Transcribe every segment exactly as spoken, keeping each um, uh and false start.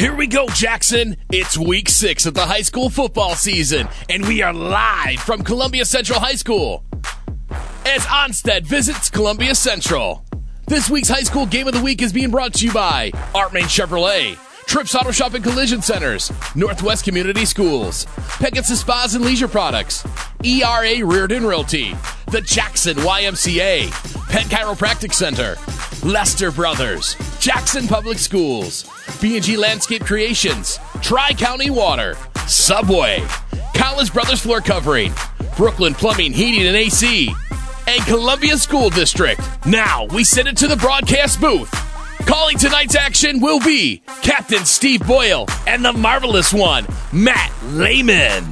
Here we go, Jackson. It's week six of the high school football season, and we are live from Columbia Central High School as Onstead visits Columbia Central. This week's high school game of the week is being brought to you by Art Main Chevrolet, Trips Auto Shop and Collision Centers, Northwest Community Schools, Pegasus Spas and Leisure Products, E R A Reardon Realty, the Jackson Y M C A, Penn Chiropractic Center, Lester Brothers, Jackson Public Schools, B and G Landscape Creations, Tri-County Water, Subway, College Brothers Floor Covering, Brooklyn Plumbing, Heating, and A C, and Columbia School District. Now, we send it to the broadcast booth. Calling tonight's action will be Captain Steve Boyle and the marvelous one, Matt Lehman.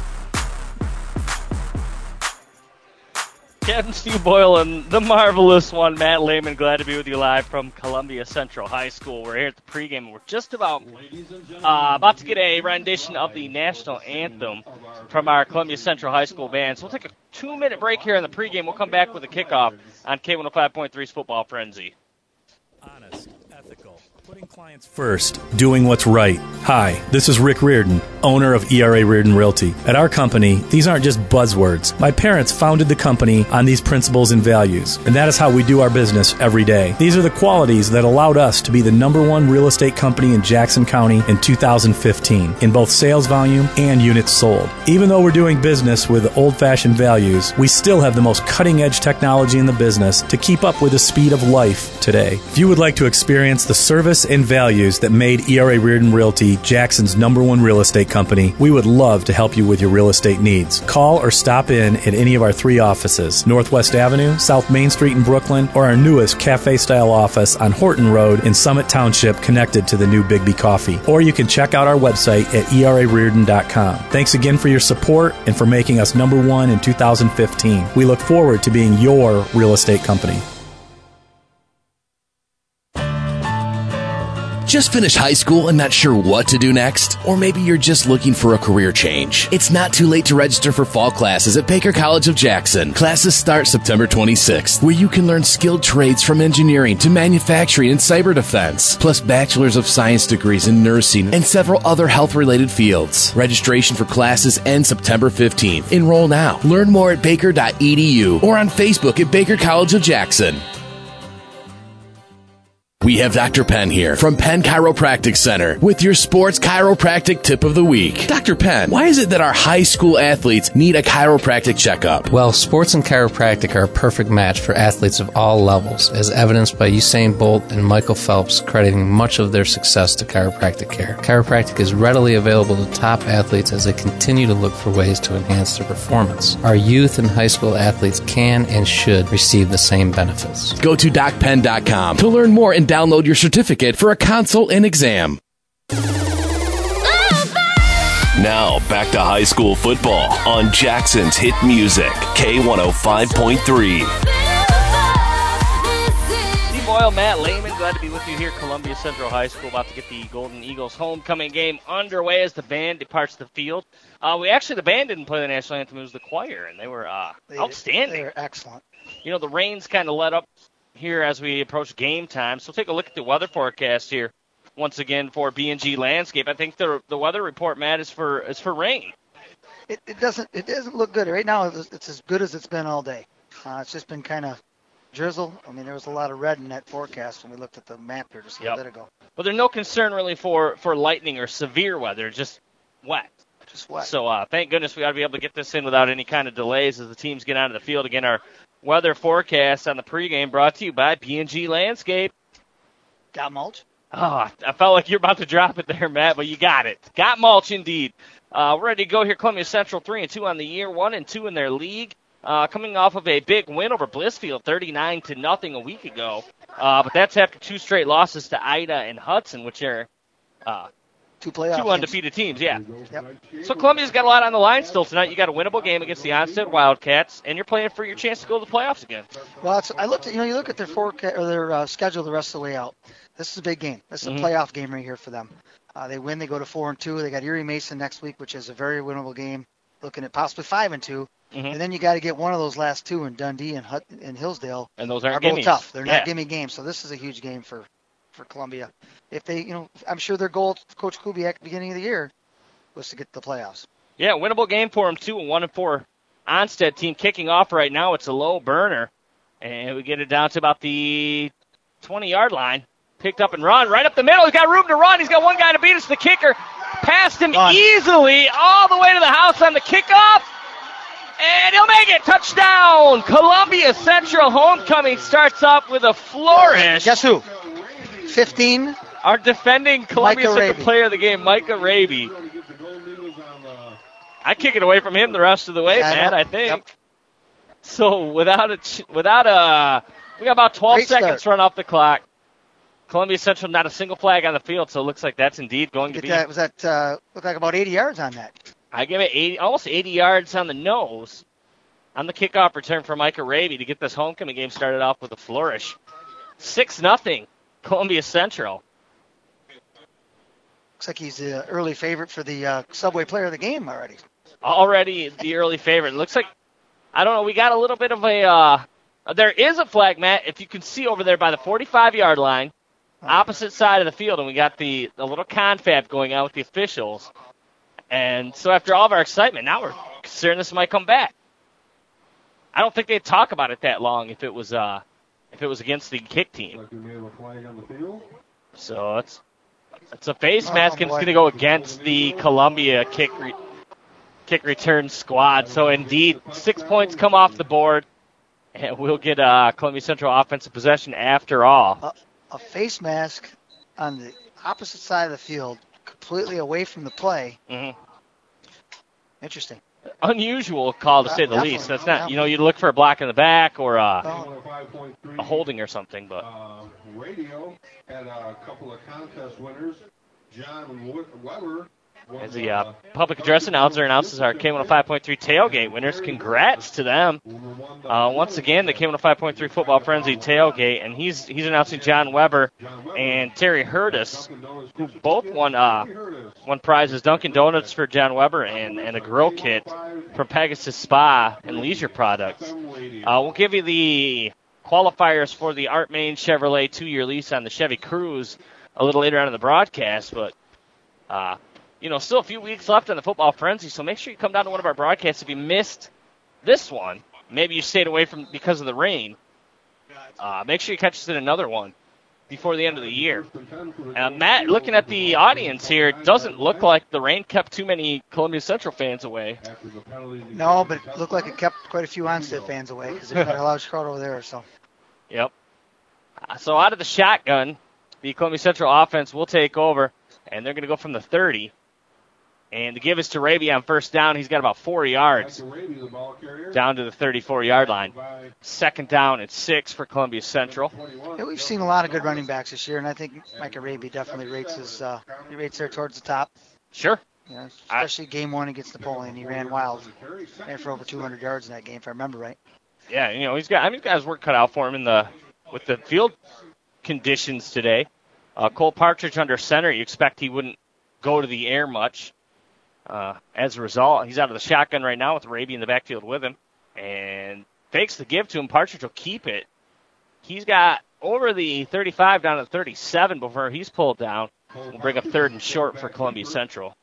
Captain Steve Boyle and the marvelous one, Matt Lehman. Glad to be with you live from Columbia Central High School. We're here at the pregame. We're just about uh, about to get a rendition of the national anthem from our Columbia Central High School band. So we'll take a two-minute break here in the pregame. We'll come back with a kickoff on K one oh five point three's Football Frenzy. Honest, ethical, putting clients first, doing what's right. Hi, this is Rick Reardon, owner of E R A Reardon Realty. At our company, these aren't just buzzwords. My parents founded the company on these principles and values, and that is how we do our business every day. These are the qualities that allowed us to be the number one real estate company in Jackson County in two thousand fifteen, in both sales volume and units sold. Even though we're doing business with old-fashioned values, we still have the most cutting-edge technology in the business to keep up with the speed of life today. If you would like to experience the service and values that made E R A Reardon Realty Jackson's number one real estate company, we would love to help you with your real estate needs. Call or stop in at any of our three offices, Northwest Avenue, South Main Street in Brooklyn, or our newest cafe-style office on Horton Road in Summit Township, connected to the new Bigby Coffee. Or you can check out our website at E R A reardon dot com. Thanks again for your support and for making us number one in two thousand fifteen. We look forward to being your real estate company. Just finished high school and not sure what to do next? Or maybe you're just looking for a career change. It's not too late to register for fall classes at Baker College of Jackson. Classes start September twenty-sixth, where you can learn skilled trades from engineering to manufacturing and cyber defense, plus bachelor's of science degrees in nursing and several other health-related fields. Registration for classes ends September fifteenth. Enroll now. Learn more at baker dot e d u or on Facebook at Baker College of Jackson. We have Doctor Penn here from Penn Chiropractic Center with your sports chiropractic tip of the week. Doctor Penn, why is it that our high school athletes need a chiropractic checkup? Well, sports and chiropractic are a perfect match for athletes of all levels, as evidenced by Usain Bolt and Michael Phelps crediting much of their success to chiropractic care. Chiropractic is readily available to top athletes as they continue to look for ways to enhance their performance. Our youth and high school athletes can and should receive the same benefits. Go to doc penn dot com to learn more and download your certificate for a consult and exam. Now, back to high school football on Jackson's hit music, K one oh five point three. Steve Boyle, Matt Lehman, glad to be with you here at Columbia Central High School. About to get the Golden Eagles homecoming game underway as the band departs the field. Uh, we actually, the band didn't play the national anthem, it was the choir, and they were uh, they, outstanding. They were excellent. You know, the rain's kind of let up here as we approach game time. So take a look at the weather forecast here once again for B and G Landscape. I think the the weather report, Matt, is for is for rain. It, it doesn't it doesn't look good right now. It's, it's as good as it's been all day. Uh, it's just been kind of drizzle. I mean, there was a lot of red in that forecast when we looked at the map here just a yep. little bit ago. But there's no concern really for for lightning or severe weather, just wet. Just wet. So uh, thank goodness we ought to be able to get this in without any kind of delays as the teams get onto the field. Again, our weather forecast on the pregame brought to you by B and G Landscape. Got mulch? Oh, I felt like you're about to drop it there, Matt, but you got it. Got mulch indeed. Uh, we're ready to go here. Columbia Central three and two on the year, one and two in their league. Uh, coming off of a big win over Blissfield, thirty-nine to nothing a week ago. Uh, but that's after two straight losses to Ida and Hudson, which are uh, Two playoff Two undefeated games. teams, yeah. Yep. So Columbia's got a lot on the line still tonight. You got a winnable game against the Onstead Wildcats, and you're playing for your chance to go to the playoffs again. Well, it's, I looked at you know you look at their forecast or their uh, schedule the rest of the way out. This is a big game. This is Mm-hmm. a playoff game right here for them. Uh, they win, they go to four and two. They got Erie Mason next week, which is a very winnable game. Looking at possibly five and two, Mm-hmm. and then you got to get one of those last two in Dundee and Hut and Hillsdale. And those are aren't both gimmies. tough. They're Yeah. not gimme games, so this is a huge game for for Columbia. If they, you know, I'm sure their goal, Coach Kubiak, at the beginning of the year, was to get to the playoffs. Yeah, winnable game for them too. A one and four Onstead team kicking off right now. It's a low burner, and we get it down to about the twenty-yard line. Picked up and run right up the middle. He's got room to run. He's got one guy to beat us. The kicker passed him Gone. easily all the way to the house on the kickoff. And he'll make it. Touchdown. Columbia Central homecoming starts off with a flourish. Guess who? fifteen. Our defending Columbia Micah Central Raby. player of the game, Micah Raby. I kick it away from him the rest of the way, Yeah, I Matt, know. I think. Yep. So without a, ch- without a, we got about twelve Great seconds start. run off the clock. Columbia Central not a single flag on the field, so it looks like that's indeed going to Get be. that, was that, uh, looked like about eighty yards on that. I give it eighty, almost eighty yards on the nose on the kickoff return for Micah Raby to get this homecoming game started off with a flourish. six nothing, Columbia Central. Looks like he's the early favorite for the uh, Subway player of the game already. Already the early favorite. Looks like, I don't know, we got a little bit of a, uh, there is a flag, Matt, if you can see over there by the forty-five-yard line, opposite side of the field, and we got the, the little confab going on with the officials. And so after all of our excitement, now we're concerned this might come back. I don't think they'd talk about it that long if it was uh, if it was against the kick team. So it's it's a face Oh, mask, and it's boy. going to go against the Columbia kick re- kick return squad. So indeed, six points come off the board, and we'll get uh, Columbia Central offensive possession after all. A, a face mask on the opposite side of the field, completely away from the play. Mhm. Interesting. Unusual call to say the Uh, least. That's definitely. not, you know, you look for a block in the back or uh, Well, a holding or something, but. Uh, radio had a couple of contest winners. John Wo- Weber. won, As the uh, public address announcer announces our K one oh five point three tailgate winners, congrats to them. Uh, once again, the K one oh five point three Football Frenzy tailgate, and he's he's announcing John Weber and Terry Hurtis, who both won uh, won prizes, Dunkin' Donuts for John Weber and, and a grill kit from Pegasus Spa and Leisure Products. Uh, we'll give you the qualifiers for the Art Main Chevrolet two-year lease on the Chevy Cruze a little later on in the broadcast, but uh, you know, still a few weeks left on the Football Frenzy, so make sure you come down to one of our broadcasts if you missed this one. Maybe you stayed away from because of the rain. Uh, make sure you catch us in another one before the end of the year. Uh, Matt, looking at the audience here, it doesn't look like the rain kept too many Columbia Central fans away. no, but it looked like it kept quite a few Onstead fans away because they've got a large crowd over there. So Yep. Uh, so out of the shotgun, the Columbia Central offense will take over, and they're going to go from the thirty. And the give is to Raby on first down. He's got about four yards down to the thirty-four-yard line. Second down and six for Columbia Central. yeah, we've seen a lot of good running backs this year, and I think Micah Raby definitely rates his uh, he rates there towards the top. Sure. You know, especially game one against Napoleon, he ran wild, ran for over two hundred yards in that game, if I remember right. Yeah, you know, he's got, I mean, he's got his work cut out for him in the with the field conditions today. Uh, Cole Partridge under center, you expect he wouldn't go to the air much. Uh, as a result, he's out of the shotgun right now with Raby in the backfield with him. And fakes the give to him. Partridge will keep it. He's got over the thirty-five down to thirty-seven before he's pulled down. We'll bring up third and short for Columbia Central.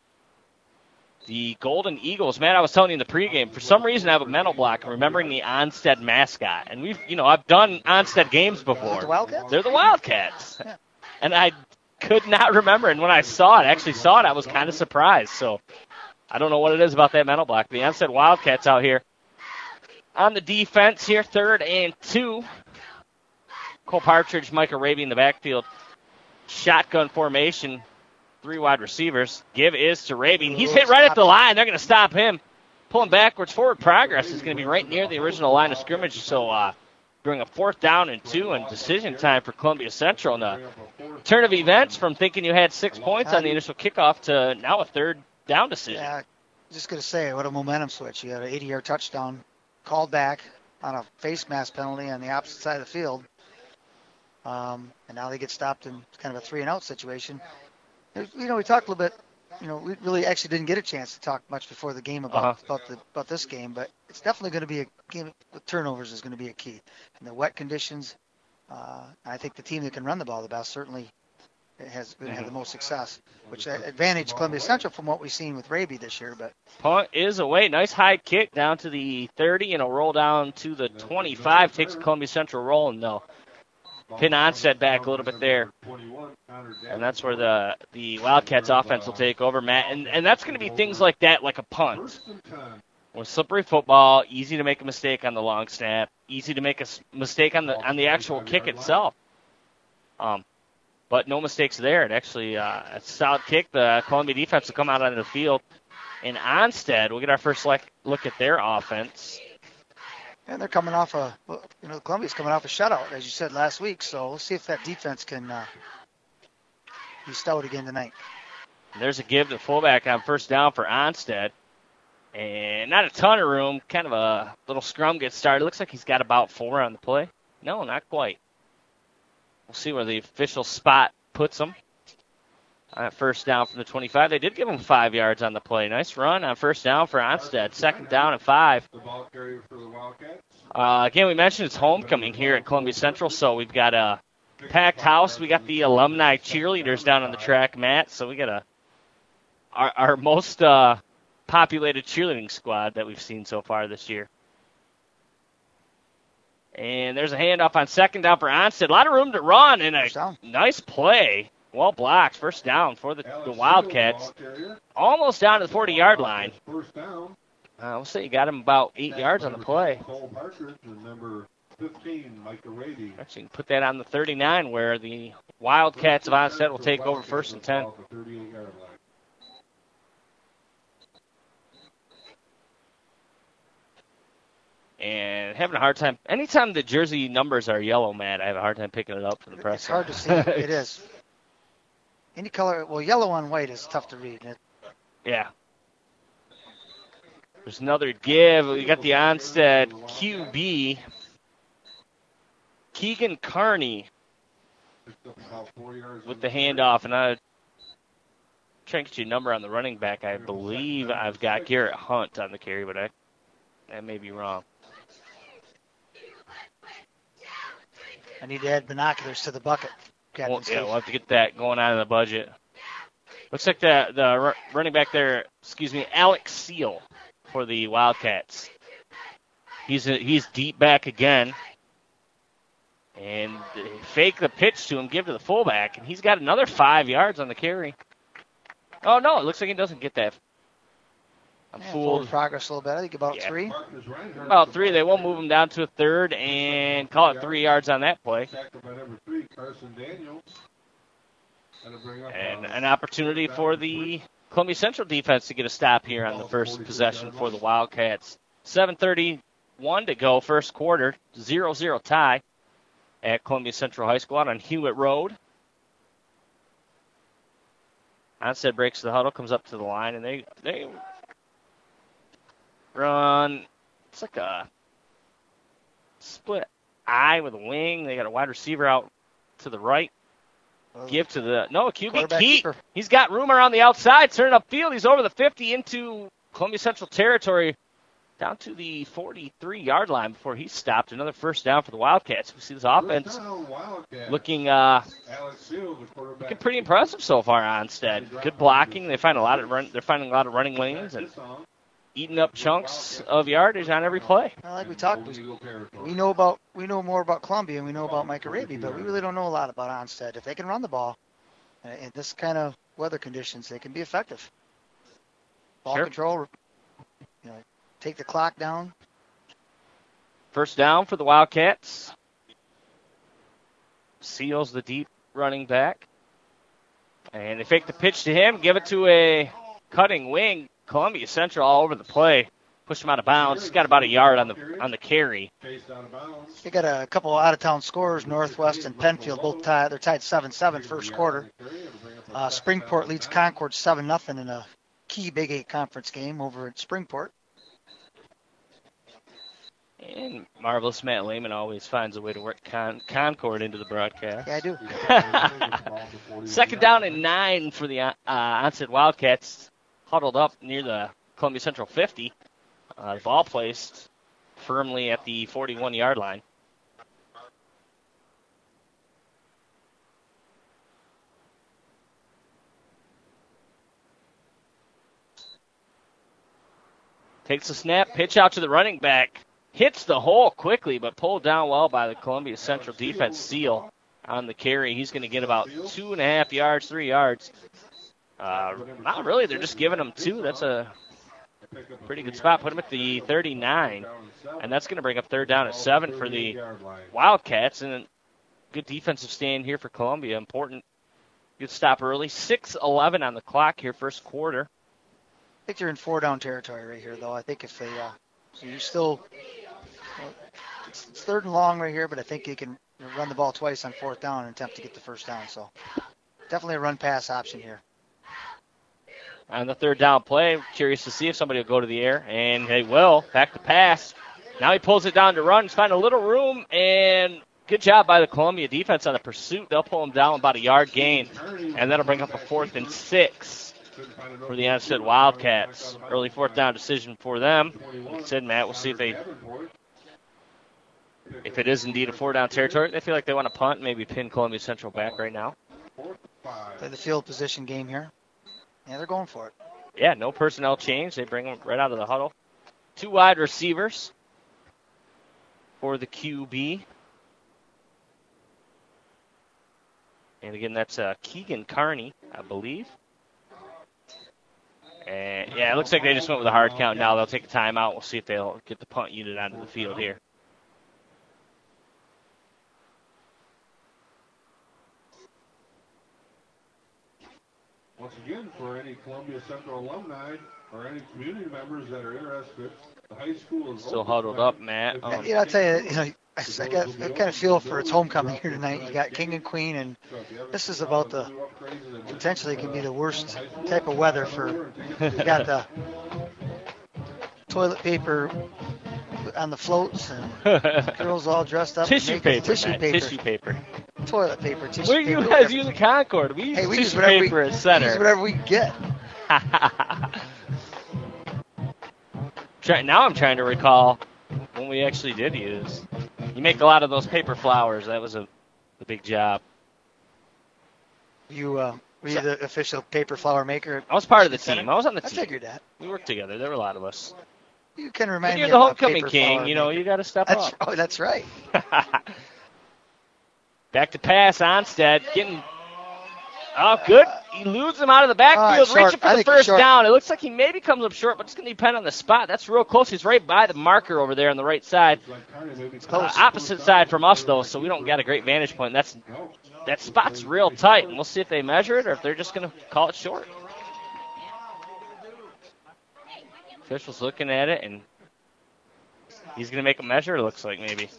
The Golden Eagles, man, I was telling you in the pregame, for some reason I have a mental block remembering the Onstead mascot. And we've, you know, I've done Onstead games before. The Wildcats? They're the Wildcats. And I could not remember. And when I saw it, actually saw it, I was kind of surprised. So I don't know what it is about that mental block. The Onstead Wildcats out here on the defense here, third and two. Cole Partridge, Micah Raby in the backfield. Shotgun formation, three wide receivers. Give is to Raby. He's hit right at the line. They're going to stop him. Pulling backwards. Forward progress is going to be right near the original line of scrimmage. So uh, bring a fourth down and two and decision time for Columbia Central. And a turn of events from thinking you had six points on the initial kickoff to now a third down decision. Yeah, just going to say, what a momentum switch. You had an eighty-yard touchdown called back on a face mask penalty on the opposite side of the field. Um, and now they get stopped in kind of a three and out situation. There's, you know, we talked a little bit, you know, we really actually didn't get a chance to talk much before the game about, Uh-huh. about, the, about this game, but it's definitely going to be a game with turnovers is going to be a key. And the wet conditions, uh, I think the team that can run the ball the best certainly has been, had the most success, which advantaged Columbia Central from what we've seen with Raby this year. But punt is away. Nice high kick down to the thirty, and a roll down to the twenty-five. Takes a Columbia Central roll, and they'll pin Onstead back a little bit there. And that's where the, the Wildcats offense will take over, Matt. And, and that's going to be things like that, like a punt. With slippery football, easy to make a mistake on the long snap, easy to make a mistake on the on the actual kick itself. Um, but no mistakes there. And actually, uh, a solid kick. The Columbia defense will come out onto the field. And Onstead, we'll get our first look at their offense. And they're coming off a, you know, Columbia's coming off a shutout, as you said last week. So we'll see if that defense can uh, be stout again tonight. There's a give to fullback on first down for Onstead. And not a ton of room. Kind of a little scrum gets started. Looks like he's got about four on the play. No, not quite. We'll see where the official spot puts him. On first down from the twenty-five. They did give him five yards on the play. Nice run on first down for Onstead. Second down and five. Uh, again, we mentioned it's homecoming here at Columbia Central, so we've got a packed house. We got the alumni cheerleaders down on the track, Matt. So we got a our, our most uh, populated cheerleading squad that we've seen so far this year. And there's a handoff on second down for Onstead. A lot of room to run and a nice play. Well blocked. First down for the, the Wildcats. Almost down to the forty-yard line. Uh, we'll say you got him about eight yards on the play. Actually, put that on the thirty-nine where the Wildcats of Onstead will take over first and ten. And having a hard time. Anytime the jersey numbers are yellow, Matt, I have a hard time picking it up from the press. It's hard to see. It is. Any color, well, yellow on white is tough to read. It, yeah. There's another give. We got the Onstead Q B, Keegan Carney, with the handoff. And I'm trying to get you a number on the running back. I believe I've got Garrett Hunt on the carry, but I, that may be wrong. I need to add binoculars to the bucket. Well, yeah, we'll have to get that going on in the budget. Looks like the the running back there, excuse me, Alex Seal for the Wildcats. He's a, he's deep back again. And fake the pitch to him, give to the fullback, and he's got another five yards on the carry. Oh, no, it looks like he doesn't get that. I'm yeah, fooled. Progress a little bit. I think about yeah. three. About three. They won't move him down to a third and call it three yards on that play. And an opportunity for the Columbia Central defense to get a stop here on the first possession for the Wildcats. seven thirty-one to go, first quarter, zero zero tie at Columbia Central High School out on Hewitt Road. Onstead breaks the huddle, comes up to the line, and they they run. It's like a split I with a wing. They got a wide receiver out to the right. Give to the, no, Q B Keat. He's got room around the outside, turning upfield. He's over the fifty into Columbia Central territory, down to the forty-three-yard line before he's stopped. Another first down for the Wildcats. We see this offense looking, uh, looking pretty impressive so far. Onstead, good blocking. They find a lot of run. They're finding a lot of running lanes and eating up chunks of yardage on every play. Well, like we talked, we, we know about we know more about Columbia and we know about Micah Raby, but we really don't know a lot about Onstead. If they can run the ball uh, in this kind of weather conditions, they can be effective. Ball sure. control, you know, take the clock down. First down for the Wildcats. Seals the deep running back. And they fake the pitch to him, give it to a cutting wing. Columbia Central all over the play. Pushed him out of bounds. He's got about a yard on the on the carry. They got a couple of out-of-town scorers, Northwest and Penfield, both tied. They're tied seven seven first quarter. Uh, Springport leads Concord seven nothing in a key Big Eight conference game over at Springport. And marvelous Matt Lehman always finds a way to work Con- Concord into the broadcast. Yeah, I do. Second down and nine for the uh, Onstead Wildcats, huddled up near the Columbia Central fifty. Uh, the ball placed firmly at the forty-one-yard line. Takes the snap, pitch out to the running back. Hits the hole quickly, but pulled down well by the Columbia Central defense. Seal on the carry. He's going to get about two and a half yards, three yards. Uh, not really. They're just giving him two. That's a pretty good spot. Put him at the thirty-nine, and that's going to bring up third down at seven for the Wildcats. And good defensive stand here for Columbia. Important. Good stop early. six eleven on the clock here, first quarter. I think they're in four-down territory right here, though. I think if they, uh, so you still, well, it's, it's third and long right here, but I think you can run the ball twice on fourth down and attempt to get the first down. So definitely a run-pass option here. On the third down play, curious to see if somebody will go to the air, and they will. Back to pass. Now he pulls it down to run. He's finding a little room, and good job by the Columbia defense on the pursuit. They'll pull him down about a yard gain, and that'll bring up a fourth and six for the Onstead Wildcats. Early fourth down decision for them. Like I said, Matt, we'll see if they, if it is indeed a four-down territory. They feel like they want to punt, maybe pin Columbia Central back right now. Play the field position game here. Yeah, they're going for it. Yeah, no personnel change. They bring them right out of the huddle. Two wide receivers for the Q B. And again, that's uh, Keegan Carney, I believe. And yeah, it looks like they just went with a hard count now. They'll take a timeout. We'll see if they'll get the punt unit onto the field here. Once again, for any Columbia Central alumni or any community members that are interested, the high school is still huddled up, Matt. Um, you know, I'll tell you, you know, I, I got I kind of feel for its homecoming here tonight. You got King and Queen, and this is about the potentially can be the worst type of weather for. You got the toilet paper on the floats and girls all dressed up. Tissue paper, tissue Matt, paper, tissue paper, toilet paper, tissue Where paper. you guys use the Concord? We use hey, we tissue use whatever paper we, at center. We use whatever we get. Now I'm trying to recall when we actually did use. You make a lot of those paper flowers. That was a, a big job. You uh, were you the official paper flower maker? I was part of the team. I was on the I team. I figured that. We worked together. There were a lot of us. You can remind when you're me the of homecoming paper king, flower you know, maker. you got to step that's, up. Oh, that's right. Back to pass, Onstead getting. Oh, good. He eludes him out of the backfield, uh, reaching for the first down. It looks like he maybe comes up short, but it's going to depend on the spot. That's real close. He's right by the marker over there on the right side. Uh, opposite side from us, though, so we don't got a great vantage point. That's that spot's real tight, and we'll see if they measure it or if they're just going to call it short. Official's looking at it, and he's going to make a measure, it looks like, maybe.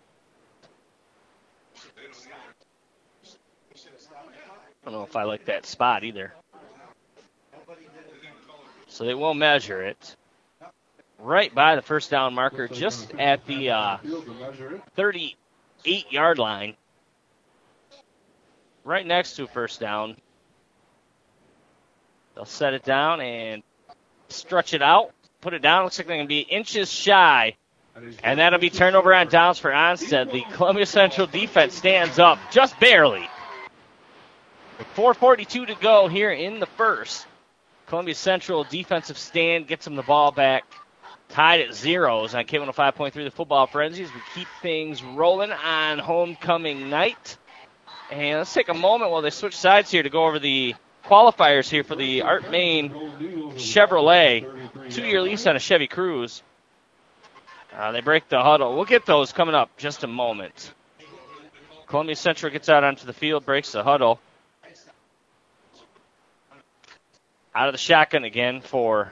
I don't know if I like that spot either. So they will measure it right by the first down marker, just at the uh, thirty-eight-yard line. Right next to a first down. They'll set it down and stretch it out, put it down. Looks like they're going to be inches shy. And that'll be turnover on downs for Onstead. The Columbia Central defense stands up just barely. With four forty-two to go here in the first. Columbia Central defensive stand gets them the ball back. Tied at zeros on K one oh five point three, the Football Frenzies. We keep things rolling on homecoming night. And let's take a moment while they switch sides here to go over the qualifiers here for the Art Main Chevrolet. Two-year lease on a Chevy Cruze. Uh, they break the huddle. We'll get those coming up just a moment. Columbia Central gets out onto the field, breaks the huddle. Out of the shotgun again for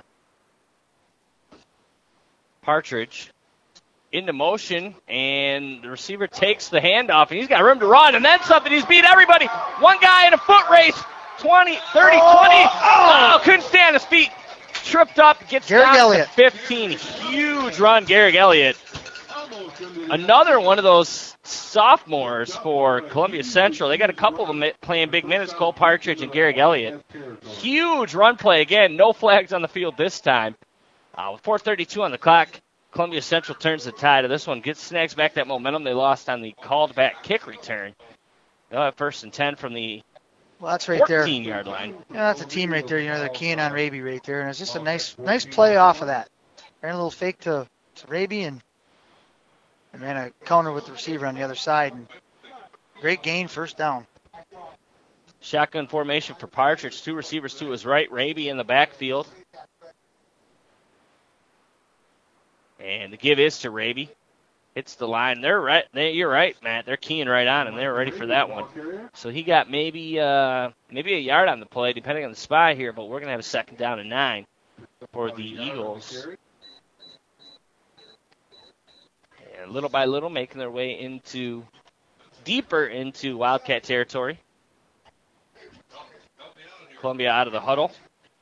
Partridge. Into motion, and the receiver takes the handoff, and he's got room to run, and then something. He's beat everybody. One guy in a foot race. twenty, thirty, oh, twenty. Oh. Oh, couldn't stand his feet. Tripped up, gets Garrick down Elliott. to fifteen. Huge run, Garrick Elliott. Another one of those sophomores for Columbia Central. They got a couple of them playing big minutes, Cole Partridge and Garrick Elliott. Huge run play. Again, no flags on the field this time. Uh, with four thirty-two on the clock, Columbia Central turns the tide of this one, gets snags back that momentum they lost on the called back kick return. They'll have first and ten from the well, that's right there. fourteen-yard line. Yeah, that's a team right there. You know, they're keying on Raby right there, and it's just a nice, nice play off of that. ran a little fake to, to Raby and, and ran a counter with the receiver on the other side. And great gain, first down. Shotgun formation for Partridge. Two receivers to his right. Raby in the backfield. And the give is to Raby. Hits the line. They're right. They, you're right, Matt. They're keying right on him. They're ready for that one. So he got maybe uh, maybe a yard on the play, depending on the spy here. But we're going to have a second down and nine for the Eagles. And little by little, making their way into deeper into Wildcat territory. Columbia out of the huddle.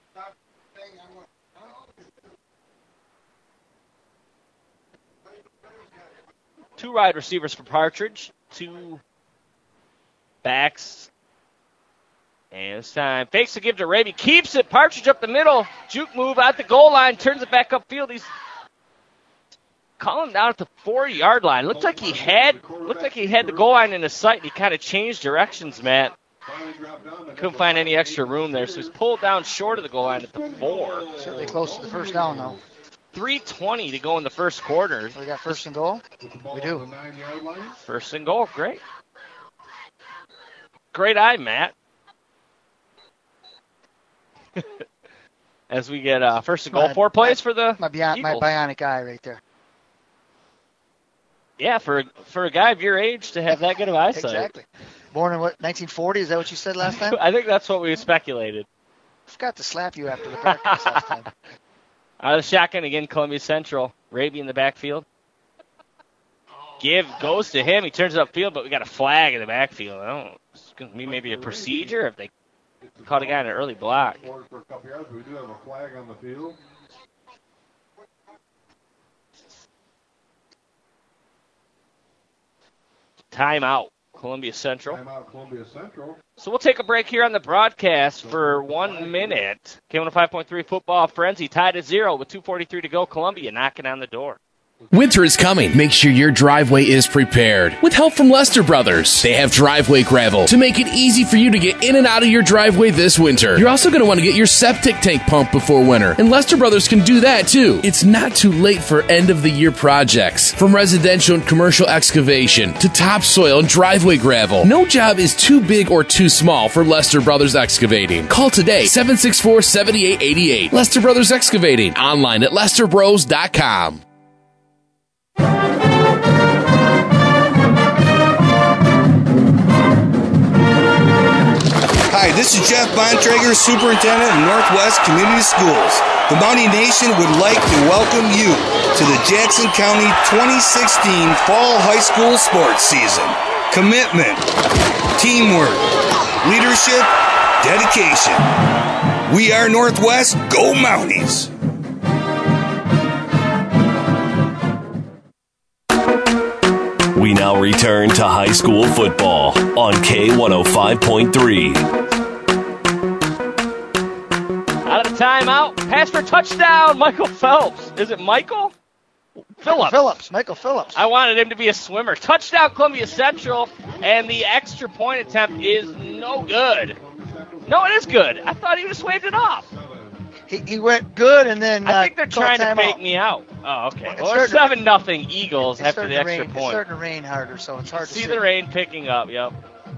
Two wide receivers for Partridge. Two backs. And this time, fakes to give to Raby. Keeps it. Partridge up the middle. Juke move at the goal line. Turns it back upfield. He's calling down at the four-yard line. Looked like he had looked like he had the goal line in his sight. He kind of changed directions, Matt. Couldn't find any extra room there, so he's pulled down short of the goal line at the four. Certainly close to the first down, though. three twenty to go in the first quarter. We got first and goal? We do. First and goal. Great. Great eye, Matt. As we get uh, first and goal. My, Four plays my, for the my, bion- my bionic eye right there. Yeah, for, for a guy of your age to have that good of eyesight. Exactly. Born in what, nineteen forty? Is that what you said last time? I think that's what we speculated. I forgot to slap you after the practice last time. Out of the shotgun again, Columbia Central. Raby in the backfield. Give goes to him. He turns it upfield, but we got a flag in the backfield. I don't know. It's going to be maybe a procedure if they caught a guy in an early block. For a couple yards, we do have a flag on the field. Timeout. Columbia Central. Timeout, Columbia Central. So we'll take a break here on the broadcast for one minute. K one oh five point three Football Frenzy tied at zero with two forty-three to go. Columbia knocking on the door. Winter is coming. Make sure your driveway is prepared. With help from Lester Brothers, they have driveway gravel to make it easy for you to get in and out of your driveway this winter. You're also going to want to get your septic tank pumped before winter, and Lester Brothers can do that too. It's not too late for end-of-the-year projects. From residential and commercial excavation to topsoil and driveway gravel, no job is too big or too small for Lester Brothers Excavating. Call today, seven six four, seven eight eight eight. Lester Brothers Excavating, online at lester bros dot com. Hi, this is Jeff Bontrager, Superintendent of Northwest Community Schools. The Mountie Nation would like to welcome you to the Jackson County twenty sixteen Fall High School Sports Season. Commitment, teamwork, leadership, dedication. We are Northwest. Go Mounties! We now return to high school football on K one oh five point three. Out of the timeout. Pass for touchdown. Michael Phelps. Is it Michael? Phillips. Phillips. Michael Phillips. I wanted him to be a swimmer. Touchdown, Columbia Central. And the extra point attempt is no good. No, it is good. I thought he just waved it off. He, he went good, and then I uh, think they're trying to fake out. me out. Oh, okay. Well, Well, they're starting- seven nothing Eagles It's after the starting to extra rain. point. It's starting to rain harder, so it's hard See to the rain picking up. Yep.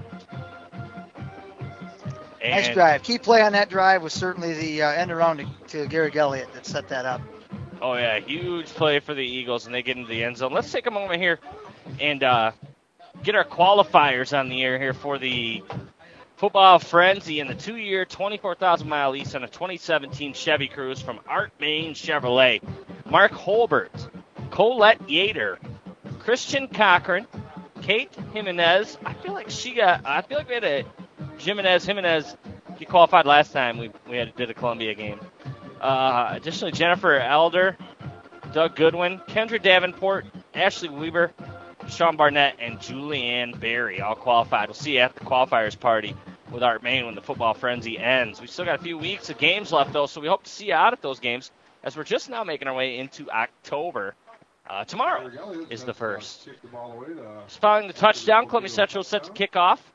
Nice And- drive. Key play on that drive was certainly the uh, end around to, to Gary Elliott that set that up. Oh, yeah, huge play for the Eagles, and they get into the end zone. Let's take a moment here and uh, get our qualifiers on the air here for the Football Frenzy in the two-year, twenty-four thousand mile lease on a twenty seventeen Chevy Cruze from Art Main Chevrolet. Mark Holbert, Colette Yater, Christian Cochran, Kate Jimenez. I feel like she got, I feel like we had a Jimenez, Jimenez, he qualified last time we, we had did a Columbia game. Uh, additionally, Jennifer Elder, Doug Goodwin, Kendra Davenport, Ashley Weber, Sean Barnett, and Julianne Berry all qualified. We'll see you at the qualifiers party with Art Main when the Football Frenzy ends. We've still got a few weeks of games left, though, so we hope to see you out at those games as we're just now making our way into October. Uh, tomorrow is the first. Just following the touchdown, Columbia Central set to kick off.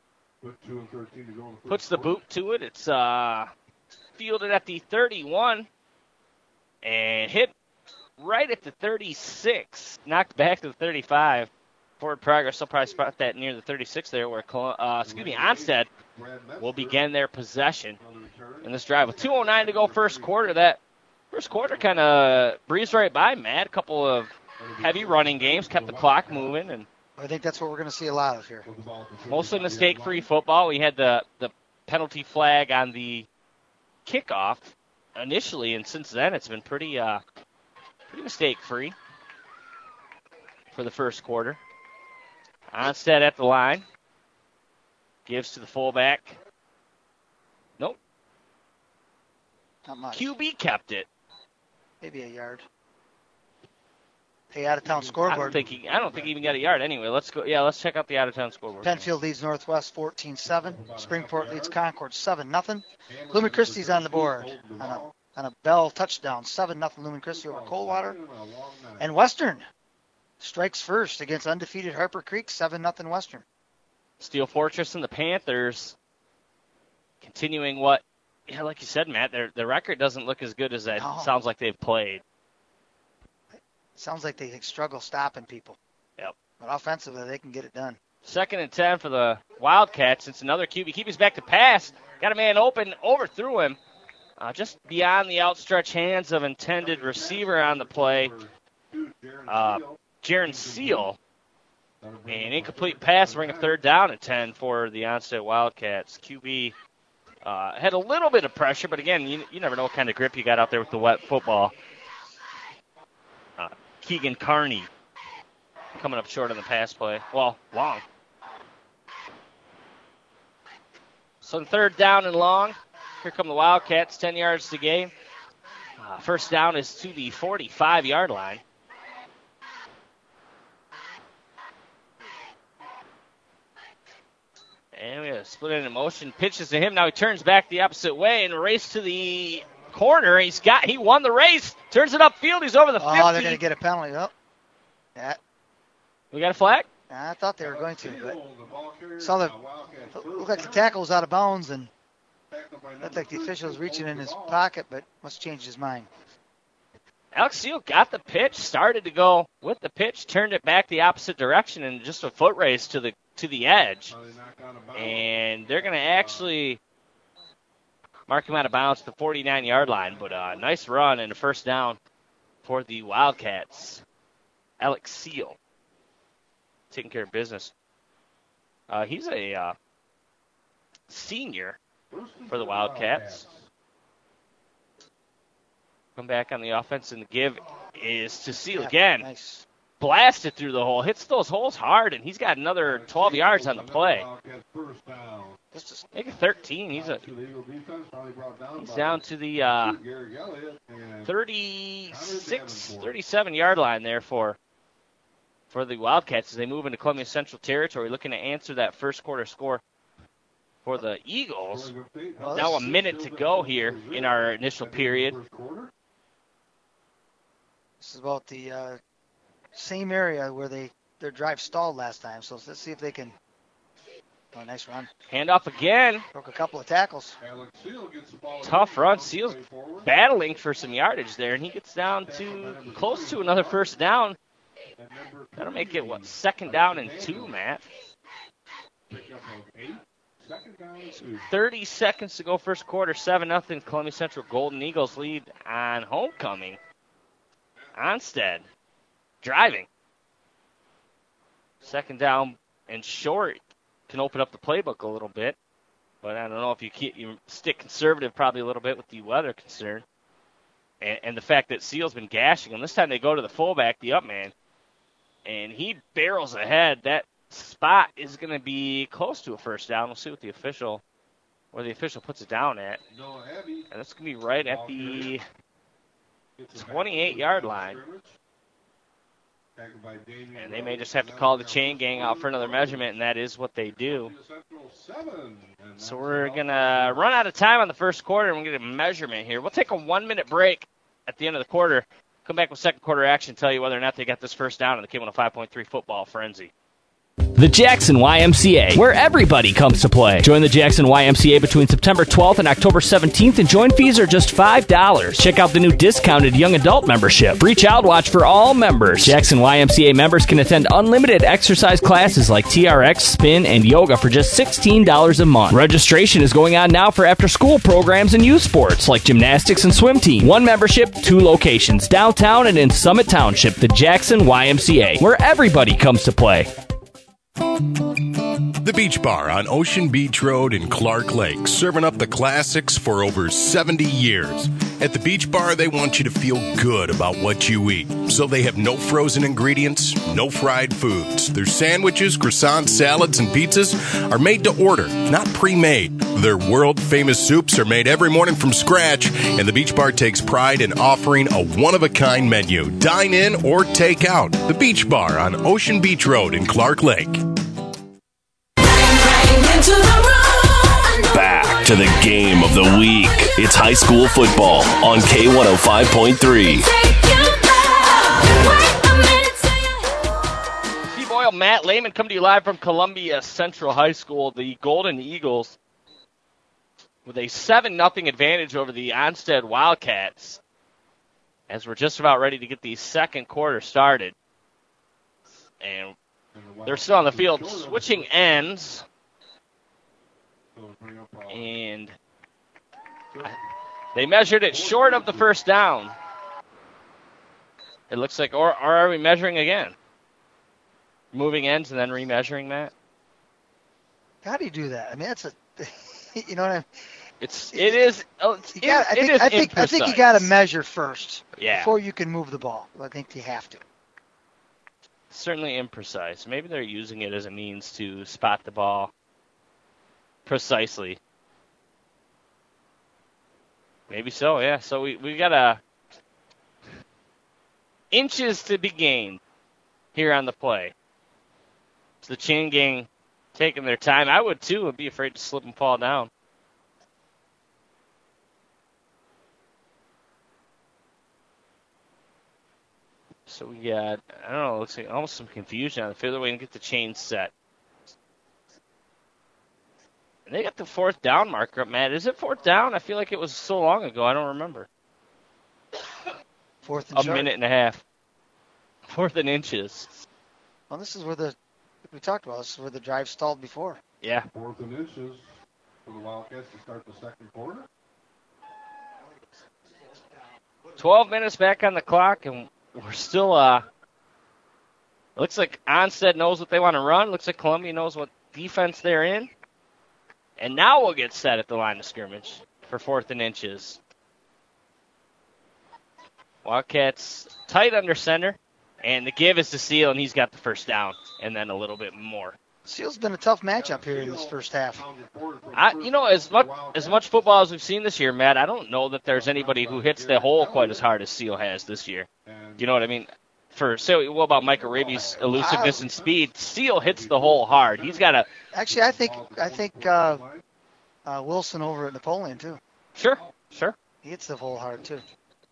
Puts the boot to it. It's uh, fielded at the thirty-one and hit right at the thirty-six, knocked back to the thirty-five. Forward progress, they'll probably spot that near the thirty-six there, where uh, excuse me, Onstead will begin their possession in this drive. With two oh nine to go first quarter, that first quarter kind of breezed right by, Matt. A couple of heavy running games, kept the clock moving, and I think that's what we're going to see a lot of here. Mostly mistake-free football. We had the, the penalty flag on the kickoff initially, and since then it's been pretty uh, pretty mistake-free for the first quarter. Onstead at the line. Gives to the fullback. Nope. Not much. Q B kept it. Maybe a yard. Hey, out-of-town I scoreboard. don't think he. I don't think he even got a yard. Anyway, let's go. Yeah, let's check out the out-of-town scoreboard. Penfield leads Northwest fourteen seven. Springport leads Concord seven nothing. Lumen Christie's on the board on a, on a Bell touchdown, seven nothing Lumen Christie over Coldwater. And Western strikes first against undefeated Harper Creek, seven nothing Western. Steel Fortress and the Panthers continuing what, yeah, like you said, Matt, their their record doesn't look as good as that No. sounds like they've played. Sounds like they struggle stopping people. Yep. But offensively, they can get it done. Second and ten for the Wildcats. It's another Q B. Q B's back to pass. Got a man open, overthrew him. Uh, just beyond the outstretched hands of intended receiver on the play. Uh, Jaron Seal. An incomplete pass, bring a third down at ten for the Onstead Wildcats. Q B uh, had a little bit of pressure, but again, you, you never know what kind of grip you got out there with the wet football. Uh, Keegan Carney coming up short on the pass play. Well, long. So third down and long. Here come the Wildcats, ten yards to gain. Uh, first down is to the forty-five-yard line. And we have a split end in motion. Pitches to him. Now he turns back the opposite way and race to the corner. He's got. He won the race. Turns it upfield. He's over the fifty. Oh, they're going to get a penalty. Oh, yeah. We got a flag? I thought they were going to, but saw the looked like the tackle was out of bounds, and looked like the official was reaching in his pocket, but must change his mind. Alex Seal got the pitch, started to go with the pitch, turned it back the opposite direction, and just a foot race to the to the edge. And they're going to actually mark him out of bounds at the forty-nine-yard line. But a uh, nice run and a first down for the Wildcats. Alex Seal taking care of business. Uh, he's a uh, senior for the Wildcats. Come back on the offense, and the give is to Seal again. Nice. Blasted through the hole. Hits those holes hard, and he's got another twelve yards on the play. Make it thirteen. He's a he's down to the uh, thirty-six, thirty-seven-yard line there for for the Wildcats as they move into Columbia Central territory, looking to answer that first quarter score for the Eagles. Now a minute to go here in our initial period. This is about the uh, same area where they their drive stalled last time. So let's see if they can. Oh, nice run. Handoff again. Broke a couple of tackles. Tough run. Seals battling for some yardage there, and he gets down to close to another first down. That'll make it, what, second down and two, Matt? thirty seconds to go first quarter, seven nothing. Columbia Central Golden Eagles lead on homecoming. Onstead driving. Second down and short can open up the playbook a little bit. But I don't know if you keep, you stick conservative probably a little bit with the weather concern. And, and the fact that Seal's been gashing them. This time they go to the fullback, the up man. And he barrels ahead. That spot is going to be close to a first down. We'll see what the official, where the official puts it down at. And that's going to be right at the twenty-eight-yard line. And they may just have to call the chain gang out for another measurement, and that is what they do. So we're going to run out of time on the first quarter, and we're going to get a measurement here. We'll take a one-minute break at the end of the quarter. Come back with second quarter action, tell you whether or not they got this first down in the K one oh five point three football frenzy. The Jackson Y M C A, where everybody comes to play. Join the Jackson Y M C A between September twelfth and October seventeenth, and join fees are just five dollars. Check out the new discounted young adult membership. Free child watch for all members. Jackson Y M C A members can attend unlimited exercise classes like T R X, spin, and yoga for just sixteen dollars a month. Registration is going on now for after-school programs and youth sports like gymnastics and swim team. One membership, two locations, downtown and in Summit Township. The Jackson Y M C A, where everybody comes to play. The Beach Bar on Ocean Beach Road in Clark Lake, serving up the classics for over seventy years. At the Beach Bar, they want you to feel good about what you eat. So they have no frozen ingredients, no fried foods. Their sandwiches, croissants, salads, and pizzas are made to order, not pre-made. Their world-famous soups are made every morning from scratch, and the Beach Bar takes pride in offering a one-of-a-kind menu. Dine in or take out. The Beach Bar on Ocean Beach Road in Clark Lake. Back to the game of the week. It's high school football on K one oh five point three. Steve Boyle, Matt Lehman come to you live from Columbia Central High School. The Golden Eagles with a seven nothing advantage over the Onstead Wildcats as we're just about ready to get the second quarter started. And they're still on the field switching ends. And they measured it short of the first down. It looks like, or, or are we measuring again? Moving ends and then remeasuring that? How do you do that? I mean, that's a, you know what I mean? It's, it is, oh, it's, You gotta, I, it think, is I, think, I think you got to measure first yeah. before you can move the ball. I think you have to. Certainly imprecise. Maybe they're using it as a means to spot the ball precisely. Maybe so, yeah. So we, we got a inches to be gained here on the play. It's the chain gang taking their time. I would too. I'd be afraid to slip and fall down. So we got, I don't know, it looks like almost some confusion on the field. They're waiting to get the chain set. And they got the fourth down marker up, Matt. Is it fourth down? I feel like it was so long ago. I don't remember. Fourth and A short. minute and a half. Fourth and inches. Well, this is where the, we talked about, this is where the drive stalled before. Yeah. Fourth and inches for the Wildcats to start the second quarter. twelve minutes back on the clock, and we're still, uh, looks like Onstead knows what they want to run. Looks like Columbia knows what defense they're in. And now we'll get set at the line of scrimmage for fourth and inches. Wildcats tight under center, and the give is to Seal, and he's got the first down, and then a little bit more. Seal's been a tough matchup here in this first half. I, you know, as much as much football as we've seen this year, Matt, I don't know that there's anybody who hits the hole quite as hard as Seal has this year. You know what I mean? For so, what about Micah Raby's elusiveness and speed? Seal hits the hole hard. He's got a Actually, I think I think uh, uh, Wilson over at Napoleon too. sure, sure. He hits the hole hard too.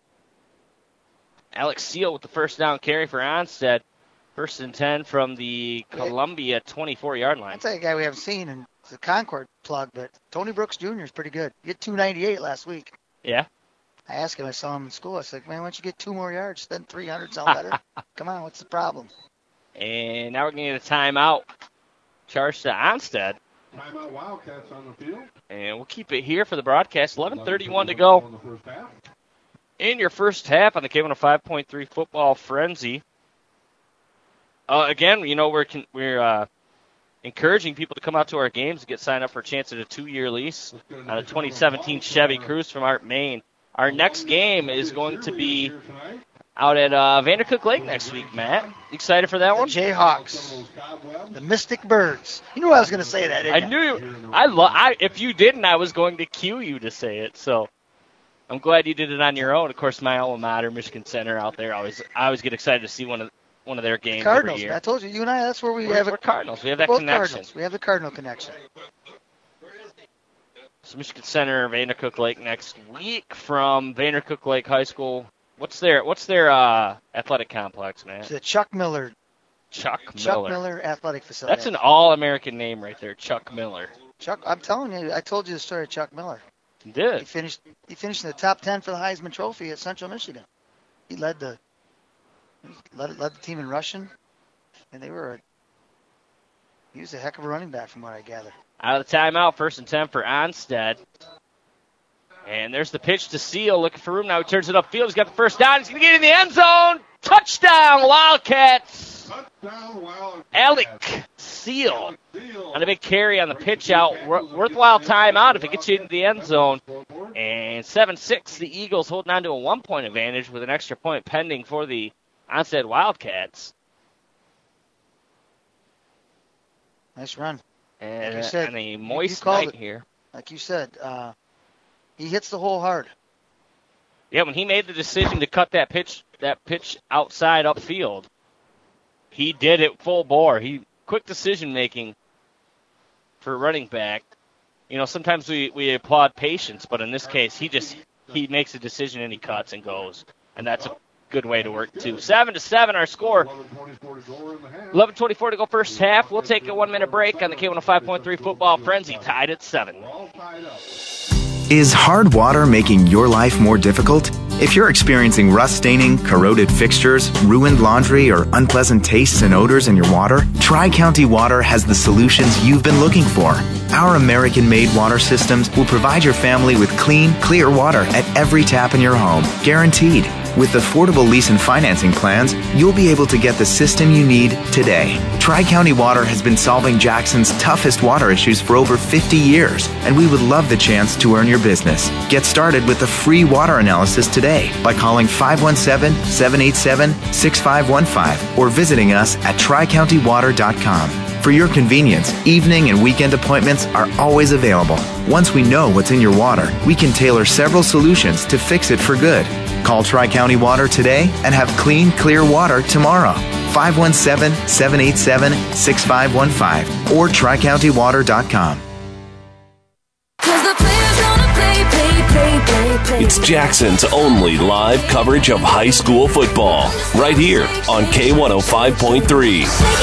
Alex Seal with the first down carry for Onstead. First and ten from the Columbia twenty-four-yard line. I'll tell you a guy we haven't seen, and it's a Concord plug, but Tony Brooks Junior is pretty good. He hit two ninety-eight last week. Yeah. I asked him, I saw him in school. I said, man, why don't you get two more yards? Then three hundred sound better. Come on, what's the problem? And now we're going to get a timeout. Charge to Onstead. Timeout Wildcats on the field. And we'll keep it here for the broadcast. eleven thirty-one to go in your first half on the K one oh five point three Football Frenzy. Uh, again, you know, we're con- we're uh, encouraging people to come out to our games to get signed up for a chance at a two-year lease on a twenty seventeen Chevy Cruze from Art, Maine. Our next game is going to be out at uh, Vandercook Lake next week, Matt. Excited for that one? The Jayhawks. The Mystic Birds. You knew I was going to say that, didn't I you? knew you. I, lo- I If you didn't, I was going to cue you to say it. So I'm glad you did it on your own. Of course, my alma mater, Michigan Center, out there. Always, I always get excited to see one of one of their games Cardinals. every year. I told you, you and I, that's where we we're, have we're a Cardinals. We have that both connection. Cardinals. We have the Cardinal connection. So Michigan Center, Vandercook Lake next week from Vandercook Lake High School. What's their What's their uh, athletic complex, man? It's the Chuck Miller Chuck, Chuck Miller. Miller Athletic Facility. That's an all-American name right there, Chuck Miller. Chuck, I'm telling you, I told you the story of Chuck Miller. He did. He finished. He finished in the top ten for the Heisman Trophy at Central Michigan. He led the led, led the team in rushing, and they were. A, he was a heck of a running back, from what I gather. Out of the timeout, first and ten for Onstead. And there's the pitch to Seal, looking for room. Now he turns it upfield. He's got the first down. He's going to get in the end zone. Touchdown, Wildcats. Touchdown, Wildcats. Alec Seal on a big carry on the pitch out. Worthwhile timeout if it gets you into the end zone. And seven six, the Eagles holding on to a one-point advantage with an extra point pending for the Onstead Wildcats. Nice run. And like you said, on a moist you, you night it, here. Like you said, uh, he hits the hole hard. Yeah, when he made the decision to cut that pitch, that pitch outside upfield, he did it full bore. He quick decision making for running back. You know, sometimes we, we applaud patience, but in this case, he just he makes a decision and he cuts and goes, and that's a good way to work too. Seven to seven, our score. Eleven twenty-four to go first half. We'll take a one minute break on the K one oh five point three Football Frenzy, tied at seven. Is hard water making your life more difficult? If you're experiencing rust staining, corroded fixtures, ruined laundry, or unpleasant tastes and odors in your water, Tri-County Water has the solutions you've been looking for. Our American-made water systems will provide your family with clean, clear water at every tap in your home, guaranteed. With affordable lease and financing plans, you'll be able to get the system you need today. Tri-County Water has been solving Jackson's toughest water issues for over fifty years, and we would love the chance to earn your business. Get started with a free water analysis today by calling five one seven, seven eight seven, six five one five or visiting us at tri county water dot com. For your convenience, evening and weekend appointments are always available. Once we know what's in your water, we can tailor several solutions to fix it for good. Call Tri-County Water today and have clean, clear water tomorrow. five one seven, seven eight seven, six five one five or tri county water dot com. It's Jackson's only live coverage of high school football, right here on K one oh five point three.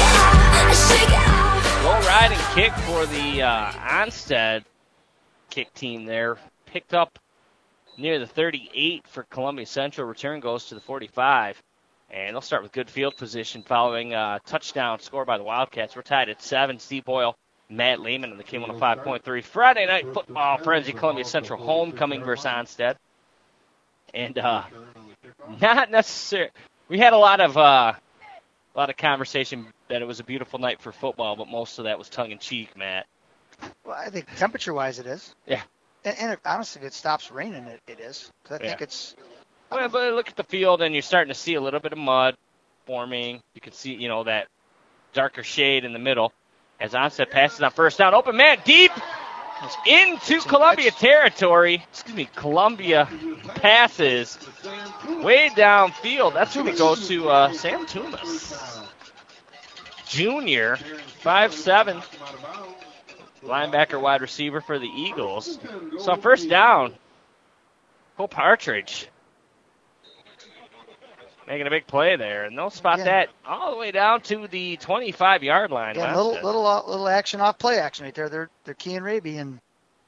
Low riding kick for the uh, Onstead kick team there. Picked up near the thirty-eight for Columbia Central. Return goes to the forty-five. And they'll start with good field position following a touchdown score by the Wildcats. We're tied at seven. Steve Boyle, Matt Lehman on the K one oh five point three Friday Night Football Frenzy, Columbia Central homecoming versus Onstead. And uh, not necessarily. We had a lot of uh, a lot of conversation that it was a beautiful night for football, but most of that was tongue in cheek, Matt. Well, I think temperature-wise, it is. Yeah. And, and if, honestly, if it stops raining, it, it is. Because I yeah. think it's. Well, but look at the field, and you're starting to see a little bit of mud forming. You can see, you know, that darker shade in the middle. As Onstead passes on first down, open man deep into Columbia territory. Excuse me, Columbia passes way downfield. That's going to go to uh, Sam Toomas, junior, five seven, linebacker, wide receiver for the Eagles. So first down, Cole Partridge making a big play there, and they'll spot yeah. that all the way down to the twenty-five-yard line. Yeah, little little uh, little action off play action right there. They're they're keying Raby and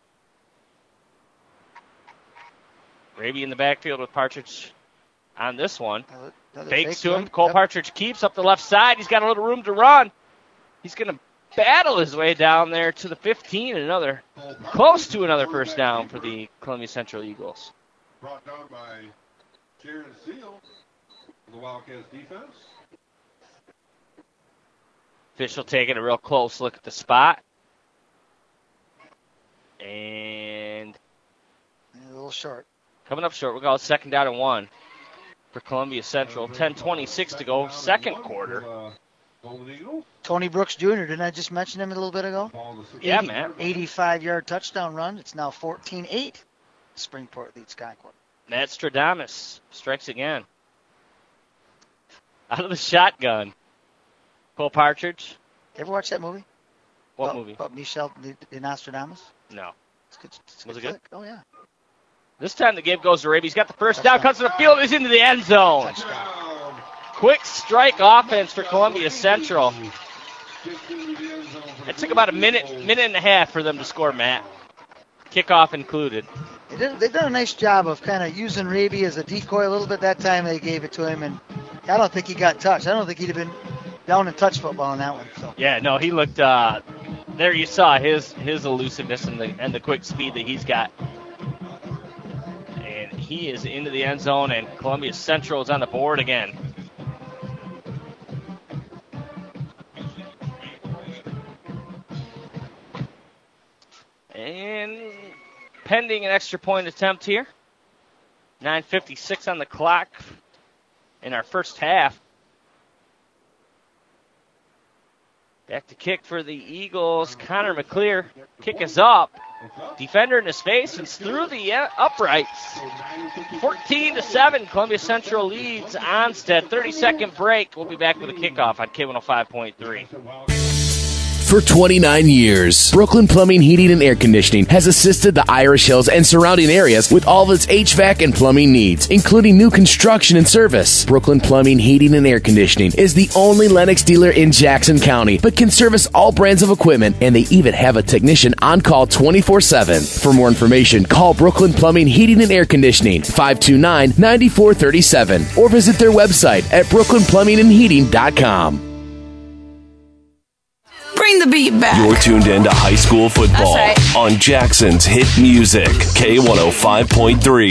Raby in the backfield with Partridge on this one. Another Fakes fake to him. run. Cole Yep. Partridge keeps up the left side. He's got a little room to run. He's going to battle his way down there to the fifteen. Another close to another first down for the Columbia Central Eagles. Brought down by Jaron Seal. The Wildcats defense. Official taking a real close look at the spot. And a little short. Coming up short. We'll go second down and one for Columbia Central. ten twenty-six to go, second quarter. Tony Brooks Junior, didn't I just mention him a little bit ago? Yeah, eighty, man. eighty-five-yard touchdown run. It's now fourteen eight. Springport leads Concord. Matt Stradamus strikes again. Out of the shotgun. Cole Partridge. You ever watch that movie? What about, movie? About Michel de Nostradamus? No. It's good, it's Was good it good? flick. Oh, yeah. This time the game goes to Raby. He's got the first down, cuts to the field, he's into the end zone. Touchdown. quick strike offense for Columbia Central. It took about a minute, minute and a half for them to score, Matt. Kickoff included. They did, they've done a nice job of kind of using Raby as a decoy a little bit that time they gave it to him, and I don't think he got touched. I don't think he'd have been down in touch football in that one. So. Yeah, no, he looked, uh, there you saw his his elusiveness and the, and the quick speed that he's got. And he is into the end zone, and Columbia Central is on the board again. And pending an extra point attempt here. nine fifty-six on the clock in our first half. Back to kick for the Eagles. Connor McClear. Kick is up. Defender in his face. He's through the uprights. fourteen to seven. Columbia Central leads Onstead. thirty-second break. We'll be back with a kickoff on K one oh five point three. For twenty-nine years, Brooklyn Plumbing, Heating, and Air Conditioning has assisted the Irish Hills and surrounding areas with all of its H V A C and plumbing needs, including new construction and service. Brooklyn Plumbing, Heating, and Air Conditioning is the only Lennox dealer in Jackson County, but can service all brands of equipment, and they even have a technician on call twenty-four seven. For more information, call Brooklyn Plumbing, Heating, and Air Conditioning, five two nine, nine four three seven, or visit their website at brooklyn plumbing and heating dot com. Bring the beat back. You're tuned in to high school football right. on Jackson's Hit Music, K one oh five point three.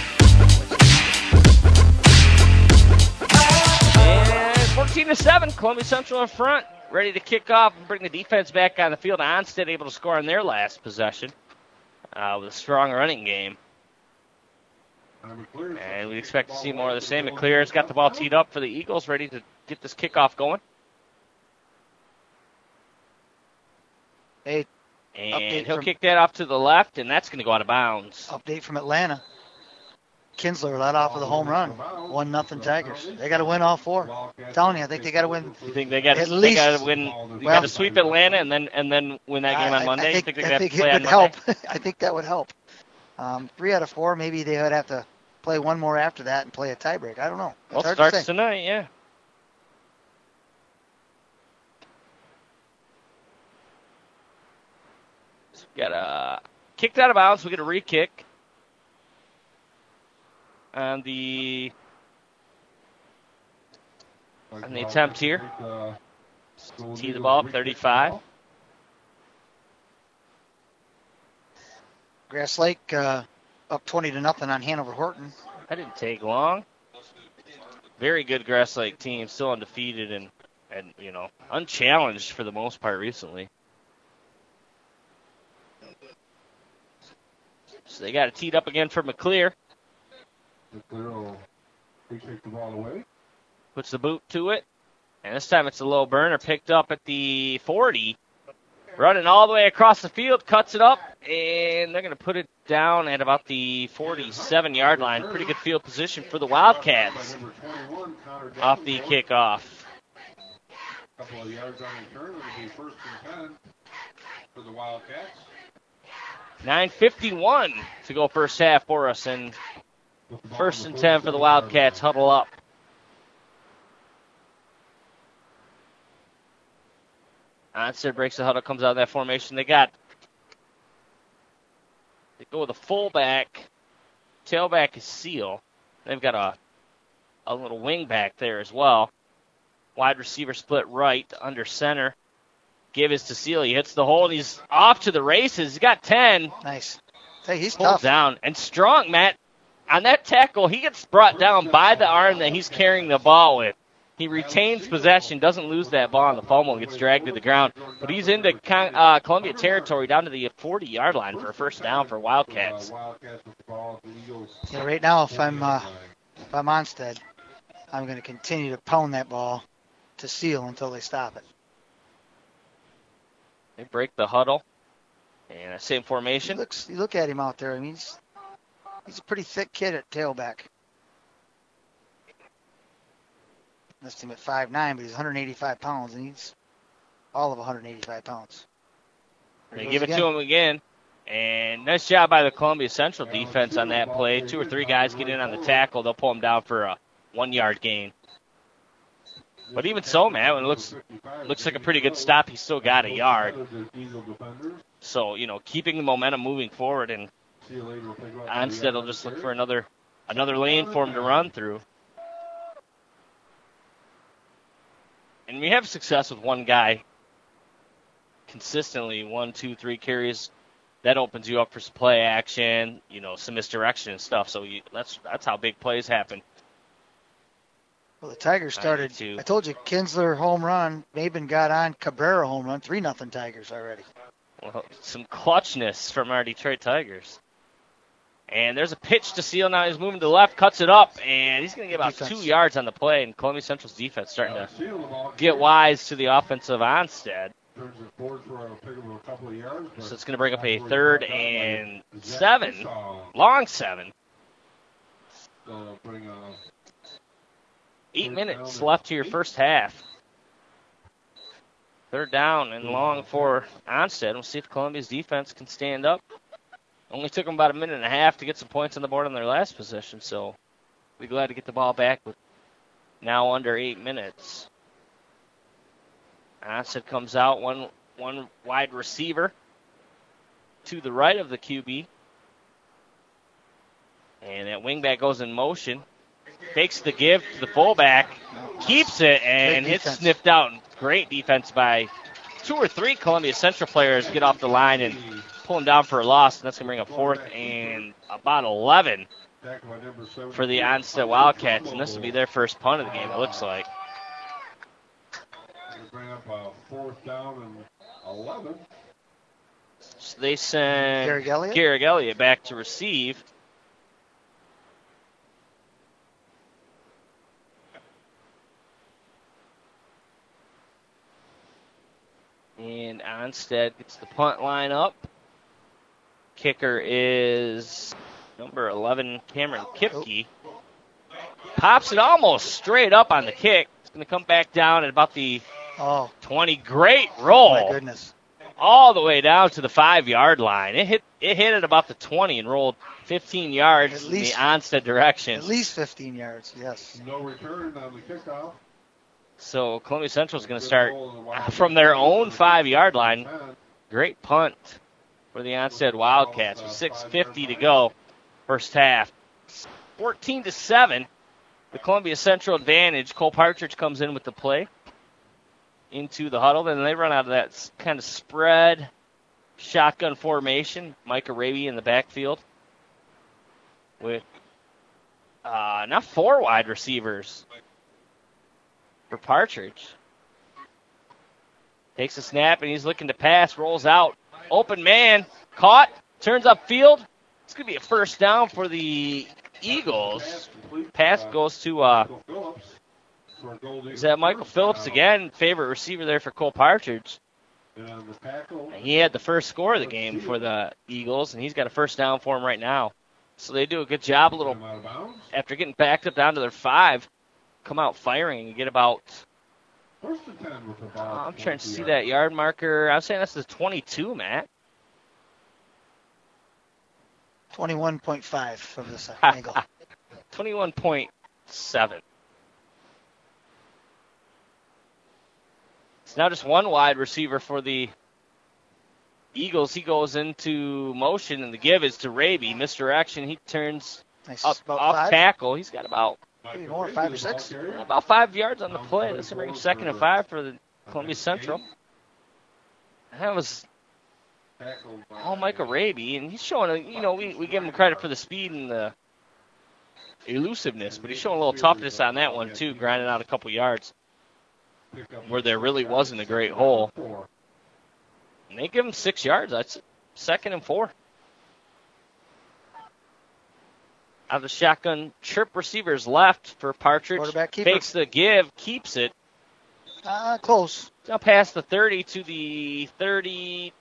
And fourteen to seven, Columbia Central in front, ready to kick off and bring the defense back on the field. Onstead able to score on their last possession uh, with a strong running game. And we expect to see more of the same. McClear's got the ball teed up for the Eagles, ready to get this kickoff going. Hey, and he'll kick that off to the left, and that's going to go out of bounds. Update from Atlanta. Kinsler led off with a home run. One nothing Tigers. They got to win all four. I'm telling you, I think they got to win. You think they got at they least got to win? You well, got to sweep Atlanta and then and then win that game on Monday. I, I think, you think they I have think to play it on would Monday? help. I think that would help. Um, three out of four, maybe they would have to play one more after that and play a tiebreak. I don't know. It's Well, hard starts to say. tonight, yeah. So we got a kicked out of bounds. We get a re-kick on the on the attempt here. Tee the ball up, thirty-five. Grass Lake uh, up twenty to nothing on Hanover Horton. That didn't take long. Very good Grass Lake team, still undefeated and, and you know, unchallenged for the most part recently. So they got it teed up again for McClear. McClear will take the ball away. Puts the boot to it. And this time it's a low burner picked up at the forty. Running all the way across the field, cuts it up, and they're going to put it down at about the forty-seven-yard line. Pretty good field position for the Wildcats off the kickoff. A couple of yards on return. It'll be first and ten for the Wildcats. nine fifty-one to go first half for us, and first and ten for the Wildcats. Huddle up. Onstead breaks the huddle, comes out of that formation. They got, they go with a fullback. Tailback is Seal. They've got a, a little wing back there as well. Wide receiver split right under center. Give is to Seal. He hits the hole, and he's off to the races. He's got ten. Nice. Hey, he's Pulls tough. down. And strong, Matt. On that tackle, he gets brought down by the arm that he's carrying the ball with. He retains possession, doesn't lose that ball on the fumble, and gets dragged to the ground. But he's into uh, Columbia territory down to the forty-yard line for a first down for Wildcats. Yeah, right now, if I'm uh, if I'm Onstead, I'm going to continue to pound that ball to Seal until they stop it. They break the huddle. And same formation. He looks, you look at him out there. I mean, he's, he's a pretty thick kid at tailback. Missed him at five nine, but he's one hundred eighty-five pounds, and he's all of one hundred eighty-five pounds. They give it again. to him again. And nice job by the Columbia Central defense on that play. Two or three guys get in on the tackle. They'll pull him down for a one-yard gain. But even so, man, it looks looks like a pretty good stop. He still got a yard. So, you know, keeping the momentum moving forward, and Onstead will just look for another another lane for him to run through. And we have success with one guy consistently, one, two, three carries. That opens you up for some play action, you know, some misdirection and stuff. So you, that's that's how big plays happen. Well, the Tigers started. I told you, Kinsler home run. Maben got on. Cabrera home run. Three nothing Tigers already. Well, some clutchness from our Detroit Tigers. And there's a pitch to Seal now. He's moving to the left, cuts it up, and he's going to get about defense. two yards on the play. And Columbia Central's defense starting to get wise to the offensive Onstead. So it's going to bring up a third and seven, long seven. Eight minutes left to your first half. Third down and long for Onstead. We'll see if Columbia's defense can stand up. Only took them about a minute and a half to get some points on the board on their last possession, so we'll be glad to get the ball back with now under eight minutes. Onstead comes out, one one wide receiver to the right of the Q B. And that wingback goes in motion. Takes the give to the fullback, keeps it, and it's sniffed out. Great defense by two or three Columbia Central players. Get off the line and pull him down for a loss, and that's going to bring a fourth and about eleven for the Onstead Wildcats, and this will be their first punt of the game, it looks like. Bring up a fourth down and eleven. So they send Garrick Elliott? Garrick Elliott back to receive. And Onstead gets the punt line up. Kicker is number eleven, Cameron Kipke. Pops it almost straight up on the kick. It's going to come back down at about the oh. twenty. Great roll. Oh, my goodness. All the way down to the five-yard line. It hit it hit at about the twenty and rolled fifteen yards in the Onstead direction. At least fifteen yards, yes. No return on the kickoff. So Columbia Central is going to start from their own five-yard line. Great punt for the Onstead Wildcats with six fifty to go, first half. fourteen to seven, the Columbia Central advantage. Cole Partridge comes in with the play into the huddle. Then they run out of that kind of spread shotgun formation. Micah Raby in the backfield with uh, not four wide receivers. For Partridge. Takes a snap, and he's looking to pass, rolls out. Open man, caught, turns upfield. It's going to be a first down for the Eagles. Pass goes to, uh, is that Michael Phillips again? Favorite receiver there for Cole Partridge. He had the first score of the game for the Eagles, and he's got a first down for him right now. So they do a good job a little after getting backed up down to their five. Come out firing and get about, uh, I'm trying to see that yard marker. I was saying that's the twenty-two, Matt. twenty-one point five from this angle. twenty-one point seven. It's now just one wide receiver for the Eagles. He goes into motion, and the give is to Raby. Misdirection. He turns nice. up off five? tackle. He's got about Maybe more, five or six. About five yards on the play. That's going to bring him second and five for the Columbia Central. That was all Micah Raby, and he's showing, a, you know, we, we give him credit for the speed and the elusiveness, but he's showing a little toughness on that one, too, grinding out a couple yards where there really wasn't a great hole. And they give him six yards. That's second and four. Out of the shotgun, trip receivers left for Partridge. Quarterback keeper. Fakes the give, keeps it. Uh, close. Now past the thirty to the thirty-two.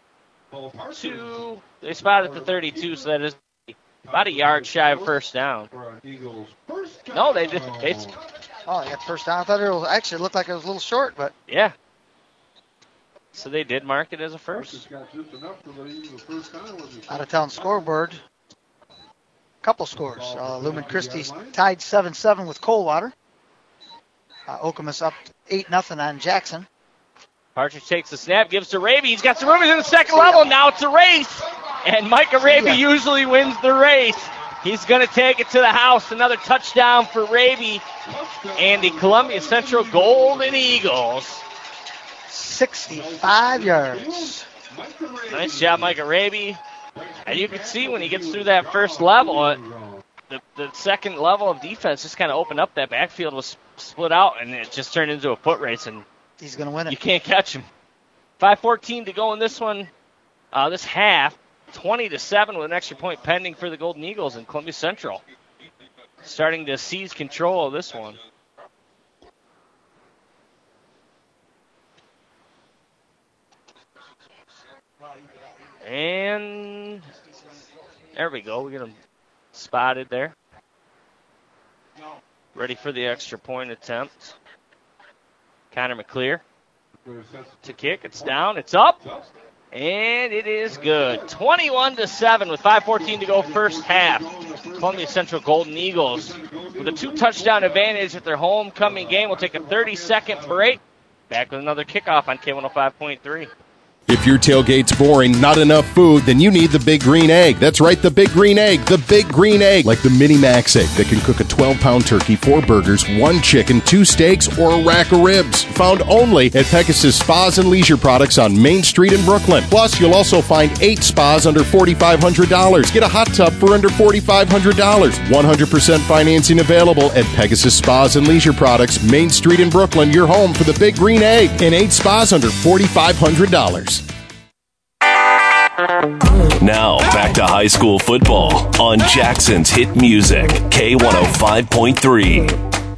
They spotted the thirty-two, so that is about a yard shy of first down. No, they did. They, oh, they got first down. I thought it was, actually it looked like it was a little short, but. Yeah. So they did mark it as a first. Out of town scoreboard. Couple scores. Uh, Lumen Christi tied seven seven with Coldwater. uh, Okemos up eight nothing on Jackson. Partridge takes the snap, gives to Raby. He's got some room. He's in the second level. Now it's a race. And Micah Raby usually wins the race. He's going to take it to the house. Another touchdown for Raby. And the Columbia Central Golden Eagles. sixty-five yards. Nice job, Micah Raby. And you can see when he gets through that first level, uh, the, the second level of defense just kind of opened up. That backfield was split out, and it just turned into a foot race. And he's going to win it. You can't catch him. five fourteen to go in this one, uh, this half. twenty to seven with an extra point pending for the Golden Eagles in Columbia Central. Starting to seize control of this one. And there we go. We get him spotted there. Ready for the extra point attempt. Connor McClear to kick. It's down. It's up. And it is good. twenty-one to seven with five fourteen to go first half. Columbia Central Golden Eagles with a two-touchdown advantage at their homecoming game. We'll take a thirty-second break. Back with another kickoff on K one oh five point three. If your tailgate's boring, not enough food, then you need the Big Green Egg. That's right, the Big Green Egg. The Big Green Egg. Like the Mini Max Egg that can cook a twelve-pound turkey, four burgers, one chicken, two steaks, or a rack of ribs. Found only at Pegasus Spas and Leisure Products on Main Street in Brooklyn. Plus, you'll also find eight spas under four thousand five hundred dollars. Get a hot tub for under four thousand five hundred dollars. one hundred percent financing available at Pegasus Spas and Leisure Products, Main Street in Brooklyn. Your home for the Big Green Egg. And eight spas under four thousand five hundred dollars. Now, back to high school football on Jackson's Hit Music, K one oh five point three.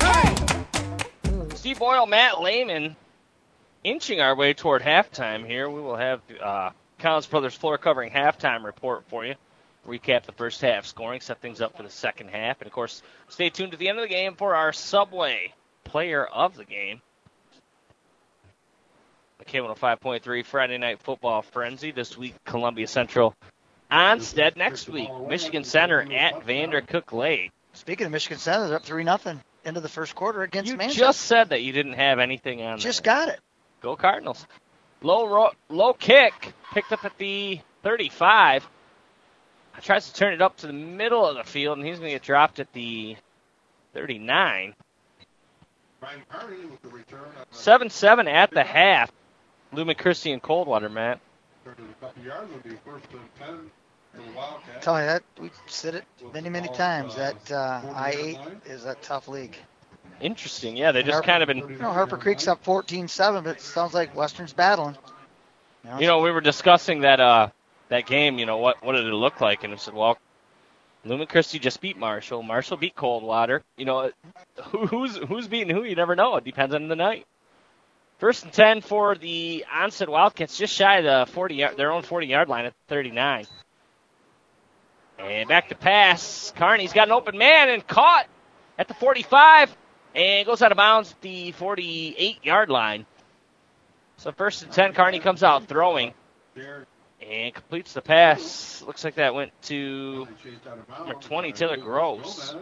Steve Boyle, Matt Lehman, inching our way toward halftime here. We will have uh, Collins Brothers floor covering halftime report for you. Recap the first half scoring, set things up for the second half. And, of course, stay tuned to the end of the game for our Subway player of the game. The K one oh five point three Friday Night Football Frenzy. This week, Columbia Central Onstead. Next week, Michigan Center at Vandercook Lake. Speaking of Michigan Center, they're up three nothing into the first quarter against you Manchester. You just said that you didn't have anything on Just there. got it. Go Cardinals. Low ro- low kick picked up at the thirty-five. Tries to turn it up to the middle of the field, and he's going to get dropped at the thirty-nine. seven seven at the half. Lou McChristy and Coldwater, Matt. Tell me that. We said it many, many times. That uh, I eight is a tough league. Interesting. Yeah, they just Harper, kind of been... You know, Harper Creek's up fourteen seven, but it sounds like Western's battling. You know, you know we were discussing that uh, that game, you know, what, what did it look like? And I said, well, Lou McChristy just beat Marshall. Marshall beat Coldwater. You know, who, who's who's beating who? You never know. It depends on the night. First and ten for the Onstead Wildcats, just shy of the forty, their own forty-yard line at thirty-nine. And back to pass. Carney's got an open man and caught at the forty-five and goes out of bounds at the forty-eight-yard line. So first and ten, Carney comes out throwing and completes the pass. Looks like that went to number twenty, Taylor Gross.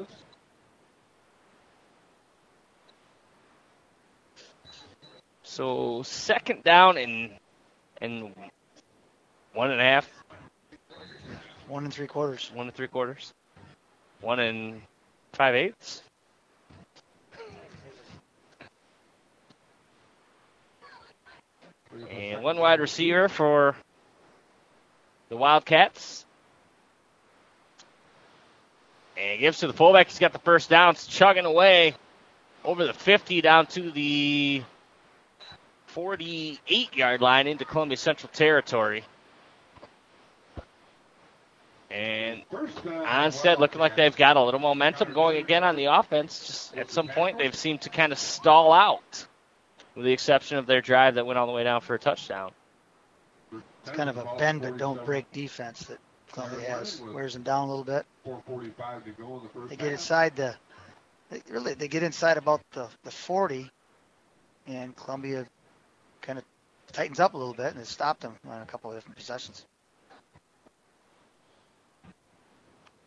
So second down and and one and a half. One and three quarters. One and three quarters. One and five eighths. And one wide receiver for the Wildcats. And gives to the fullback. He's got the first down. It's chugging away over the fifty down to the forty-eight-yard line into Columbia Central territory. And Onstead looking like they've got a little momentum going again on the offense. Just at some point they've seemed to kind of stall out, with the exception of their drive that went all the way down for a touchdown. It's kind of a bend but don't break defense that Columbia has. Wears them down a little bit. They get inside the they really they get inside about the, the forty, and Columbia kind of tightens up a little bit and has stopped them on a couple of different possessions.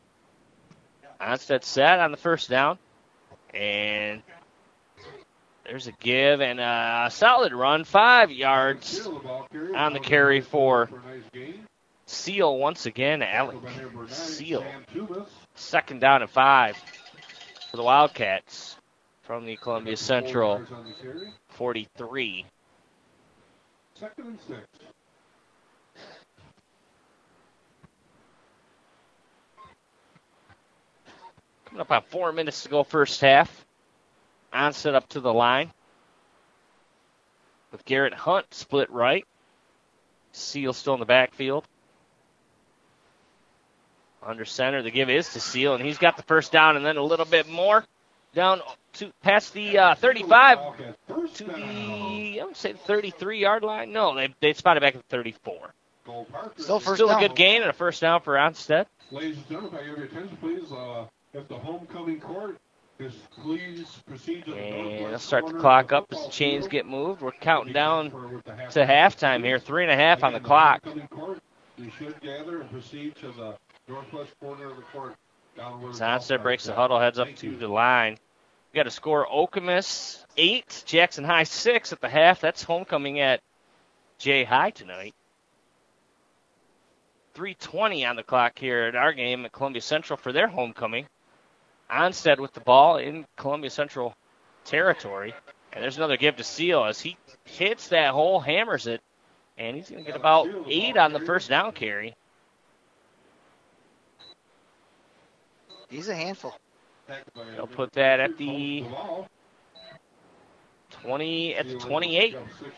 Onstead set on the first down, and There's a give and a solid run. Five yards on the carry for Seal once again. Alec Seal. Second down and five for the Wildcats from the Columbia Central forty-three. Second and six. Coming up on four minutes to go first half. Onset up to the line with Garrett Hunt split right. Seal still in the backfield. Under center, the give is to Seal, and he's got the first down and then a little bit more. Down to past the uh, thirty-five to the, I would say, thirty-three-yard line. No, they they spotted back at the thirty-four. Still first Still down. a good gain and a first down for Onstead. Ladies and gentlemen, if I have your attention, please. Uh, if the homecoming court is please proceed to the And let's start the clock up as the chains get moved. We're counting down to halftime here. Three and a half on the clock. You should gather and proceed to the northwest corner of the court. As Onstead breaks the huddle, heads up to the line. We got to score Okemos eight, Jackson High six at the half. That's homecoming at Jay High tonight. three twenty on the clock here at our game at Columbia Central for their homecoming. Onstead with the ball in Columbia Central territory. And there's another give to Seal as he hits that hole, hammers it, and he's going to get about eight on the first down carry. He's a handful. They'll put that at the twenty, at the twenty-eight.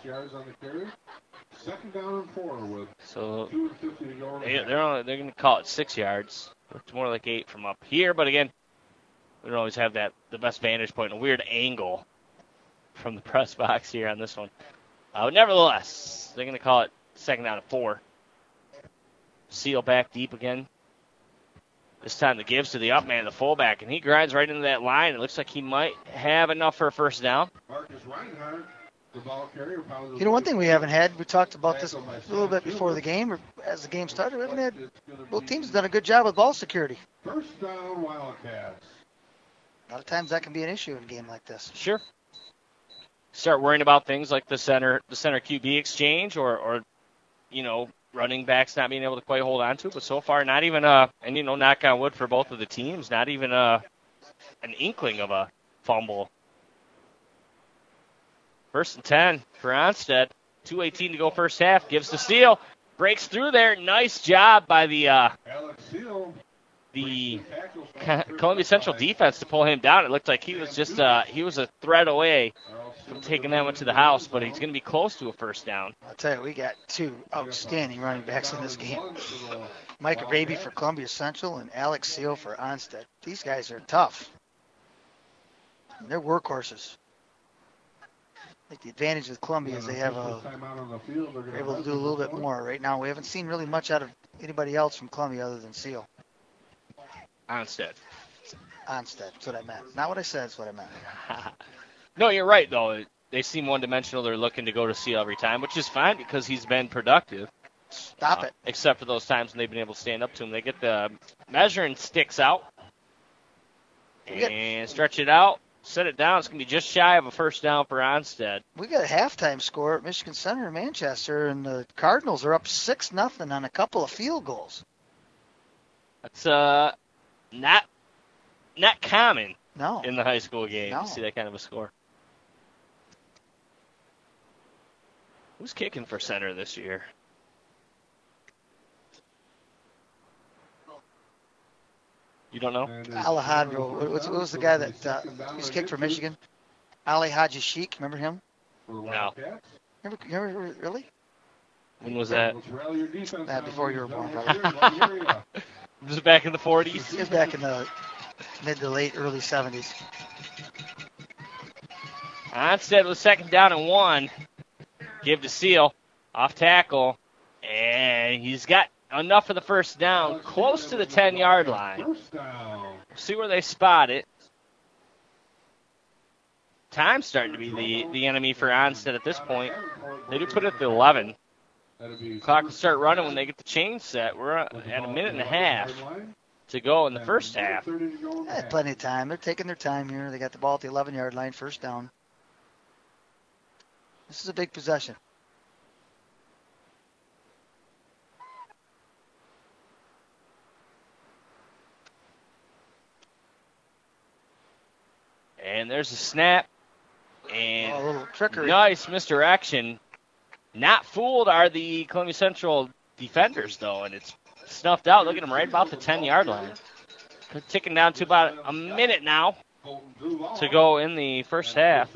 Second down and four with So two fifty to go. they, they're only, they're going to call it six yards. It's more like eight from up here, but again, we don't always have that the best vantage point, a weird angle from the press box here on this one. Uh, but nevertheless, they're going to call it second down and four. Seal back deep again. This time the gives to the up man, the fullback, and he grinds right into that line. It looks like he might have enough for a first down. Marcus Reinhardt, the ball carrier. You know, one thing we haven't had, we talked about this a little bit before the game, or as the game started, we haven't had, both teams have done a good job with ball security. First down, Wildcats. A lot of times that can be an issue in a game like this. Sure. Start worrying about things like the center, the center Q B exchange, or, or, you know, running backs not being able to quite hold on to it. But so far, not even a, and you know, knock on wood for both of the teams, not even a, an inkling of a fumble. First and ten for Onstead. two eighteen to go first half. Gives to Seal. Breaks through there. Nice job by the uh, the Columbia Central defense to pull him down. It looked like he was just uh, he was a threat away from taking that one to the house, but he's going to be close to a first down. I'll tell you, we got two outstanding running backs in this game. Micah Baby for Columbia Central and Alex Seal for Onstead. These guys are tough. They're workhorses. I think the advantage with Columbia is they have a, they're able to do a little bit more. Right now, we haven't seen really much out of anybody else from Columbia other than Seal. Onstead. Onstead, that's what I meant. Not what I said, that's what I meant. No, you're right, though. They seem one-dimensional. They're looking to go to Seal every time, which is fine because he's been productive. Stop uh, it. Except for those times when they've been able to stand up to him. They get the measuring sticks out and stretch it out, set it down. It's going to be just shy of a first down for Onstead. We got a halftime score at Michigan Center in Manchester, and the Cardinals are up six nothing on a couple of field goals. That's uh, not not common no. in the high school game no. to see that kind of a score. Who's kicking for center this year? You don't know? Alejandro. What was the guy that uh, he's kicked for Michigan? Ali Haji Sheik. Remember him? No. Remember, remember really? When was that? Uh, before you were born, probably. Was it back in the forties? It was back in the mid to late early seventies. Onstead with second down and one. Give to Seal. Off tackle. And he's got enough for the first down. Close to the ten-yard line. See where they spot it. Time's starting to be the, the enemy for Onstead at this point. They do put it at the eleven. Clock will start running when they get the chain set. We're at a minute and a half to go in the first half. They had plenty of time. They're taking their time here. They got the ball at the eleven-yard line, first down. This is a big possession. And there's a snap. And oh, a little trickery. Nice misdirection. Not fooled are the Columbia Central defenders, though, and it's snuffed out. Look at them right about the ten-yard line. They're ticking down to about a minute now to go in the first half.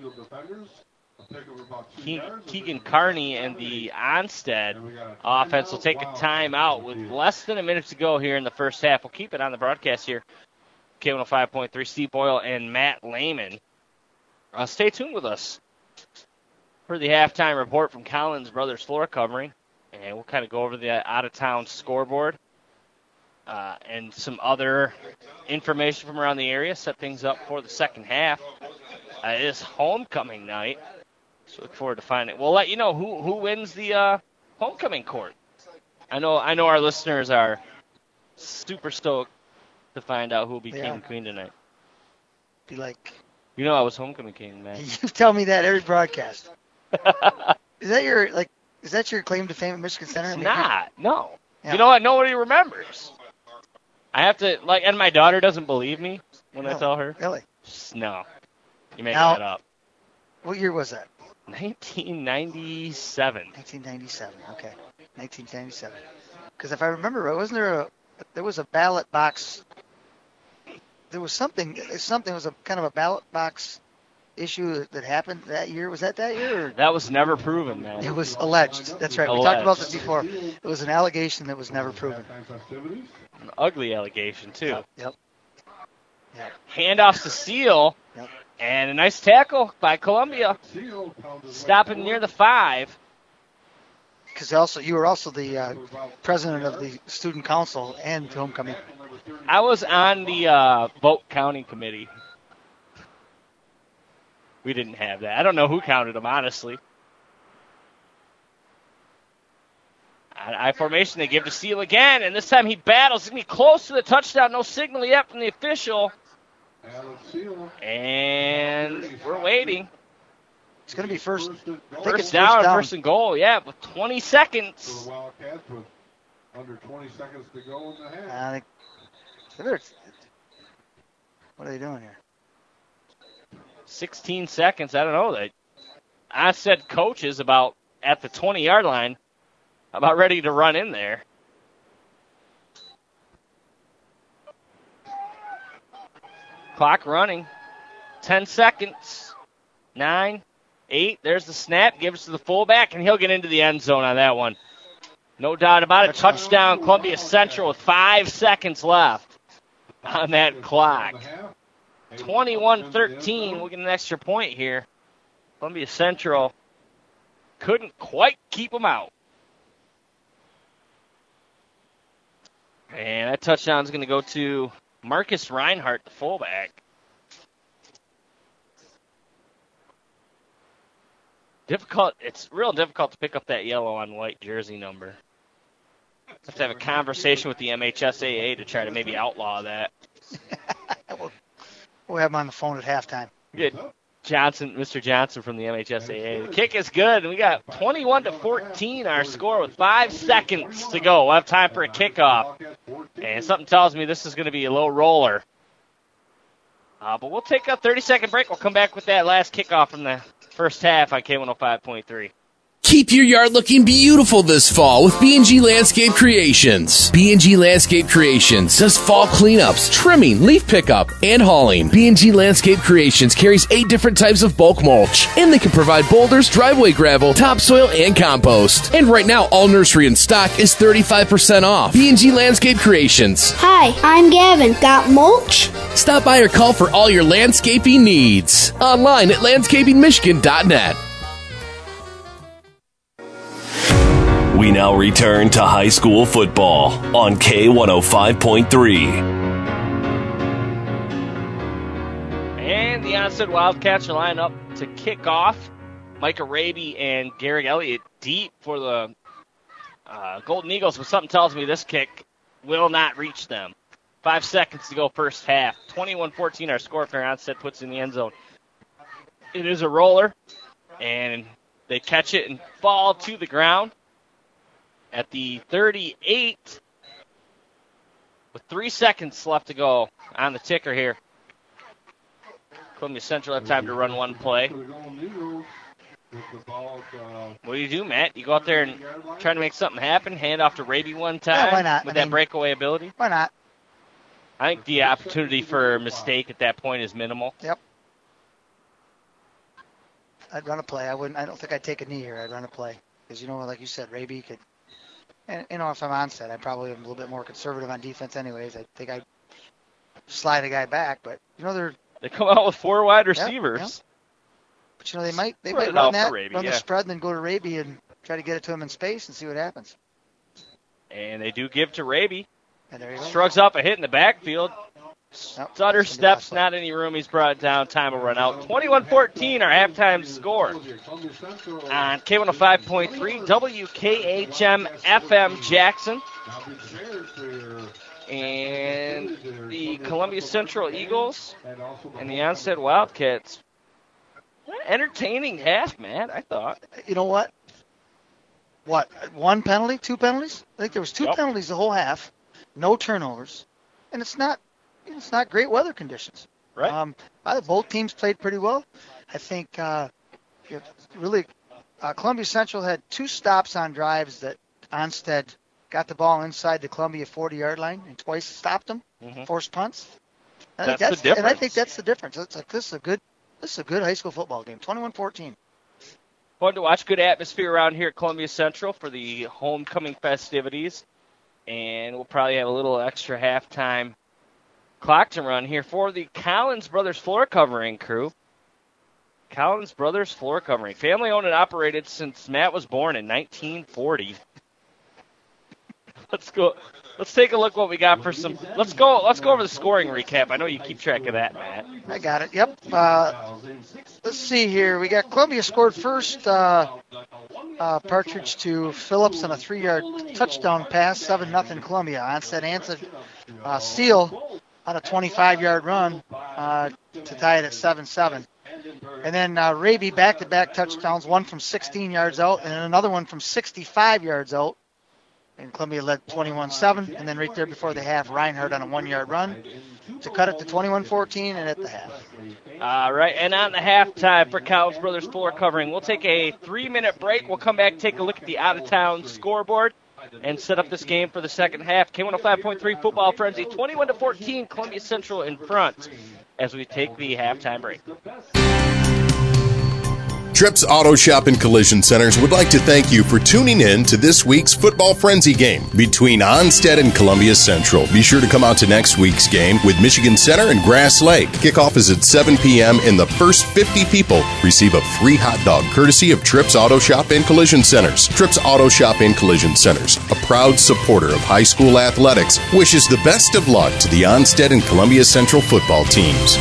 Keegan Carney and the Onstead offense will take a timeout with less than a minute to go here in the first half. We'll keep it on the broadcast here. K one oh five point three, Steve Boyle and Matt Lehman. Uh, stay tuned with us for the halftime report from Collins Brothers Floor Covering. And we'll kind of go over the out-of-town scoreboard uh, and some other information from around the area, set things up for the second half. Uh, it is homecoming night, so look forward to finding it. We'll let you know who, who wins the uh, homecoming court. I know I know our listeners are super stoked to find out who will be yeah. king and queen tonight. Be like, you know I was homecoming king, man. You tell me that every broadcast. Is that your like? Is that your claim to fame at Michigan Center? It's not. No. Yeah. You know what? Nobody remembers. I have to like, and my daughter doesn't believe me when no, I tell her. Really? Just, no. You make now, that up. What year was that? nineteen ninety-seven. nineteen ninety-seven. Okay. nineteen ninety-seven. Because if I remember right, wasn't there a there was a ballot box? There was something. Something was a kind of a ballot box issue that happened that year. Was that that year? Or? That was never proven, man. It was alleged. That's right. Alleged. We talked about this before. It was an allegation that was never proven. An ugly allegation, too. Yep. Yep. yep. Handoffs to Seal. Yep. And a nice tackle by Columbia. Stopping near the five. Because also you were also the uh, president of the student council and homecoming. I was on the uh, vote counting committee. We didn't have that. I don't know who counted them, honestly. I formation they give to Seal again, and this time he battles. He's going to be close to the touchdown. No signal yet from the official. And we're waiting. It's going to be first, first down, first down, first and goal, yeah, with twenty seconds. Under twenty seconds to go in the half. I think, what are they doing here? sixteen seconds. I don't know. That I said coaches about at the twenty-yard line, about ready to run in there. Clock running. ten seconds. Nine. Eight. There's the snap. Gives to the fullback, and he'll get into the end zone on that one. No doubt about it. Touchdown, Columbia Central with five seconds left on that clock. twenty-one thirteen. We'll get an extra point here. Columbia Central couldn't quite keep them out. And that touchdown is going to go to Marcus Reinhardt, the fullback. Difficult. It's real difficult to pick up that yellow on white jersey number. Have to have a conversation with the M H S A A to try to maybe outlaw that. we'll, we'll have him on the phone at halftime. Good. Johnson, Mister Johnson from the M H S A A. The kick is good. We got twenty-one to fourteen, our score with five seconds to go. We'll have time for a kickoff. And something tells me this is going to be a low roller. Uh, but we'll take a thirty-second break. We'll come back with that last kickoff from the first half on K one oh five point three. Keep your yard looking beautiful this fall with B and G Landscape Creations. B and G Landscape Creations does fall cleanups, trimming, leaf pickup, and hauling. B and G Landscape Creations carries eight different types of bulk mulch, and they can provide boulders, driveway gravel, topsoil, and compost. And right now, all nursery in stock is thirty-five percent off. B and G Landscape Creations. Hi, I'm Gavin. Got mulch? Stop by or call for all your landscaping needs. Online at landscaping michigan dot net. We now return to high school football on K one oh five point three. And the Onstead Wildcats are lined up to kick off. Micah Raby and Garrick Elliott deep for the uh, Golden Eagles, but something tells me this kick will not reach them. Five seconds to go first half. twenty-one fourteen our score if Onstead puts in the end zone. It is a roller, and They catch it and fall to the ground at the thirty-eight with three seconds left to go on the ticker here. Columbia Central have time to run one play. What do you do, Matt? You go out there and try to make something happen, hand off to Raby one time yeah, why not? with I that mean, breakaway ability? Why not? I think the opportunity for a mistake at that point is minimal. Yep. I'd run a play. I wouldn't. I don't think I'd take a knee here. I'd run a play because you know, like you said, Raby could. And you know, if I'm onset, I probably am a little bit more conservative on defense, anyways. I think I'd slide a guy back, but you know, they're they come out with four wide receivers. Yep, yep. But you know, they might they Spread might it run out for that, Raby, run yeah. the spread, and then go to Raby and try to get it to him in space and see what happens. And they do give to Raby. And there you go. Shrugs up a hit in the backfield. Nope. Stutter steps, not any room. He's brought down. Time will run out. twenty-one fourteen, our halftime score. On K one oh five point three, W K H M F M Jackson. And the Columbia Central Eagles and the Onstead Wildcats. Entertaining half, man, I thought. You know what? What, one penalty, two penalties? I think there was two Yep. penalties the whole half, no turnovers, and it's not it's not great weather conditions. Right. Um, I think both teams played pretty well. I think uh, it really uh, Columbia Central had two stops on drives that Onstead got the ball inside the Columbia forty-yard line and twice stopped them, Mhm. forced punts. I That's think the that's and I difference. think that's the difference. It's like this is a good this is a good high school football game. twenty-one fourteen. Fun to watch. Good atmosphere around here at Columbia Central for the homecoming festivities. And we'll probably have a little extra halftime clock to run here for the Collins Brothers floor covering crew. Collins Brothers floor covering. Family owned and operated since Matt was born in nineteen forty. Let's go. Let's take a look what we got for some. Let's go. Let's go over the scoring recap. I know you keep track of that, Matt. I got it. Yep. Uh, let's see here. We got Columbia scored first. Uh, uh, Partridge to Phillips on a three-yard touchdown pass, seven nothing Columbia. Onstead answered uh, Steele on a twenty-five-yard run uh, to tie it at seven seven. And then uh, Raby back-to-back touchdowns, one from sixteen yards out and another one from sixty-five yards out. And Columbia led twenty-one seven. And then right there before the half, Reinhardt on a one-yard run to cut it to twenty-one fourteen and at the half. All right, and on the halftime for Collins Brothers floor covering, we'll take a three-minute break. We'll come back, take a look at the out-of-town scoreboard, and set up this game for the second half. K one oh five point three Football Frenzy, twenty-one to fourteen, Columbia Central in front as we take the halftime break. Trips Auto Shop and Collision Centers would like to thank you for tuning in to this week's Football Frenzy game between Onstead and Columbia Central. Be sure to come out to next week's game with Michigan Center and Grass Lake. Kickoff is at seven p.m. and the first fifty people receive a free hot dog courtesy of Trips Auto Shop and Collision Centers. Trips Auto Shop and Collision Centers, a proud supporter of high school athletics, wishes the best of luck to the Onstead and Columbia Central football teams.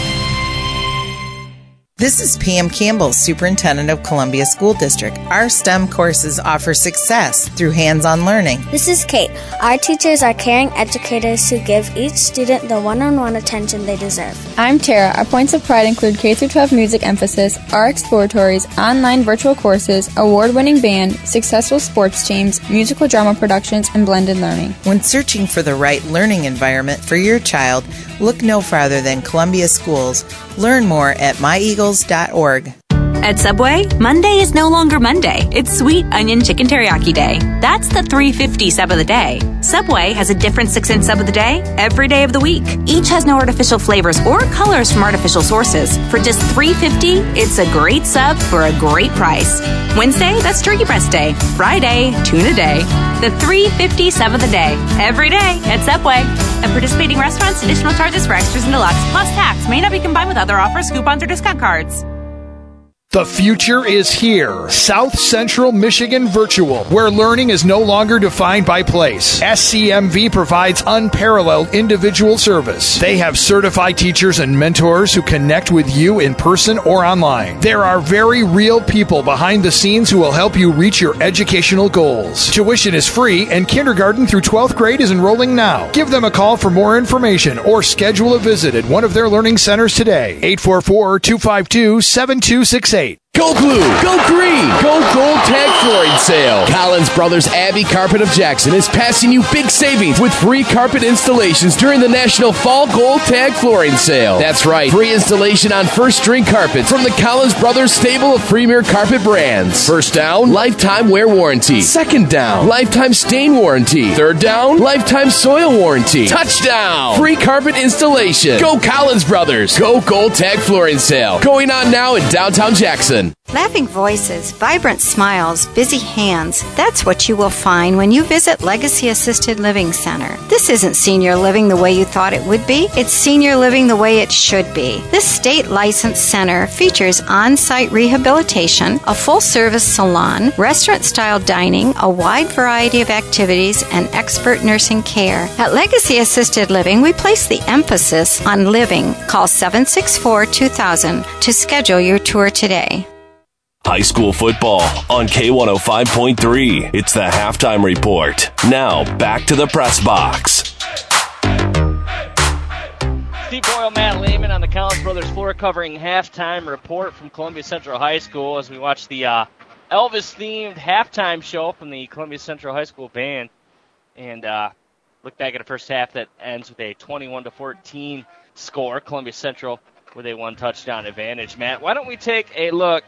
This is Pam Campbell, Superintendent of Columbia School District. Our STEM courses offer success through hands-on learning. This is Kate. Our teachers are caring educators who give each student the one-on-one attention they deserve. I'm Tara. Our points of pride include K through twelve music emphasis, our exploratories, online virtual courses, award-winning band, successful sports teams, musical drama productions, and blended learning. When searching for the right learning environment for your child, look no farther than Columbia Schools. Learn more at my eagles dot org. At Subway, Monday is no longer Monday. It's Sweet Onion Chicken Teriyaki Day. That's the three fifty sub of the day. Subway has a different six cent sub of the day every day of the week. Each has no artificial flavors or colors from artificial sources. For just three fifty, it's a great sub for a great price. Wednesday, that's Turkey Breast Day. Friday, Tuna Day. The three fifty sub of the day every day at Subway. At participating restaurants, additional charges for extras and deluxe plus tax may not be combined with other offers, coupons, or discount cards. The future is here. South Central Michigan Virtual, where learning is no longer defined by place. S C M V provides unparalleled individual service. They have certified teachers and mentors who connect with you in person or online. There are very real people behind the scenes who will help you reach your educational goals. Tuition is free, and kindergarten through twelfth grade is enrolling now. Give them a call for more information or schedule a visit at one of their learning centers today. eight four four, two five two, seven two six eight. Go blue, go green, go gold tag flooring sale. Collins Brothers Abbey Carpet of Jackson is passing you big savings with free carpet installations during the National Fall Gold Tag Flooring Sale. That's right, free installation on first string carpets from the Collins Brothers stable of premier carpet brands. First down, lifetime wear warranty. Second down, lifetime stain warranty. Third down, lifetime soil warranty. Touchdown! Free carpet installation. Go Collins Brothers. Go Gold Tag Flooring Sale. Going on now in downtown Jackson. Laughing voices, vibrant smiles, busy hands. That's what you will find when you visit Legacy Assisted Living Center. This isn't senior living the way you thought it would be. It's senior living the way it should be. This state-licensed center features on-site rehabilitation, a full-service salon, restaurant-style dining, a wide variety of activities, and expert nursing care. At Legacy Assisted Living, we place the emphasis on living. Call seven six four, two thousand to schedule your tour today. High school football on K one oh five point three. It's the halftime report. Now, back to the press box. Steve Boyle, Matt Lehman on the Collins Brothers floor covering halftime report from Columbia Central High School as we watch the uh, Elvis-themed halftime show from the Columbia Central High School band. And uh, look back at the first half that ends with a twenty-one to fourteen score. Columbia Central with a one-touchdown advantage. Matt, why don't we take a look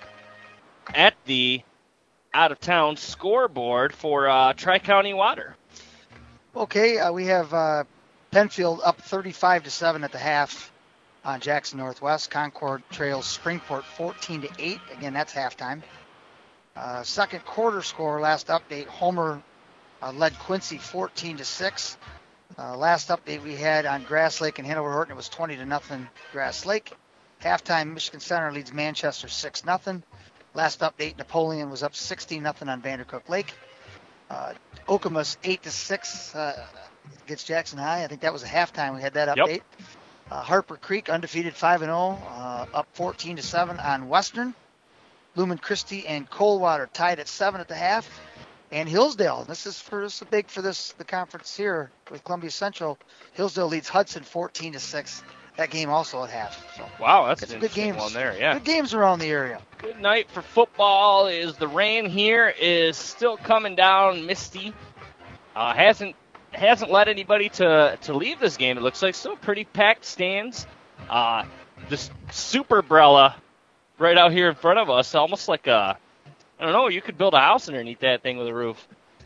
at the out-of-town scoreboard for uh, Tri-County Water? Okay, uh, we have uh, Penfield up thirty-five to seven at the half on Jackson Northwest. Concord trails Springport fourteen to eight. Again, that's halftime. Uh, second quarter score, last update, Homer uh, led Quincy fourteen to six. Uh, last update we had on Grass Lake and Hanover Horton, it was twenty to nothing Grass Lake. Halftime, Michigan Center leads Manchester six nothing. Last update, Napoleon was up sixteen nothing on Vandercook Lake. Uh, Okemos eight to six uh, against Jackson High. I think that was a halftime. We had that update. Yep. Uh, Harper Creek undefeated five and oh, uh, up fourteen to seven on Western. Lumen Christi and Coldwater tied at seven at the half. And Hillsdale, this is for this is big for this the conference here with Columbia Central. Hillsdale leads Hudson fourteen to six. That game also at half. So wow, that's an good interesting games. one there. Yeah, good games around the area. Good night for football. Is the rain here is still coming down, misty. Uh, hasn't hasn't led anybody to to leave this game. It looks like still pretty packed stands. Uh, this Superbrella right out here in front of us, almost like a I don't know. You could build a house underneath that thing with a roof.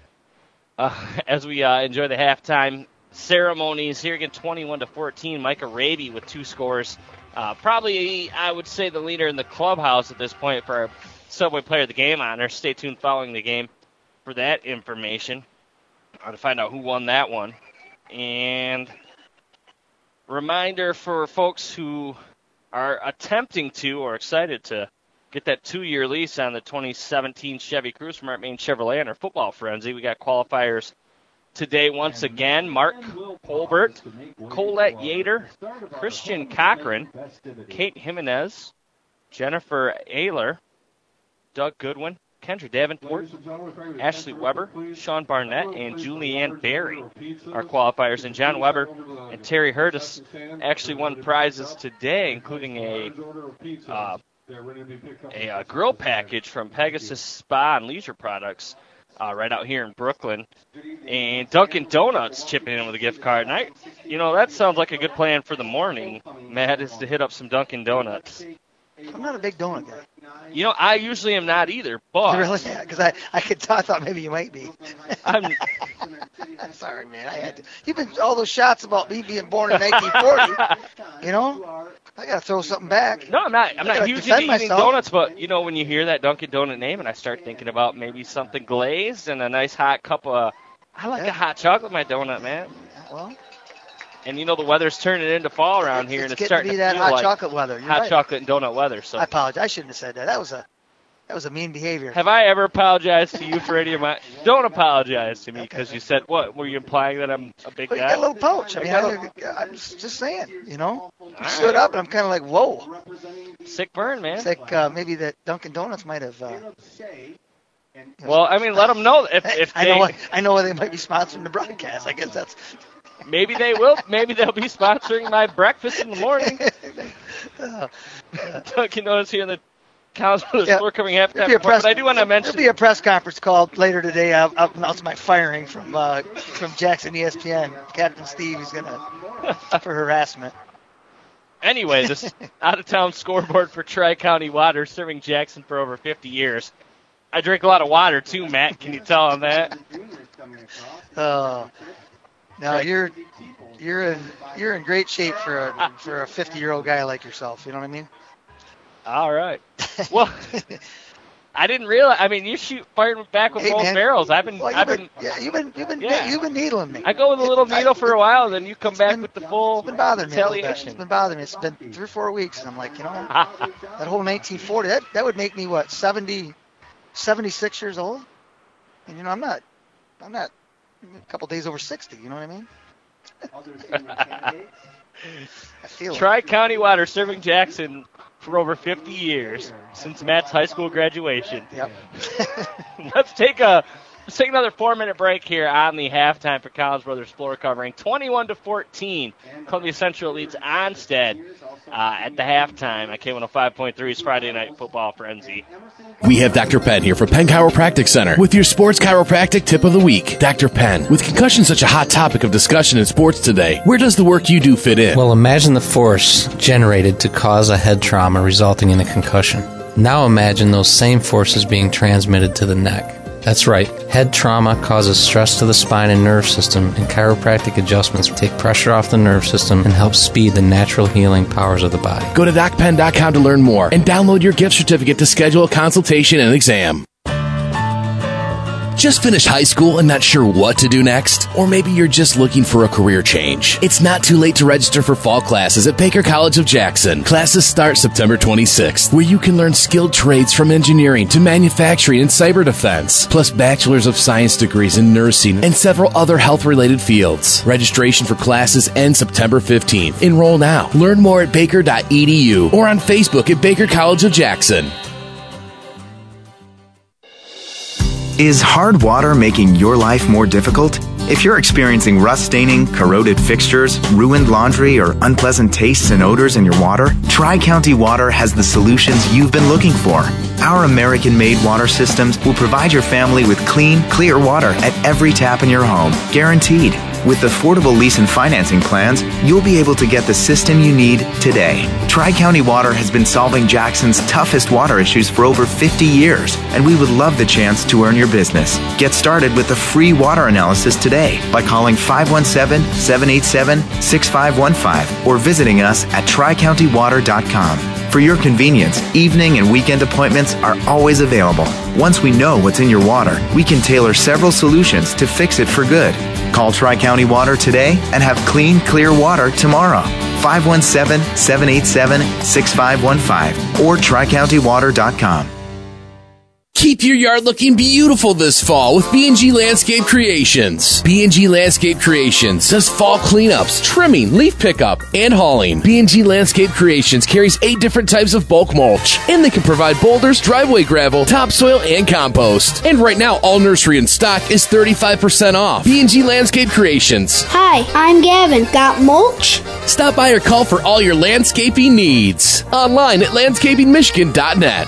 Uh, as we uh, enjoy the halftime ceremonies here again, twenty-one to fourteen. Micah Raby with two scores. Uh, probably, I would say, the leader in the clubhouse at this point for our Subway Player of the Game honor. Stay tuned following the game for that information uh, to find out who won that one. And reminder for folks who are attempting to or excited to get that two-year lease on the twenty seventeen Chevy Cruze from Art Main Chevrolet and our Football Frenzy. We got qualifiers today once again. Mark Colbert, Colette Yater, Christian Cochran, Kate Jimenez, Jennifer Ayler, Doug Goodwin, Kendra Davenport, Ashley Weber, Sean Barnett, and Julianne Barry are qualifiers. And John Weber and Terry Hurtis actually won prizes today, including a uh, a, a grill package from Pegasus Spa and Leisure Products. Uh, right out here in Brooklyn. And Dunkin' Donuts chipping in with a gift card. And I, you know, that sounds like a good plan for the morning, Matt, is to hit up some Dunkin' Donuts. I'm not a big donut guy. You know, I usually am not either, but... Really? Because I, I, could t- I thought maybe you might be. I'm... I'm sorry, man. I had to. You've been all those shots about me being born in nineteen forty. You know? I got to throw something back. No, I'm not. I'm I not huge into eating donuts, but, you know, when you hear that Dunkin' Donut name and I start thinking about maybe something glazed and a nice hot cup of... I like yeah. a hot chocolate in my donut, man. Well... And, you know, the weather's turning into fall around here, it's and it's starting to be to that feel hot like chocolate weather. You're hot right. chocolate and donut weather. So I apologize. I shouldn't have said that. That was a that was a mean behavior. Have I ever apologized to you for any of my... Don't apologize to me because okay. you said, what, were you implying that I'm a big well, guy? You got a little pouch. I mean, I I, I'm just saying, you know. You right. stood up, and I'm kind of like, whoa. Sick burn, man. It's like uh, maybe that Dunkin' Donuts might have... Uh, well, I mean, let them know if, if I they... know, I know they might be sponsoring the broadcast. I guess that's... Maybe they will. Maybe they'll be sponsoring my breakfast in the morning. Dunkin' Donuts here in the Counts for the Yeah. score coming halftime There'll be a report, press- but I do want to mention. There'll be a press conference called later today. I'll, I'll announce my firing from uh, from Jackson E S P N. Captain Steve is gonna for harassment. Anyway, this out-of-town scoreboard for Tri-County Water, serving Jackson for over fifty years. I drink a lot of water too, Matt. Can you tell him that? Oh, no, you're you're in you're in great shape for a for a fifty-year-old guy like yourself. You know what I mean? All right. Well, I didn't realize. I mean, you shoot firing back with Hey, both man. barrels. I've been, Well, you've I've been, been, yeah, you've been you've been yeah. you've been needling me. I go with a little needle for a while, then you come back with the full It's been bothering me a little bit. It's retaliation. been bothering me. It's been three or four weeks, and I'm like, you know, that whole nineteen forty, that that would make me what seventy, seventy-six years old, and you know, I'm not, I'm not a couple days over sixty. You know what I mean? I feel it. Tri-County Water, serving Jackson for over fifty years, since Matt's high school graduation. Yep. Let's take a let's take another four-minute break here on the halftime for Collins Brothers floor covering. twenty-one to fourteen, Columbia Central leads Onstead uh, at the halftime at K one oh five point three's Friday Night Football Frenzy. We have Doctor Penn here from Penn Chiropractic Center with your sports chiropractic tip of the week. Doctor Penn, with concussion such a hot topic of discussion in sports today, where does the work you do fit in? Well, imagine the force generated to cause a head trauma resulting in a concussion. Now imagine those same forces being transmitted to the neck. That's right. Head trauma causes stress to the spine and nerve system, and chiropractic adjustments take pressure off the nerve system and help speed the natural healing powers of the body. Go to doc penn dot com to learn more and download your gift certificate to schedule a consultation and exam. Just finished high school and not sure what to do next? Or maybe you're just looking for a career change. It's not too late to register for fall classes at Baker College of Jackson. Classes start September twenty-sixth, where you can learn skilled trades from engineering to manufacturing and cyber defense, plus bachelor's of science degrees in nursing and several other health-related fields. Registration for classes ends September fifteenth. Enroll now. Learn more at baker dot e d u or on Facebook at Baker College of Jackson. Is hard water making your life more difficult? If you're experiencing rust staining, corroded fixtures, ruined laundry, or unpleasant tastes and odors in your water, Tri-County Water has the solutions you've been looking for. Our American-made water systems will provide your family with clean, clear water at every tap in your home, guaranteed. With affordable lease and financing plans, you'll be able to get the system you need today. Tri-County Water has been solving Jackson's toughest water issues for over fifty years, and we would love the chance to earn your business. Get started with a free water analysis today by calling five one seven, seven eight seven, six five one five or visiting us at tri county water dot com. For your convenience, evening and weekend appointments are always available. Once we know what's in your water, we can tailor several solutions to fix it for good. Call Tri-County Water today and have clean, clear water tomorrow. five one seven, seven eight seven, six five one five or tri county water dot com. Keep your yard looking beautiful this fall with B and G Landscape Creations. B and G Landscape Creations does fall cleanups, trimming, leaf pickup, and hauling. B and G Landscape Creations carries eight different types of bulk mulch, and they can provide boulders, driveway gravel, topsoil, and compost. And right now, all nursery in stock is thirty-five percent off. B and G Landscape Creations. Hi, I'm Gavin. Got mulch? Stop by or call for all your landscaping needs. Online at landscaping michigan dot net.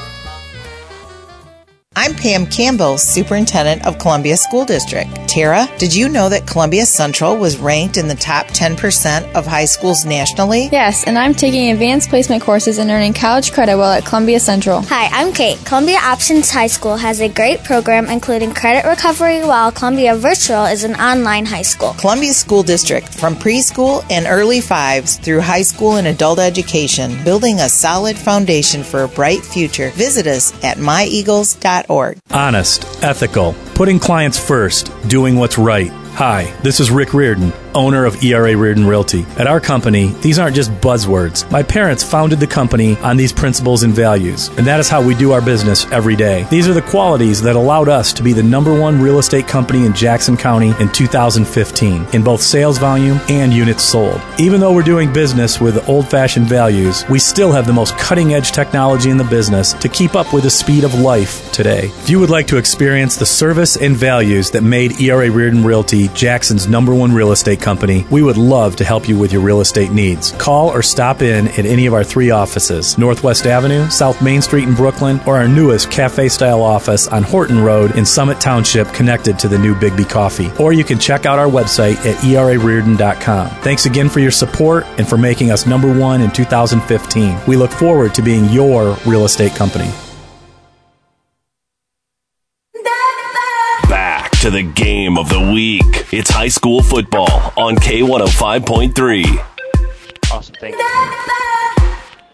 I'm Pam Campbell, Superintendent of Columbia School District. Tara, did you know that Columbia Central was ranked in the top ten percent of high schools nationally? Yes, and I'm taking advanced placement courses and earning college credit while at Columbia Central. Hi, I'm Kate. Columbia Options High School has a great program including credit recovery, while Columbia Virtual is an online high school. Columbia School District, from preschool and early fives through high school and adult education, building a solid foundation for a bright future. Visit us at my eagles dot org. Honest, ethical, putting clients first, doing what's right. Hi, this is Rick Reardon, owner of E R A Reardon Realty. At our company, these aren't just buzzwords. My parents founded the company on these principles and values, and that is how we do our business every day. These are the qualities that allowed us to be the number one real estate company in Jackson County in two thousand fifteen, in both sales volume and units sold. Even though we're doing business with old-fashioned values, we still have the most cutting-edge technology in the business to keep up with the speed of life today. If you would like to experience the service and values that made E R A Reardon Realty Jackson's number one real estate Company, we would love to help you with your real estate needs. Call or stop in at any of our three offices, Northwest Avenue, South Main Street in Brooklyn, or our newest cafe-style office on Horton Road in Summit Township, connected to the new Bigby Coffee. Or you can check out our website at e r a reardon dot com. Thanks again for your support and for making us number one in two thousand fifteen. We look forward to being your real estate company. Back to the game of the week. It's high school football on K one oh five point three. Awesome, thank you.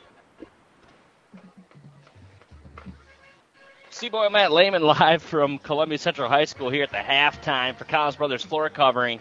C-Boy Matt Lehman live from Columbia Central High School here at the halftime for Collins Brothers floor covering.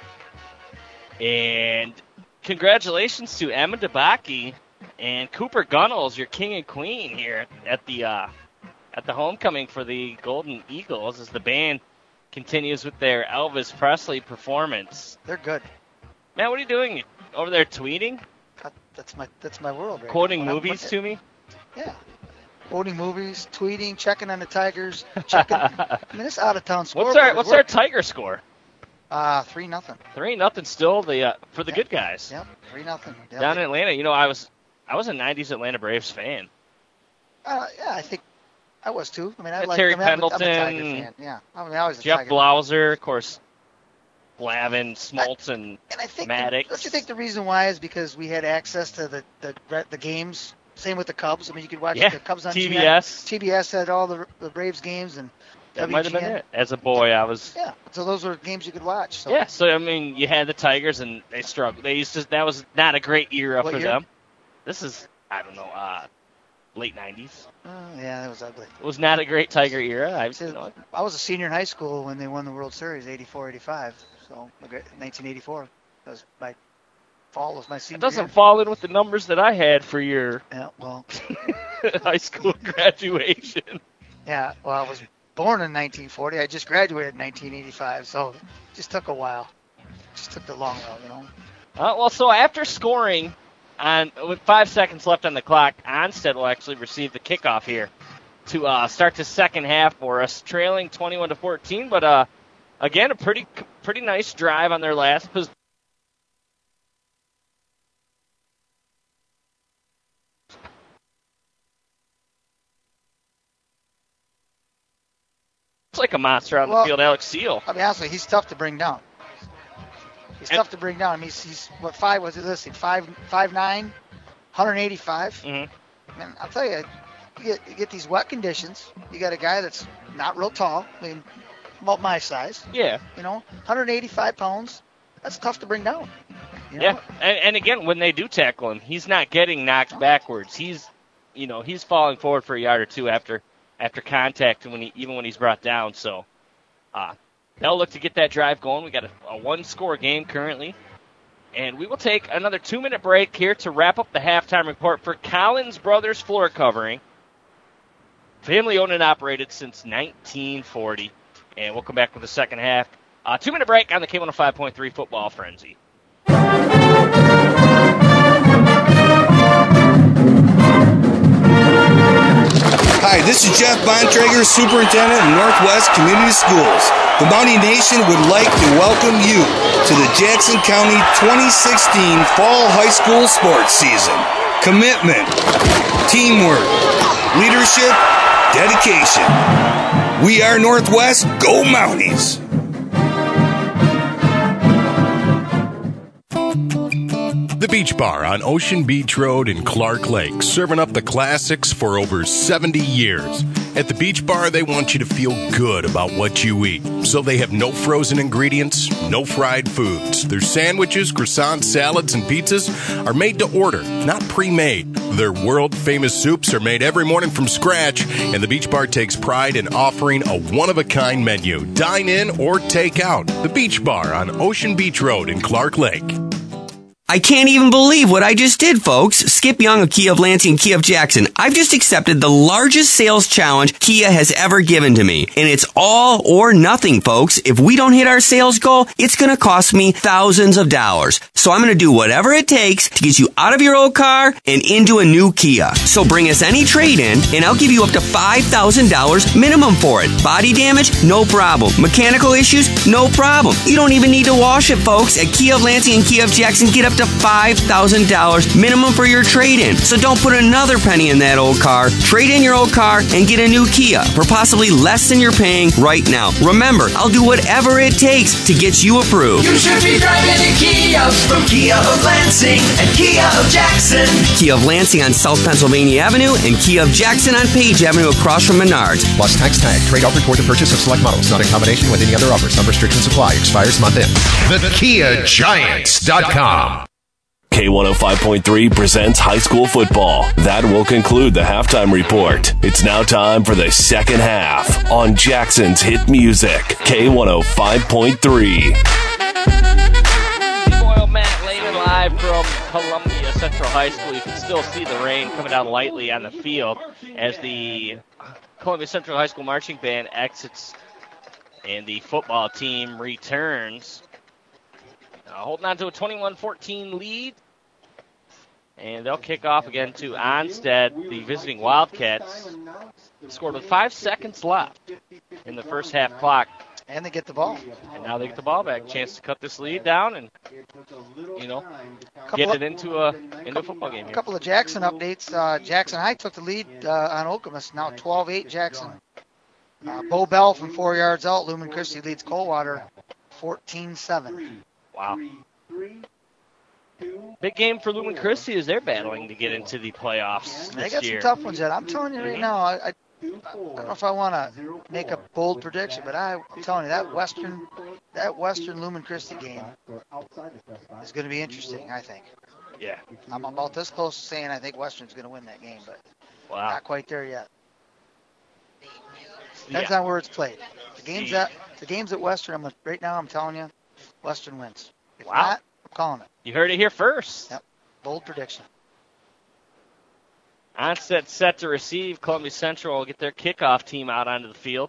And congratulations to Emma DeBaki and Cooper Gunnels, your king and queen here at the uh, at the homecoming for the Golden Eagles as the band continues with their Elvis Presley performance. They're good. Matt, what are you doing over there, tweeting? That's my that's my world right Quoting now. movies to me? Yeah. Quoting movies, tweeting, checking on the Tigers, checking. I mean, it's out of town score. What's our what's our Tiger score? Uh, three nothing. Three nothing still the uh, for the yep. good guys. Yep, three nothing. Yep. Down in Atlanta, you know, I was I was a nineties Atlanta Braves fan. Uh, yeah, I think I was too. I mean, I yeah, like Terry I mean, Pendleton. I'm a, I'm a Tiger fan. Yeah, I mean, I was a Jeff Tiger Blauser, of course. Blavin, Smoltz, and, and I think Maddox. The, don't you think the reason why is because we had access to the the, the games? Same with the Cubs. I mean, you could watch yeah, the Cubs on T B S. T B S had all the the Braves games, and that W G N. might have been it. As a boy, I was. Yeah, so those were games you could watch. So. Yeah, so I mean, you had the Tigers, and they struggled. They used to. That was not a great era What for year? them. This is, I don't know, uh, late nineties. Uh, yeah, that was ugly. It was not a great Tiger era. I, See, you know, I was a senior in high school when they won the World Series, eighty-four eighty-five. So, nineteen eighty-four. That was my fall was my senior it doesn't year. fall in with the numbers that I had for your yeah, well, high school graduation. Yeah, well, I was born in nineteen forty. I just graduated in nineteen eighty-five, so it just took a while. Just took the long route, you know. Uh, well, so after scoring, on with five seconds left on the clock, Onstead will actually receive the kickoff here to uh, start the second half for us, trailing twenty-one to fourteen. But uh, again, a pretty pretty nice drive on their last possession. It's like a monster on well, the field, Alex Seal. I mean, honestly, he's tough to bring down. He's and, tough to bring down. I mean, he's, he's what five was it? Let's see, five five nine, one eighty-five. Mm-hmm. Man, I'll tell you, you get, you get these wet conditions. You got a guy that's not real tall. I mean, about my size. Yeah. You know, one eighty-five pounds. That's tough to bring down. You know? Yeah, and, and again, when they do tackle him, he's not getting knocked backwards. He's, you know, he's falling forward for a yard or two after after contact, when he even when he's brought down. So, uh, they'll look to get that drive going. We got a, a one-score game currently, and we will take another two-minute break here to wrap up the halftime report for Collins Brothers Floor Covering, family owned and operated since nineteen forty. And we'll come back with the second half. Uh, two-minute break on the K one oh five point three Football Frenzy. Hi, this is Jeff Bontrager, Superintendent of Northwest Community Schools. The Mountie Nation would like to welcome you to the Jackson County twenty sixteen Fall High School Sports Season. Commitment, teamwork, leadership, dedication. We are Northwest. Go Mounties! The Beach Bar on Ocean Beach Road in Clark Lake, serving up the classics for over seventy years. At the Beach Bar, they want you to feel good about what you eat. So they have no frozen ingredients, no fried foods. Their sandwiches, croissants, salads, and pizzas are made to order, not pre-made. Their world-famous soups are made every morning from scratch, and the Beach Bar takes pride in offering a one-of-a-kind menu. Dine in or take out. The Beach Bar on Ocean Beach Road in Clark Lake. I can't even believe what I just did, folks. Skip Young of Kia of Lansing and Kia of Jackson. I've just accepted the largest sales challenge Kia has ever given to me. And it's all or nothing, folks. If we don't hit our sales goal, it's going to cost me thousands of dollars. So I'm going to do whatever it takes to get you out of your old car and into a new Kia. So bring us any trade-in, and I'll give you up to five thousand dollars minimum for it. Body damage? No problem. Mechanical issues? No problem. You don't even need to wash it, folks. At Kia of Lansing and Kia of Jackson, get up to five thousand dollars minimum for your trade-in. So don't put another penny in that old car. Trade in your old car and get a new Kia for possibly less than you're paying right now. Remember, I'll do whatever it takes to get you approved. You should be driving a Kia from Kia of Lansing and Kia of Jackson. Kia of Lansing on South Pennsylvania Avenue and Kia of Jackson on Page Avenue across from Menards. Plus tax tag. Trade offer toward the purchase of select models. Not in combination with any other offer. Some restrictions apply. Expires month end. The Kia Giants dot com. K one oh five point three presents high school football. That will conclude the halftime report. It's now time for the second half on Jackson's Hit Music. K one oh five point three. Boyle, Matt Lehman live from Columbia Central High School. You can still see the rain coming down lightly on the field as the Columbia Central High School marching band exits and the football team returns. Uh, holding on to a twenty-one fourteen lead. And they'll kick off again to Onstead, the visiting Wildcats. Scored with five seconds left in the first half clock. And they get the ball. And now they get the ball back. Chance to cut this lead down and, you know, get it into a, into a football game A here. couple of Jackson updates. Uh, Jackson High took the lead uh, on Okemos. Now twelve eight Jackson. Uh, Bo Bell from four yards out. Lumen Christi leads Coldwater fourteen seven. Wow. Big game for Lumen Christi as they're battling to get into the playoffs They this got year. some tough ones yet. I'm telling you right now, I, I, I don't know if I want to make a bold prediction, but I, I'm telling you that Western, that Western Lumen Christi game is going to be interesting. I think. Yeah. I'm about this close to saying I think Western's going to win that game, but wow. not quite there yet. Depends Yeah. on where it's played. The games Yeah. at the games at Western, I'm right now. I'm telling you, Western wins. If Wow. not, I'm calling it. You heard it here first. Yep. Bold prediction. Onstead set to receive. Columbia Central will get their kickoff team out onto the field.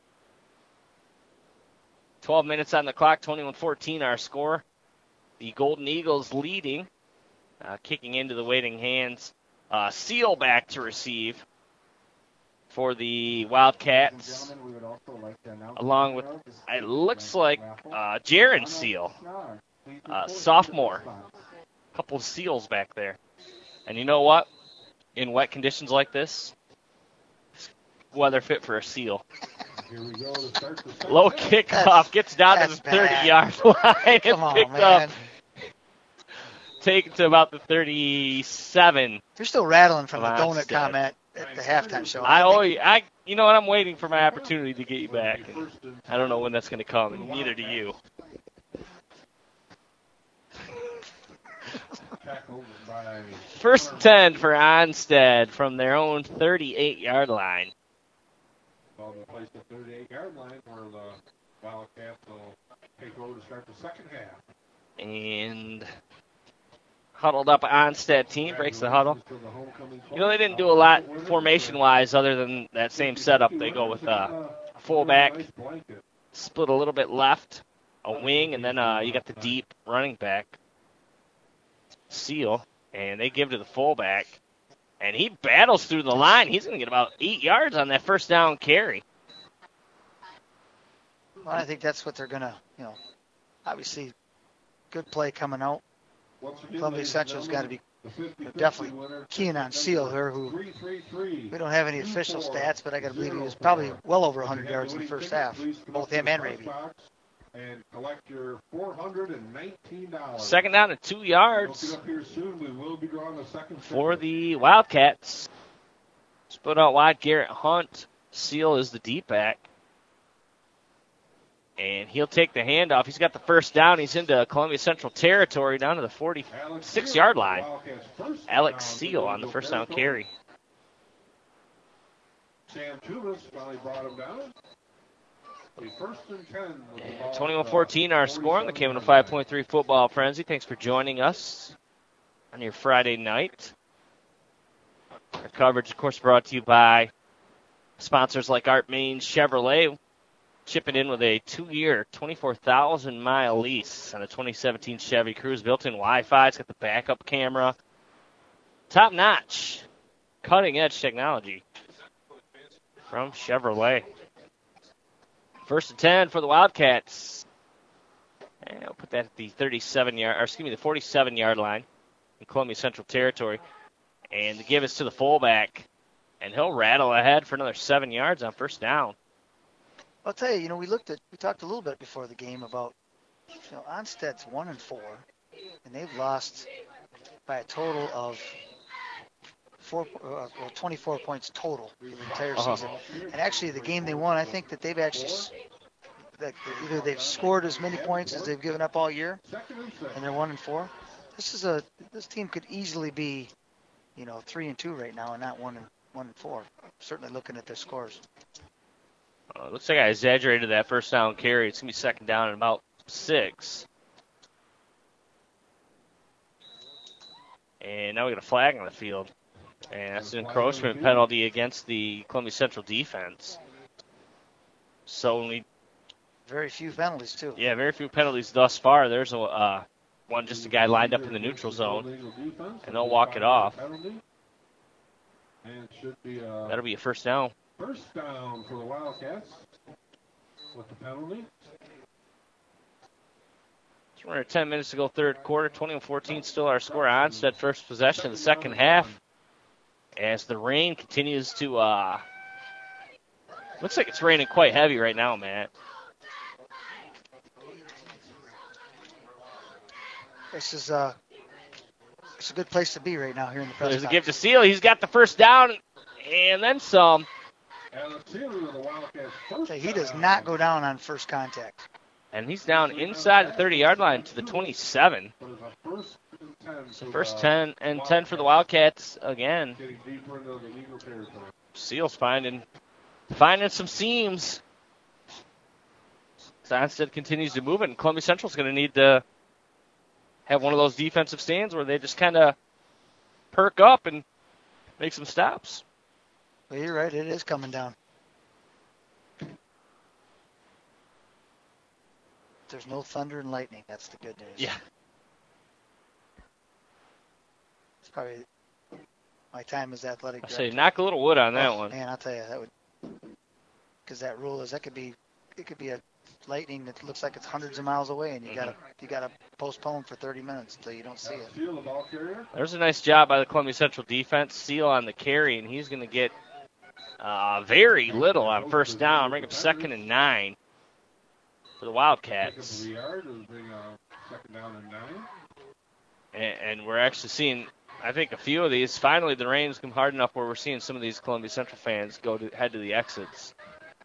twelve minutes on the clock, twenty-one fourteen our score. The Golden Eagles leading, uh, kicking into the waiting hands. Uh, Seal back to receive for the Wildcats, along with, it looks like, uh, Jaron Seal, uh, sophomore. A couple of Seals back there. And you know what? In wet conditions like this, weather fit for a Seal. Low kickoff, gets down to the thirty-yard line and Come on, picked man. up. Take it to about the thirty-seven. You're still rattling from the Come on, donut Sted. comment at the halftime show. I always, I, you know what? I'm waiting for my opportunity to get you back. And I don't know when that's going to come, and neither do you. First and ten for Onstead from their own thirty-eight-yard line. Well, they place the thirty-eight-yard line where the Wildcats will take over to start the second half. And huddled up Onstead team, breaks the huddle. You know, they didn't do a lot formation-wise other than that same setup. They go with uh, a fullback, split a little bit left, a wing, and then uh, you got the deep running back, Seal, and they give to the fullback. And he battles through the line. He's going to get about eight yards on that first down carry. Well, I think that's what they're going to, you know, obviously good play coming out. Columbia Central's got to be definitely keen on Seal here, who we don't have any official stats, but I got to believe he was probably well over one hundred yards in the first half, both him and Raby. And collect your four hundred nineteen dollars. Second down to two yards Up here soon. We will be drawing the second for the Wildcats. Split out wide, Garrett Hunt. Seal is the deep back. And he'll take the handoff. He's got the first down. He's into Columbia Central territory down to the forty-six-yard line. Alex Seal on the first down carry. Sam Tubas finally brought him down. A first and ten. with the ball. twenty-one fourteen our score on the K one oh five point three Football Frenzy. Thanks for joining us on your Friday night. Our coverage, of course, brought to you by sponsors like Art Main Chevrolet, chipping in with a two-year, twenty-four thousand mile lease on a twenty seventeen Chevy Cruze. Built-in Wi-Fi. It's got the backup camera. Top-notch, cutting-edge technology from Chevrolet. First and ten for the Wildcats. And I'll put that at the thirty-seven yard, or excuse me, the forty-seven yard line in Columbia Central territory. And the give is to the fullback. And he'll rattle ahead for another seven yards on first down. I'll tell you, you know, we looked at, we talked a little bit before the game about, you know, Onsted's one and four, and they've lost by a total of four, uh, well, twenty-four points total in the entire Uh-huh. season. And actually, the game they won, I think that they've actually, that either they've scored as many points as they've given up all year, and they're one and four. This is a, this team could easily be, you know, three and two right now, and not one and one and four. Certainly looking at their scores. Uh, looks like I exaggerated that first down carry. It's going to be second down and about six. And now we got a flag on the field. And that's an encroachment penalty against the Columbia Central defense. So when we... Very few penalties, too. Yeah, very few penalties thus far. There's a uh, one, just a guy lined up in the neutral zone. And they'll walk it off. And should be a That'll be a first down. first down for the Wildcats with the penalty. We're under ten minutes to go, third quarter. twenty fourteen still our score. Onstead first possession of the second half. As the rain continues to, uh, looks like it's raining quite heavy right now, Matt. This is uh, it's a good place to be right now here in the press There's a box. give to Seal. He's got the first down and then some. Okay, he does not go down on first contact. And he's down inside the thirty yard line to the twenty-seven. So first ten and ten for the Wildcats again. Seals finding finding some seams. Onstead continues to move it, and Columbia Central's going to need to have one of those defensive stands where they just kind of perk up and make some stops. Well, you're right. It is coming down. There's no thunder and lightning. That's the good news. Yeah. It's probably my time as athletic I director. say knock a little wood on that Oh, one. Man, I'll tell you, that would, because that rule is that could be, it could be a lightning that looks like it's hundreds of miles away, and you gotta you gotta postpone for thirty minutes until you don't see it. There's a nice job by the Columbia Central defense. Seal on the carry, and he's going to get uh, very little on first down. Bring up second and nine for the Wildcats. And, and we're actually seeing, I think, a few of these. Finally, the rain's come hard enough where we're seeing some of these Columbia Central fans go to head to the exits.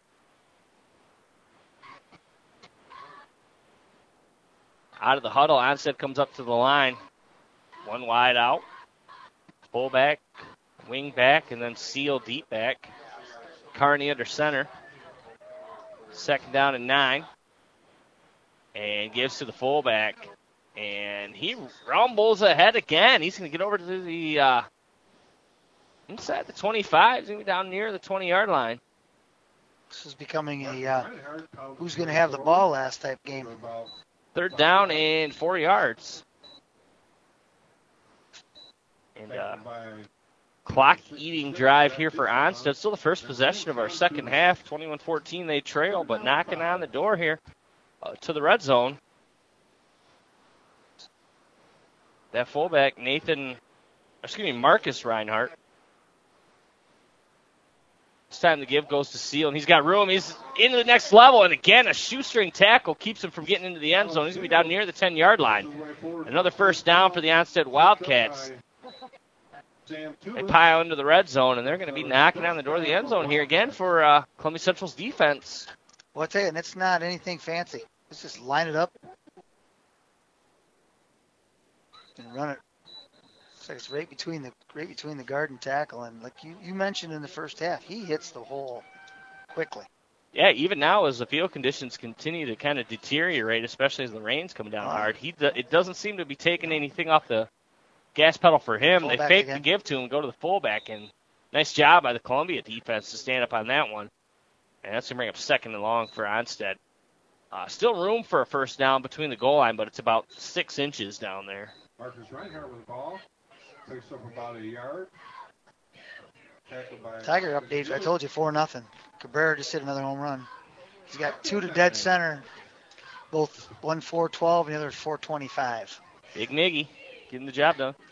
Out of the huddle, Onstead comes up to the line. One wide out. Fullback, wing back, and then Seal deep back. Carney under center. Second down and nine. And gives to the fullback. And he rumbles ahead again. He's going to get over to the uh, inside the twenty-five. He's going to be down near the twenty yard line. This is becoming a uh, who's going to have the ball last type game. Third down and four yards. And uh, clock-eating drive here for Onstead. Still the first possession of our second half. twenty-one fourteen they trail, but knocking on the door here uh, to the red zone. That fullback, Nathan, excuse me, Marcus Reinhardt. This time the give goes to Seal, and he's got room. He's into the next level, and again, a shoestring tackle keeps him from getting into the end zone. He's going to be down near the ten yard line. Another first down for the Onstead Wildcats. They pile into the red zone, and they're going to be knocking on the door of the end zone here again for uh, Columbia Central's defense. Well, I tell you, and it's not anything fancy. Let's just line it up and run it. It's like it's right between the right between the guard and tackle, and like you, you mentioned in the first half, he hits the hole quickly. Yeah, even now as the field conditions continue to kind of deteriorate, especially as the rain's come down hard, he do, it doesn't seem to be taking anything off the gas pedal for him. Fullback they fake again. the give to him, go to the fullback, and nice job by the Columbia defense to stand up on that one. And that's going to bring up second and long for Onstead. Uh, still room for a first down between the goal line, but it's about six inches down there. Marcus Reinhardt with the ball. Picks up about a yard. Tackled by Tiger update. I told you four nothing. Cabrera just hit another home run. He's got two to dead center. Both one four twelve and the other four twenty-five. Big Miggy getting the job done.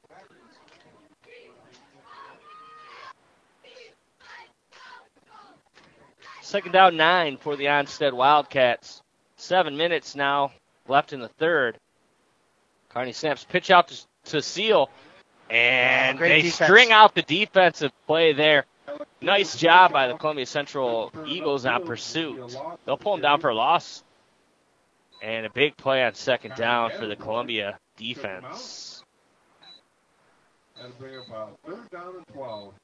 Second down, nine for the Onstead Wildcats. Seven minutes now left in the third. Kearney snaps pitch out to, to Seal, and Oh, great they defense. string out the defensive play there. Nice job by the Columbia Central Eagles on pursuit. They'll pull him down for a loss. And a big play on second down for the Columbia defense. That'll bring up about third down and twelve.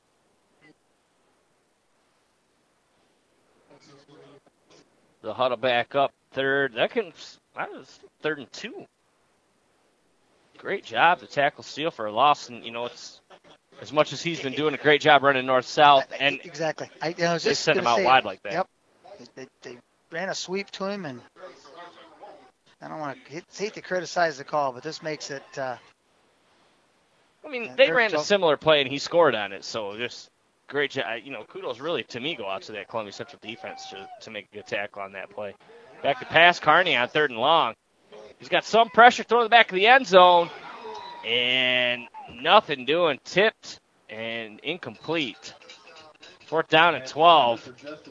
The huddle back up third. That can that was third and two. Great job to tackle Steele for a loss, and you know it's as much as he's been doing a great job running north south, and exactly. I, I was they just sent him gonna out say, wide like that. Yep. They, they, they ran a sweep to him, and I don't want to hate to criticize the call, but this makes it. Uh, I mean, Yeah, they they're ran a tough. similar play, and he scored on it. So just great job. You know, kudos really to me go out to that Columbia Central defense to, to make a good tackle on that play. Back to pass, Kearney on third and long. He's got some pressure, throw to the back of the end zone, and nothing doing. Tipped and incomplete. Fourth down and twelve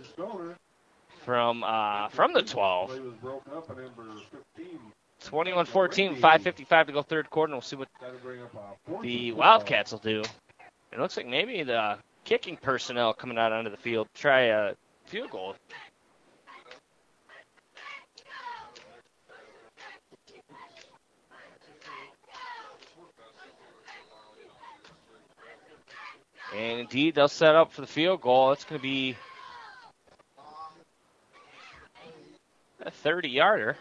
from uh, from the twelve. Play was broken up at number fifteen. twenty-one fourteen, five fifty-five to go third quarter, and we'll see what That'll bring up uh, the Wildcats will do. It looks like maybe the kicking personnel coming out onto the field try a field goal. And indeed, they'll set up for the field goal. It's going to be a thirty-yarder.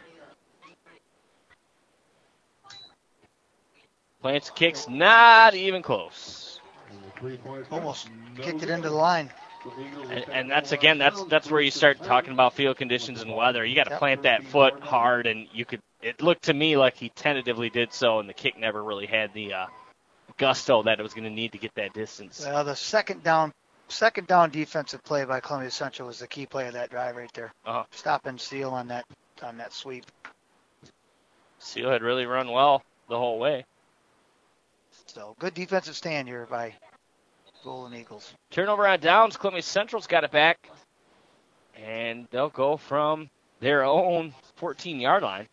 Plants kicks, not even close. almost kicked it into the line. And, and that's again, that's that's where you start talking about field conditions and weather. You got to plant that foot hard, and you could. It looked to me like he tentatively did so, and the kick never really had the uh, gusto that it was going to need to get that distance. Well, the second down, second down defensive play by Columbia Central was the key play of that drive right there. Uh-huh. Stop and steal on that on that sweep. Seal had really run well the whole way. So good defensive stand here by Golden Eagles. Turnover on downs. Columbia Central's got it back, and they'll go from their own fourteen-yard line.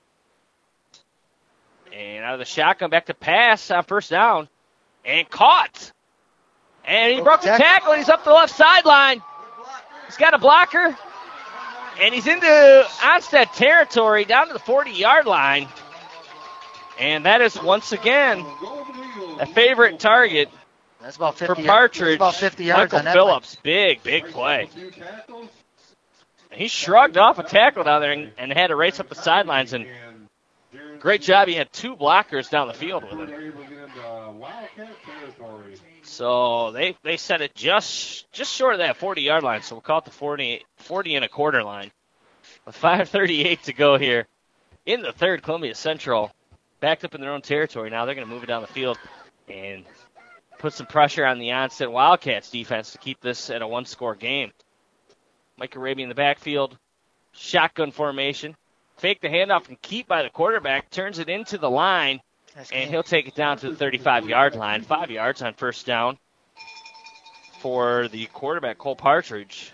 And out of the shotgun, back to pass on first down, and caught. And he broke the tackle, and he's up the left sideline. He's got a blocker, and he's into Onstead territory down to the forty-yard line. And that is once again a favorite target. That's about for fifty Partridge. That's about fifty yards Michael on that Phillips, big, big play. And he shrugged off a tackle down there and, and had to race up the sidelines. And great job. He had two blockers down the field with him. So they, they set it just just short of that forty-yard line. So we'll call it the forty, forty and a quarter line. With five thirty-eight to go here in the third, Columbia Central backed up in their own territory. Now they're going to move it down the field and put some pressure on the Onstead Wildcats defense to keep this at a one-score game. Mike Arabian in the backfield, shotgun formation, fake the handoff and keep by the quarterback, turns it into the line, and he'll take it down to the thirty-five-yard line. Five yards on first down for the quarterback, Cole Partridge.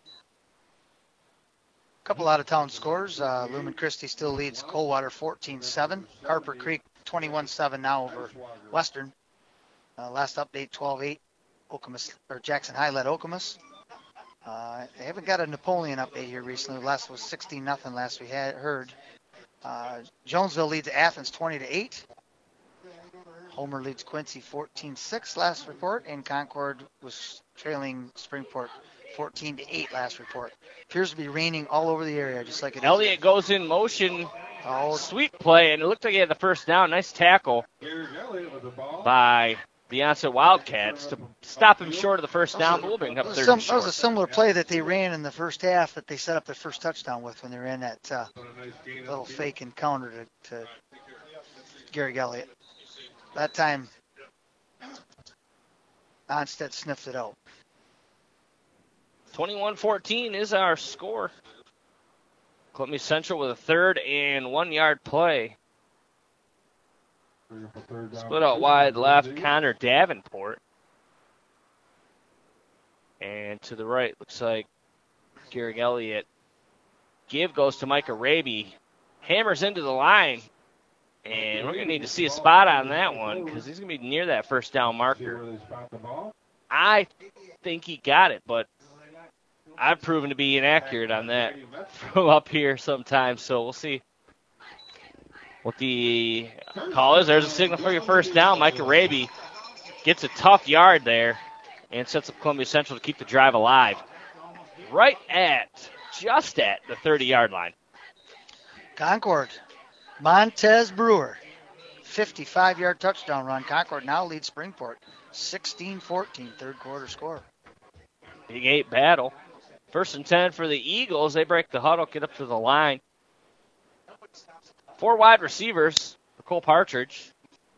Couple out-of-town scores. Uh, Lumen Christie still leads Coldwater fourteen seven. Harper Creek twenty-one seven now over Western. Uh, last update, twelve eight. Okemos, or Jackson High led Okemos. Uh, they haven't got a Napoleon update here recently. Last was sixteen nothing last we had heard. Uh, Jonesville leads Athens twenty to eight. Homer leads Quincy fourteen six last report, and Concord was trailing Springport fourteen to eight last report. Appears to be raining all over the area, just like it is. Elliott goes in motion, oh, sweep play, and it looked like he had the first down. Nice tackle. by the Onset Wildcats to stop him short of the first down, but we'll bring up third Some, and that short. was a similar play that they ran in the first half that they set up their first touchdown with when they ran that uh, little fake encounter to, to Gary Elliott. That time, Onstead sniffed it out. twenty-one fourteen is our score. Columbia Central with a third and one-yard play. Split out wide left, Connor Davenport. And to the right, looks like Gary Elliott. Give goes to Micah Raby. Hammers into the line. And we're going to need to see a spot on that one because he's going to be near that first down marker. I think he got it, but I've proven to be inaccurate on that from up here sometimes, so we'll see what the call is. There's a signal for your first down. Micah Raby gets a tough yard there and sets up Columbia Central to keep the drive alive. Right at, just at the thirty-yard line. Concord, Montez Brewer, fifty-five-yard touchdown run. Concord now leads Springport, sixteen fourteen, third quarter score. Big eight battle. First and ten for the Eagles. They break the huddle, get up to the line. Four wide receivers for Cole Partridge.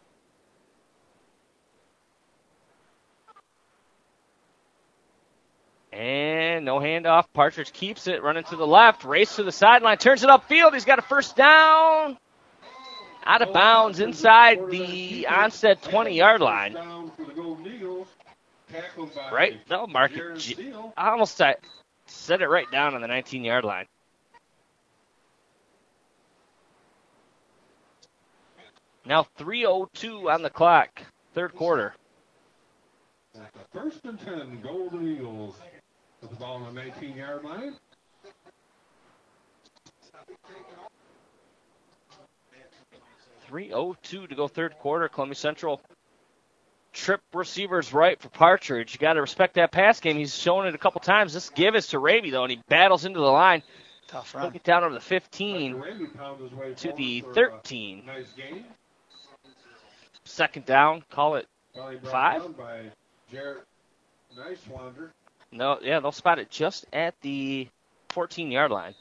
And no handoff. Partridge keeps it, running to the left, race to the sideline, turns it upfield. He's got a first down. Out of bounds inside the Onstead twenty-yard line. Right? That'll mark it. I almost set it right down on the nineteen-yard line. Now three oh two on the clock, third quarter. First and ten, Golden Eagles. With the ball on the nineteen-yard line. three oh two to go third quarter. Columbia Central trip receivers right for Partridge. You got to respect that pass game. He's shown it a couple times. This give is to Raby, though, and he battles into the line. Tough run. He'll get down over the fifteen to the thirteen. Nice game. Second down. Call it five. By Jarrett Nicewander. No, yeah, they'll spot it just at the fourteen-yard line.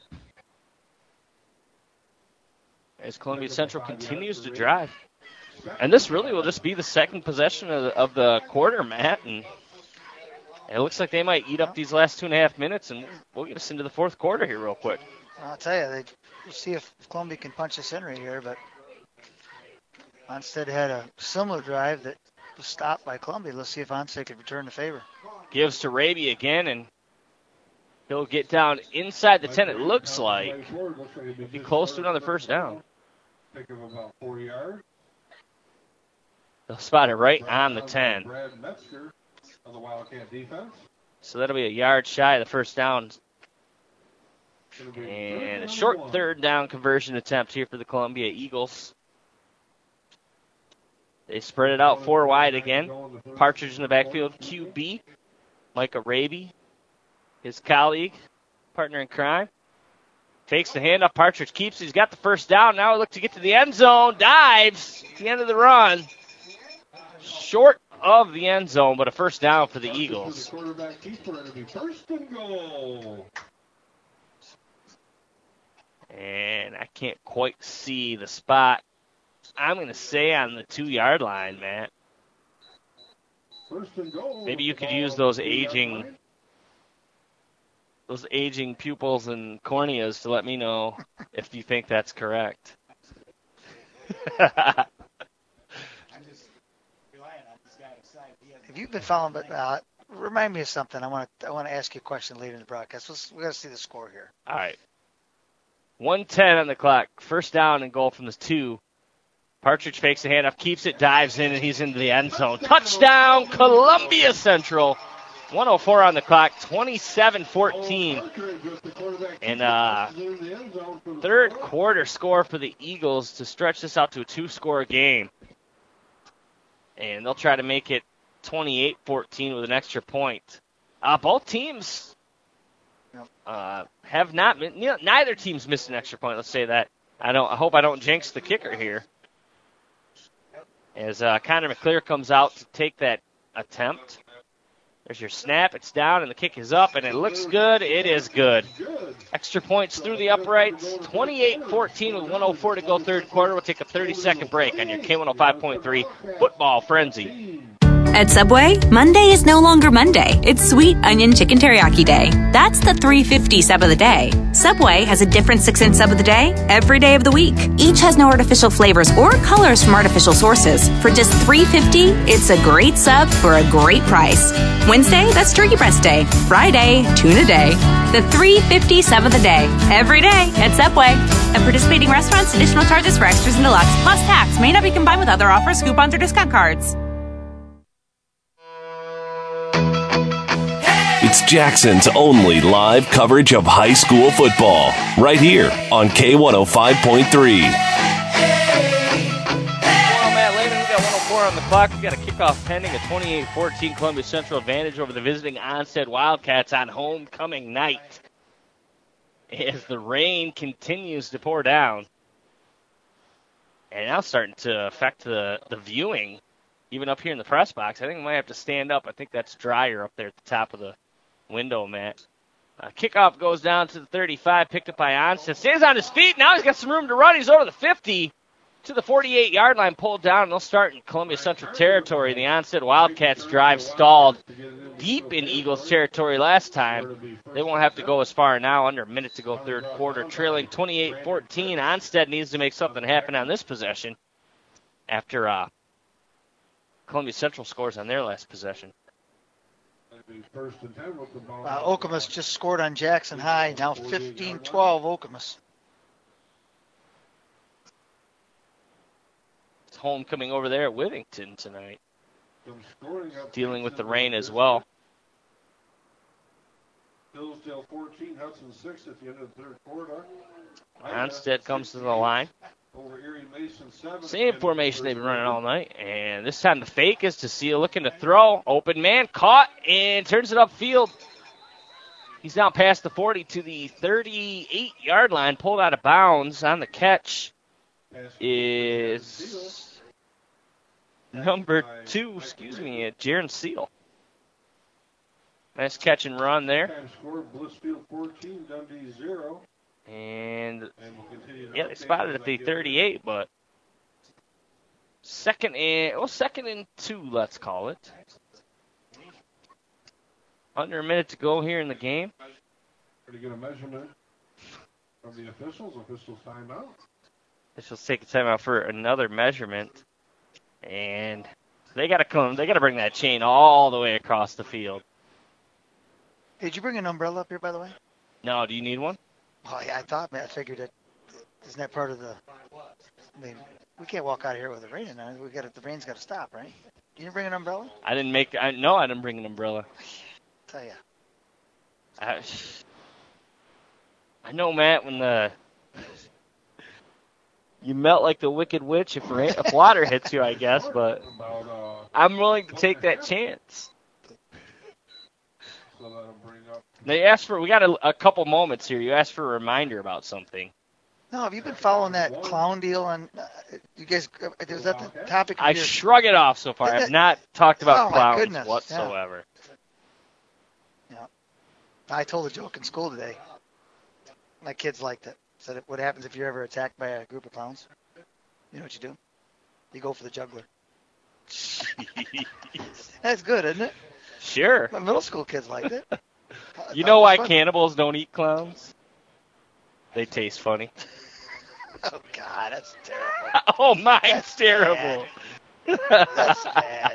As Columbia Central continues to drive. And this really will just be the second possession of the, of the quarter, Matt. And it looks like they might eat up these last two and a half minutes, and we'll get us into the fourth quarter here real quick. I'll tell you, they, we'll see if Columbia can punch us in right here, but Onstead had a similar drive that was stopped by Columbia. Let's see if Onstead can return the favor. Gives to Raby again, and he'll get down inside the ten, it looks like. Be close to another first down. Pick of about four yards. They'll spot it right on the ten. Brad Metzger of the Wildcat defense. So that'll be a yard shy of the first down. And a short third down conversion attempt here for the Columbia Eagles. They spread it out four wide again. Partridge in the backfield. Q B, Micah Raby, his colleague, partner in crime. Takes the handoff. Partridge keeps it. He's got the first down. Now we look to get to the end zone. Dives at the end of the run. Short of the end zone, but a first down for the Eagles. Quarterback keeper, it'll be first and goal. And I can't quite see the spot. I'm going to say on the two-yard line, Matt. First and goal. Maybe you could use those aging those aging pupils and corneas to let me know if you think that's correct. Have you been following? But uh, remind me of something. I want to. I want to ask you a question later in the broadcast. Let's, we got to see the score here. All right. one ten on the clock. First down and goal from the two. Partridge fakes the handoff, keeps it, dives in, and he's into the end zone. Touchdown, Columbia Central. one oh four on the clock, twenty-seven fourteen. And uh, third quarter score for the Eagles to stretch this out to a two-score game. And they'll try to make it twenty-eight fourteen with an extra point. Uh, both teams uh, have not, neither team's missed an extra point, let's say that. I don't. I hope I don't jinx the kicker here. as uh, Connor McClear comes out to take that attempt. There's your snap. It's down, and the kick is up, and it looks good. It is good. Extra points through the uprights. twenty-eight fourteen with one oh four to go third quarter. We'll take a thirty-second break on your K one oh five point three Football Frenzy. At Subway, Monday is no longer Monday. It's Sweet Onion Chicken Teriyaki Day. That's the three fifty sub of the day. Subway has a different six-inch sub of the day every day of the week. Each has no artificial flavors or colors from artificial sources. For just three fifty, it's a great sub for a great price. Wednesday, that's Turkey Breast Day. Friday, Tuna Day. The three fifty sub of the day every day at Subway. At participating restaurants, additional charges for extras and deluxe plus tax may not be combined with other offers, coupons, or discount cards. It's Jackson's only live coverage of high school football, right here on K one oh five point three. Well, Matt Lehman, we got one oh four on the clock. We got a kickoff pending, a twenty-eight fourteen Columbia Central advantage over the visiting Onstead Wildcats on homecoming night. As the rain continues to pour down, and now starting to affect the, the viewing, even up here in the press box. I think we might have to stand up. I think that's drier up there at the top of the window, Matt. Uh, kickoff goes down to the thirty-five, picked up by Onstead. Stays on his feet. Now he's got some room to run. He's over the fifty to the forty-eight-yard line, pulled down, and they'll start in Columbia Central territory. The Onstead Wildcats drive stalled deep in Eagles territory last time. They won't have to go as far now, under a minute to go third quarter. Trailing twenty-eight fourteen. Onstead needs to make something happen on this possession after uh, Columbia Central scores on their last possession. Uh, Okemos just scored on Jackson High. Now fifteen twelve Okemos. It's homecoming over there at Whittington tonight. Dealing with the rain as well. Hillsdale fourteen, Hudson six at the end of the third quarter. Onstead comes to the line. Over Erie Mason seven. Same formation they've been running all night. And this time the fake is to Seal looking to throw. Open man caught and turns it upfield. He's now past the forty to the thirty-eight-yard line. Pulled out of bounds on the catch is number two, excuse me, Jaron Seal. Nice catch and run there. Blissfield fourteen, Dundee zero. And, yeah, they spotted at the thirty-eight, but second and, well, second and two, let's call it. Under a minute to go here in the game. Pretty good measurement from the officials. Officials timeout. Officials take a timeout for another measurement. And they got to come, they got to bring that chain all the way across the field. Hey, did you bring an umbrella up here, by the way? No, do you need one? Oh, yeah, I thought, man. I figured that isn't that part of the. I mean, we can't walk out of here with the rain in it. We got the rain's got to stop, right? Did you bring an umbrella? I didn't make. I no, I didn't bring an umbrella. Tell ya. I, I know, Matt. When the you melt like the Wicked Witch if rain, if water hits you, I guess. But I'm willing to take that chance. They asked for, we got a, a couple moments here. You asked for a reminder about something. No, have you been following that clown deal on, uh, you guys, is that the topic? Of I your, shrug it off so far. I've not talked about oh, clowns goodness, whatsoever. Yeah. yeah. I told a joke in school today. My kids liked it. Said, what happens if you're ever attacked by a group of clowns? You know what you do? You go for the juggler. That's good, isn't it? Sure. My middle school kids liked it. You know why cannibals don't eat clowns? They taste funny. Oh, God, that's terrible. Oh, mine's that's terrible. Bad. That's bad.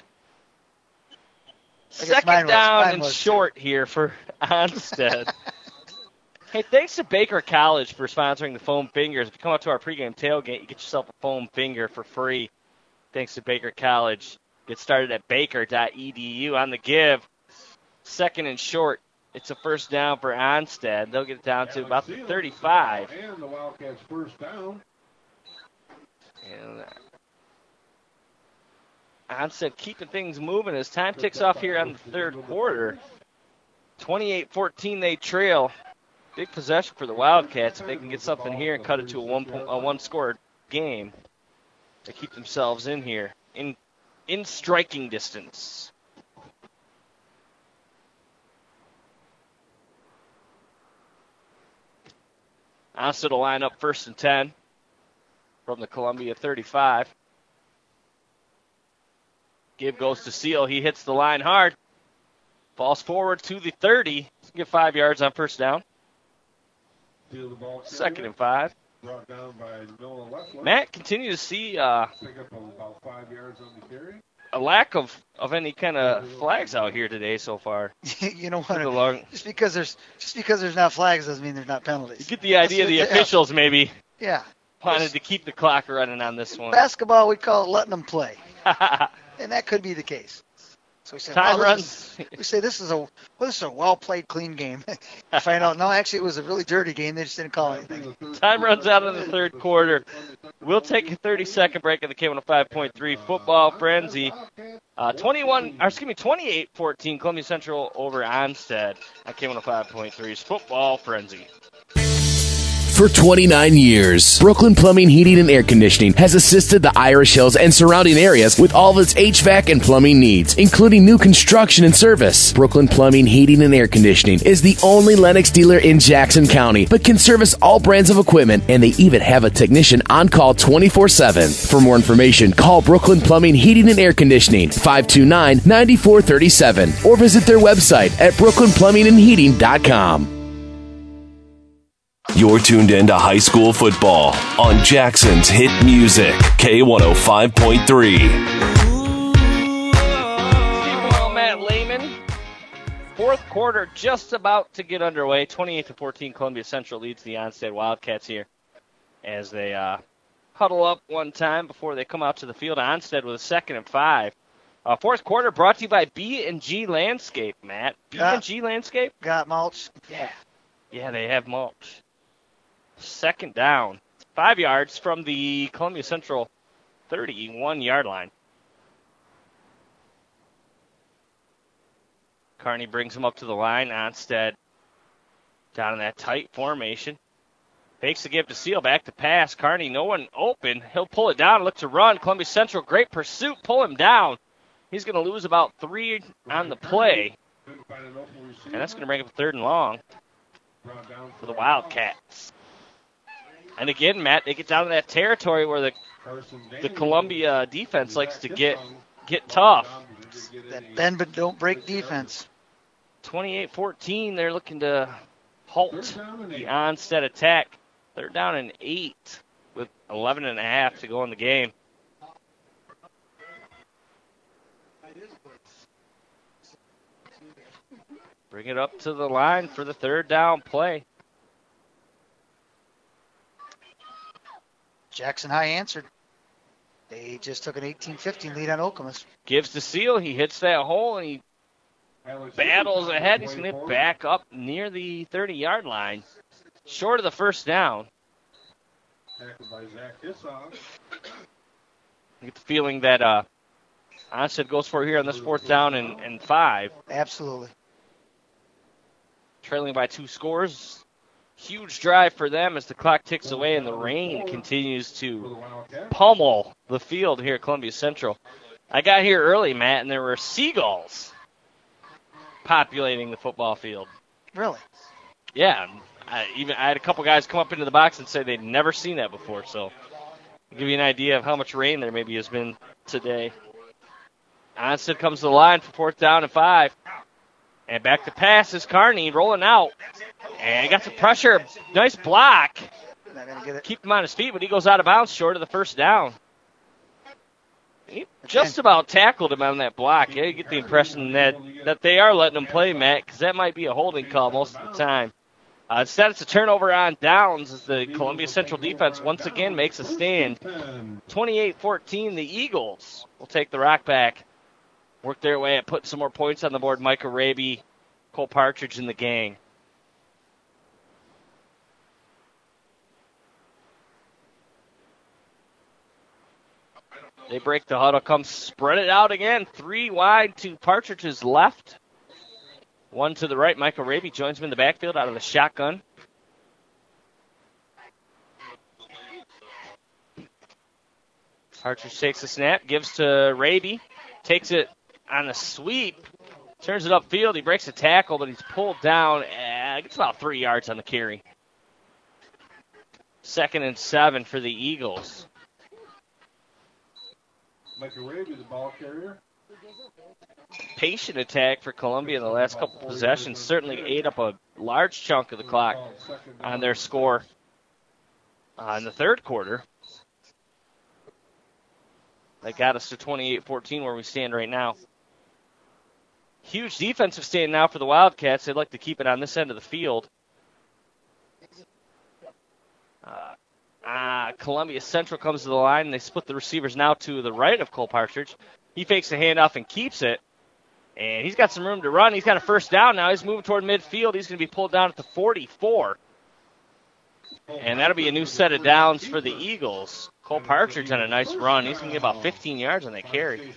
Second down and was. short here for Onstead. Hey, thanks to Baker College for sponsoring the foam fingers. If you come up to our pregame tailgate, you get yourself a foam finger for free. Thanks to Baker College. Get started at baker dot e d u. On the give, second and short. It's a first down for Onstead. They'll get it down to about the thirty-five. And the Wildcats first down. And Onstead keeping things moving as time ticks off here on the third quarter. twenty-eight fourteen they trail. Big possession for the Wildcats. If they can get something here and cut it to a one a one-score game, they keep themselves in here. in in striking distance. Onstead will line up first and ten from the Columbia thirty-five. Give goes to Seal. He hits the line hard. Falls forward to the thirty. Get five yards on first down. Second and five. Matt, continue to see uh, a lack of, of any kind of flags out here today so far. You know what? Long... Just because there's just because there's not flags doesn't mean there's not penalties. You get the idea. The officials maybe yeah wanted to keep the clock running on this one. Basketball, we call it letting them play, and that could be the case. So we say, Time oh, runs. Is, we say this is a well, this is a well played, clean game. Find out no, actually it was a really dirty game. They just didn't call anything. Time runs out in the third quarter. We'll take a thirty second break at the K one oh five point three Football Frenzy. Uh, twenty-one, or excuse me, twenty-eight fourteen Columbia Central over Onstead at K one oh five point three's Football Frenzy. For twenty-nine years, Brooklyn Plumbing, Heating, and Air Conditioning has assisted the Irish Hills and surrounding areas with all of its H V A C and plumbing needs, including new construction and service. Brooklyn Plumbing, Heating, and Air Conditioning is the only Lennox dealer in Jackson County, but can service all brands of equipment, and they even have a technician on call twenty-four seven. For more information, call Brooklyn Plumbing, Heating, and Air Conditioning, five two nine, nine four three seven, or visit their website at brooklyn plumbing and heating dot com. You're tuned in to high school football on Jackson's Hit Music, K one oh five point three. Well, Matt Lehman. Fourth quarter just about to get underway. twenty-eight to fourteen, Columbia Central leads the Onstead Wildcats here as they uh, huddle up one time before they come out to the field. Onstead with a second and five. Uh, fourth quarter brought to you by B and G Landscape, Matt. B and G Landscape? Got mulch. Yeah. Yeah, they have mulch. Second down. Five yards from the Columbia Central thirty-one-yard line. Kearney brings him up to the line. Onstead down in that tight formation. Fakes the give to Seal. Back to pass. Kearney, no one open. He'll pull it down. Look to run. Columbia Central, great pursuit. Pull him down. He's going to lose about three on the play. And that's going to bring up a third and long for the Wildcats. And again, Matt, they get down to that territory where the the Columbia defense likes to get get tough. That bend but don't break defense. twenty-eight fourteen, they're looking to halt the Onstead attack. They're down in eight with eleven and a half to go in the game. Bring it up to the line for the third down play. Jackson High answered. They just took an eighteen fifteen lead on Okemos. Gives to Seal. He hits that hole, and he battles ahead. He's going to back up near the thirty-yard line, short of the first down. I get the feeling that uh, Onstead goes for it here on this fourth down and, and five. Absolutely. Trailing by two scores. Huge drive for them as the clock ticks away and the rain continues to pummel the field here at Columbia Central. I got here early, Matt, and there were seagulls populating the football field. Really? Yeah. I, even I had a couple guys come up into the box and say they'd never seen that before. So I'll give you an idea of how much rain there maybe has been today. Onstead comes to the line for fourth down and five. And back to pass is Kearney rolling out. And got some pressure. Nice block. Not gonna get it. Keep him on his feet, but he goes out of bounds short of the first down. He just about tackled him on that block. Yeah, you get the impression that, that they are letting him play, Matt, because that might be a holding call most of the time. Uh, instead, it's a turnover on downs as the Columbia Central defense once again makes a stand. twenty-eight fourteen, the Eagles will take the rock back. Work their way at putting some more points on the board. Micah Raby, Cole Partridge, and the gang. They break the huddle, come spread it out again. Three wide to Partridge's left. One to the right. Michael Raby joins him in the backfield out of the shotgun. Partridge takes the snap, gives to Raby, takes it on a sweep, turns it upfield. He breaks a tackle, but he's pulled down. Uh, gets about three yards on the carry. Second and seven for the Eagles. Micah Raby, the ball carrier. Patient attack for Columbia in the last couple of possessions. Certainly ate up a large chunk of the clock on their score uh, in the third quarter. They got us to twenty-eight fourteen where we stand right now. Huge defensive stand now for the Wildcats. They'd like to keep it on this end of the field. Uh, uh, Columbia Central comes to the line, and they split the receivers now to the right of Cole Partridge. He fakes the handoff and keeps it. And he's got some room to run. He's got a first down now. He's moving toward midfield. He's going to be pulled down at the forty-four. And that'll be a new set of downs for the Eagles. Cole Partridge on a nice run. He's going to get about fifteen yards on that carry.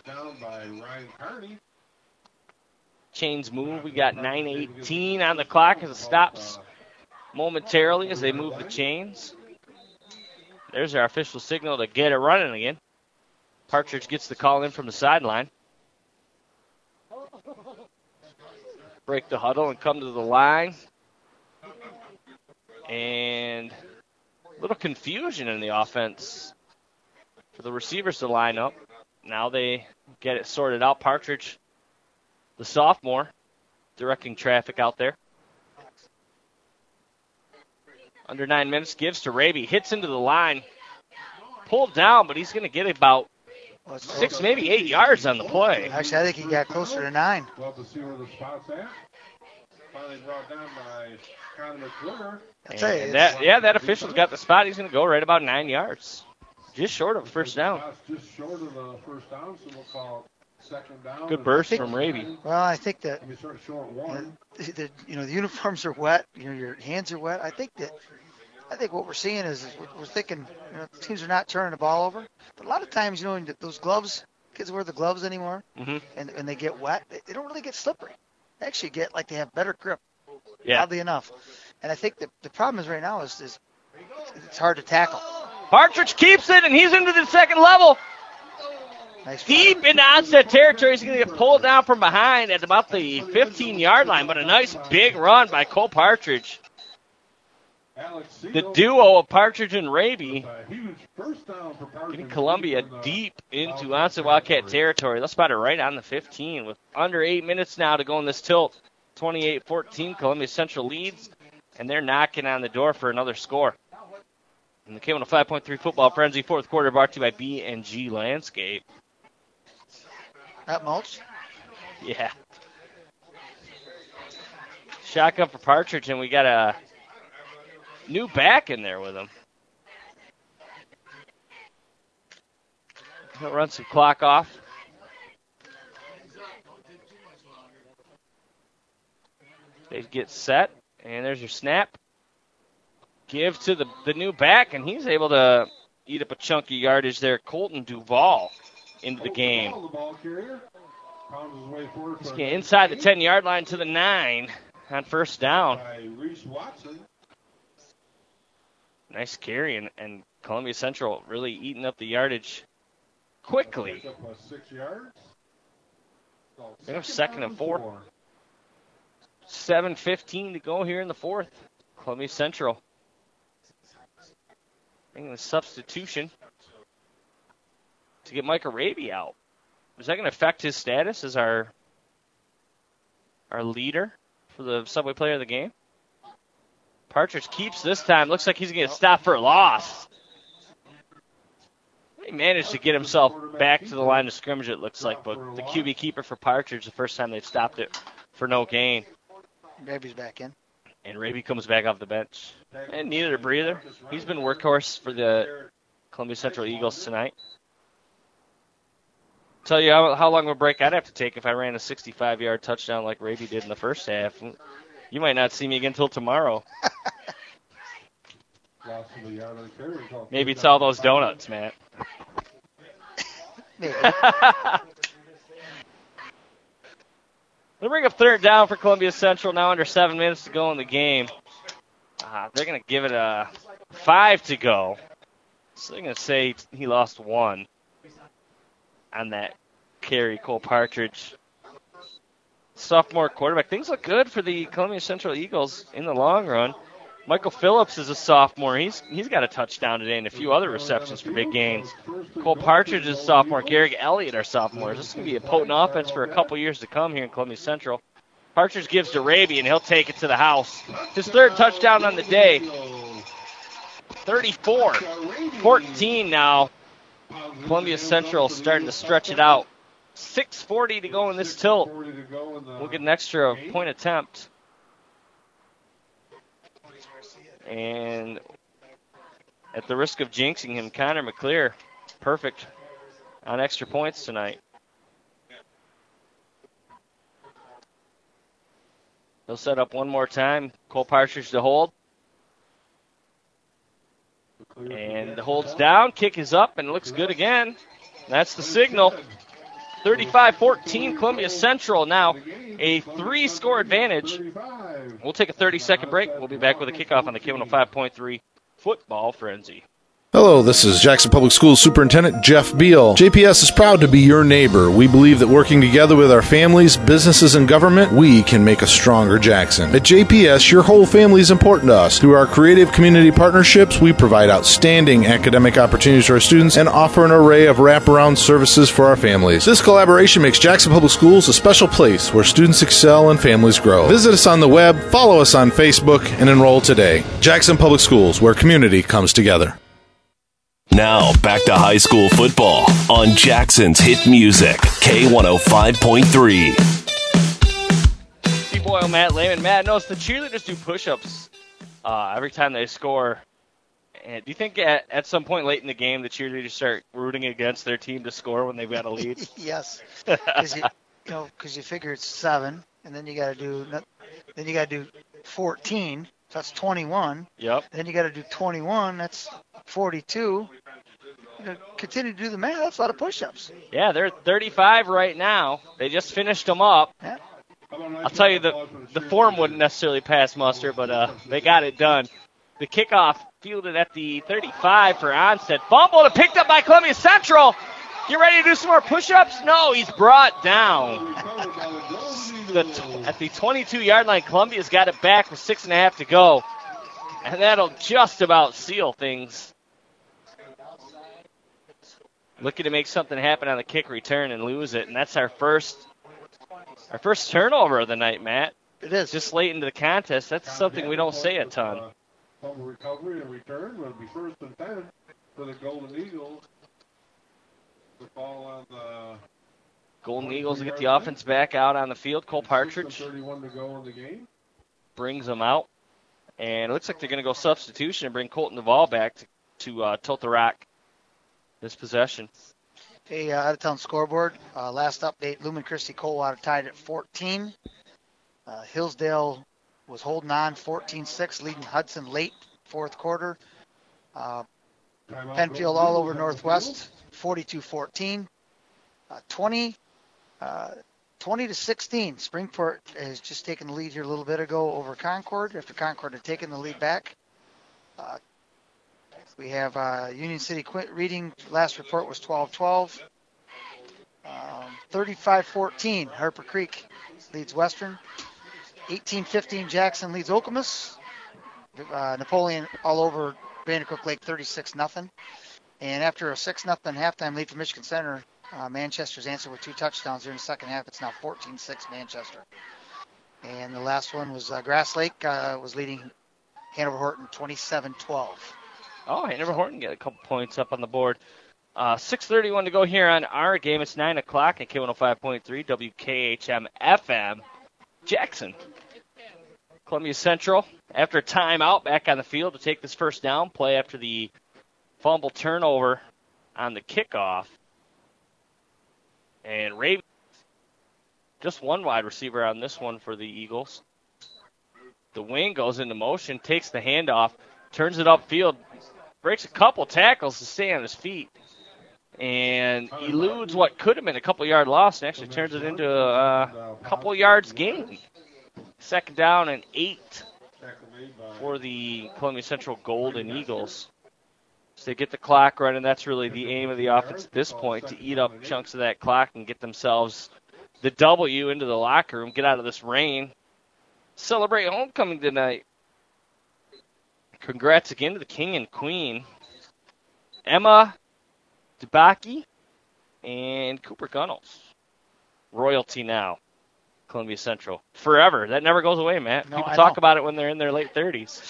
Chains move. We got nine eighteen on the clock as it stops momentarily as they move the chains. There's our official signal to get it running again. Partridge gets the call in from the sideline. Break the huddle and come to the line. And a little confusion in the offense for the receivers to line up. Now they get it sorted out. Partridge, the sophomore, directing traffic out there. Under nine minutes, gives to Raby, hits into the line, pulled down, but he's going to get about six, maybe eight yards on the play. Actually, I think he got closer to nine. Love to see where the spot's at. Finally brought down by Connor McClure. And that, yeah, that official's got the spot. He's going to go right about nine yards. Just short of a first down. Just short of the first down, so we'll call it second down. Good burst from Raby. Well, I think that You start short one. the, the, you know the uniforms are wet. You know your hands are wet. I think that I think what we're seeing is, is we're, we're thinking you know teams are not turning the ball over, but a lot of times you know those gloves, kids wear the gloves anymore, mm-hmm. and and they get wet. They, they don't really get slippery. They actually get like they have better grip. Yeah. Oddly enough, and I think that the problem is right now is, is it's hard to tackle. Partridge keeps it, and he's into the second level. Nice Deep into onset territory. He's going to get pulled down from behind at about the fifteen-yard line, but a nice big run by Cole Partridge. The duo of Partridge and Raby getting Columbia deep into onset Wildcat territory. Let's spot it right on the fifteen with under eight minutes now to go in this tilt. twenty-eight fourteen, Columbia Central leads, and they're knocking on the door for another score. And the K one oh five point three Football Frenzy fourth quarter brought to you by B and G Landscape. That mulch? Yeah. Shotgun for Partridge, and we got a new back in there with him. He'll run some clock off. They get set, and there's your snap. Give to the, the new back, and he's able to eat up a chunky yardage there. Colton Duvall into the game. He's getting inside the ten-yard line to the nine on first down. Nice carry, and, and Columbia Central really eating up the yardage quickly. They have second and four. seven fifteen to go here in the fourth. Columbia Central making the substitution to get Micah Raby out. Is that going to affect his status as our our leader for the Subway Player of the Game? Partridge keeps this time. Looks like he's going to stop for a loss. He managed to get himself back to the line of scrimmage, it looks like, but the Q B keeper for Partridge, the first time they've stopped it for no gain. Raby's back in. And Raby comes back off the bench. And needed a breather. He's been workhorse for the Columbia Central Eagles tonight. Tell you how, how long of a break I'd have to take if I ran a sixty-five-yard touchdown like Raby did in the first half. You might not see me again until tomorrow. Maybe it's all those donuts, Matt. Maybe. They bring up third down for Columbia Central now under seven minutes to go in the game. Uh, they're going to give it a five to go. So they're going to say he lost one. on that carry, Cole Partridge. Sophomore quarterback. Things look good for the Columbia Central Eagles in the long run. Michael Phillips is a sophomore. He's He's got a touchdown today and a few other receptions for big gains. Cole Partridge is a sophomore. Garrick Elliott are sophomores. This is going to be a potent offense for a couple years to come here in Columbia Central. Partridge gives to Raby, and he'll take it to the house. His third touchdown on the day. thirty-four fourteen now. Columbia Central starting to stretch it out. six forty to go in this tilt. We'll get an extra point attempt. And at the risk of jinxing him, Connor McClear, perfect on extra points tonight. He'll set up one more time. Cole Partridge to hold. And the hold's down. Kick is up, and it looks good again. That's the signal. thirty-five fourteen, Columbia Central now a three-score advantage. We'll take a thirty-second break. We'll be back with a kickoff on the K one oh five point three Football Frenzy. Hello, this is Jackson Public Schools Superintendent Jeff Beal. J P S is proud to be your neighbor. We believe that working together with our families, businesses, and government, we can make a stronger Jackson. At J P S, your whole family is important to us. Through our creative community partnerships, we provide outstanding academic opportunities to our students and offer an array of wraparound services for our families. This collaboration makes Jackson Public Schools a special place where students excel and families grow. Visit us on the web, follow us on Facebook, and enroll today. Jackson Public Schools, where community comes together. Now, back to high school football on Jackson's Hit Music, K one oh five point three. Steve Boyle, Matt Lehman. Matt, notice the cheerleaders do push-ups uh, every time they score. And do you think at, at some point late in the game the cheerleaders start rooting against their team to score when they've got a lead? Yes, because you, you know, because you figure it's seven, and then you got to do then you got to do fourteen. So that's twenty-one. Yep. Then you got to do twenty-one. That's forty-two. You know, continue to do the math. That's a lot of push-ups. Yeah, they're thirty-five right now. They just finished them up. Yeah. I'll tell you, the the form wouldn't necessarily pass muster, but uh, they got it done. The kickoff fielded at the thirty-five for Onstead. Fumbled and picked up by Columbia Central. You ready to do some more push-ups? No, he's brought down. The t- at the twenty-two-yard line, Columbia's got it back with six and a half to go. And that'll just about seal things. Looking to make something happen on the kick return and lose it. And that's our first our first turnover of the night, Matt. It is. Just late into the contest. That's something we don't say a ton. Fumble recovery and return will be first and ten for the Golden Eagles. The ball on the Golden Eagles get the offense back out on the field. Cole Partridge thirty-one to go in the game. Brings them out. And it looks like they're going to go substitution and bring Colton Duvall back to, to uh, tilt the rock this possession. Hey, uh, out-of-town scoreboard. Uh, last update, Lumen Christi Coldwater tied at fourteen. Uh, Hillsdale was holding on fourteen six, leading Hudson late fourth quarter. Uh, Penfield all over Northwest, forty-two fourteen. Uh, twenty, uh, twenty to sixteen. Springport has just taken the lead here a little bit ago over Concord after Concord had taken the lead back. Uh, we have uh, Union City quit reading. Last report was twelve twelve. Um, thirty-five fourteen. Harper Creek leads Western. eighteen fifteen. Jackson leads Okemos. Uh, Napoleon all over Vandercook Lake, thirty-six nothing. And after a six nothing halftime lead for Michigan Center, Uh, Manchester's answered with two touchdowns during the second half. It's now fourteen six Manchester. And the last one was uh, Grass Lake uh, was leading Hanover Horton twenty-seven twelve. Oh, Hanover Horton get a couple points up on the board. Uh, six thirty-one to go here on our game. It's nine o'clock at K one oh five point three W K H M F M. Jackson. Columbia Central, after a timeout, back on the field to take this first down play after the fumble turnover on the kickoff. And Ray, just one wide receiver on this one for the Eagles. The wing goes into motion, takes the handoff, turns it upfield, breaks a couple tackles to stay on his feet, and eludes what could have been a couple-yard loss and actually turns it into a, a couple yards gain. Second down and eight for the Columbia Central Golden Eagles. So they get the clock running. That's really the aim of the offense at this point, to eat up chunks of that clock and get themselves the W into the locker room, get out of this rain, celebrate homecoming tonight. Congrats again to the king and queen, Emma Debaki and Cooper Gunnels. Royalty now, Columbia Central. Forever. That never goes away, Matt. No, People I talk know. about it when they're in their late thirties.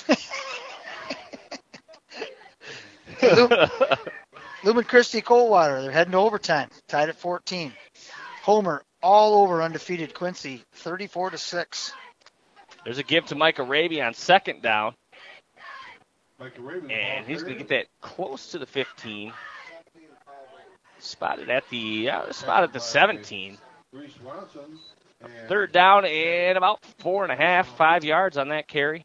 Lumen Christie Coldwater, they're heading to overtime, tied at fourteen. Homer all over undefeated Quincy, thirty-four to six. There's a give to Micah Raby on second down. And he's going to get that close to the fifteen. Spotted at the, yeah, spotted the seventeen. Third down and about four and a half, five yards on that carry.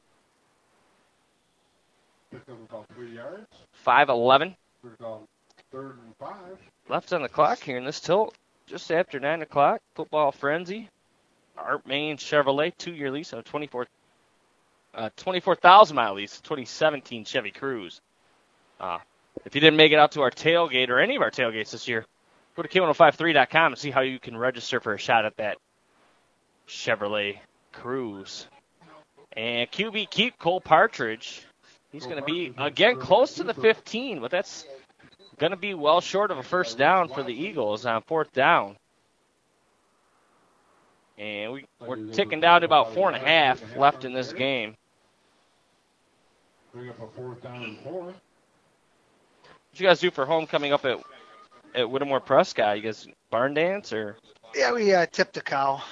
five eleven. Left on the clock here in this tilt, just after nine o'clock. Football Frenzy. Art Main Chevrolet, two-year lease on a twenty-four, uh, twenty-four thousand mile lease, twenty seventeen Chevy Cruze. Uh, if you didn't make it out to our tailgate or any of our tailgates this year, go to K ten fifty-three dot com and see how you can register for a shot at that Chevrolet Cruze. And Q B keep Cole Partridge. He's going to be, again, close to the fifteen, but that's going to be well short of a first down for the Eagles on fourth down. And we, we're ticking down to about four and a half left in this game. Bring up a fourth down and four. What you guys do for homecoming up at at Whittemore Prescott? You guys barn dance or? Yeah, we uh, tipped a cow.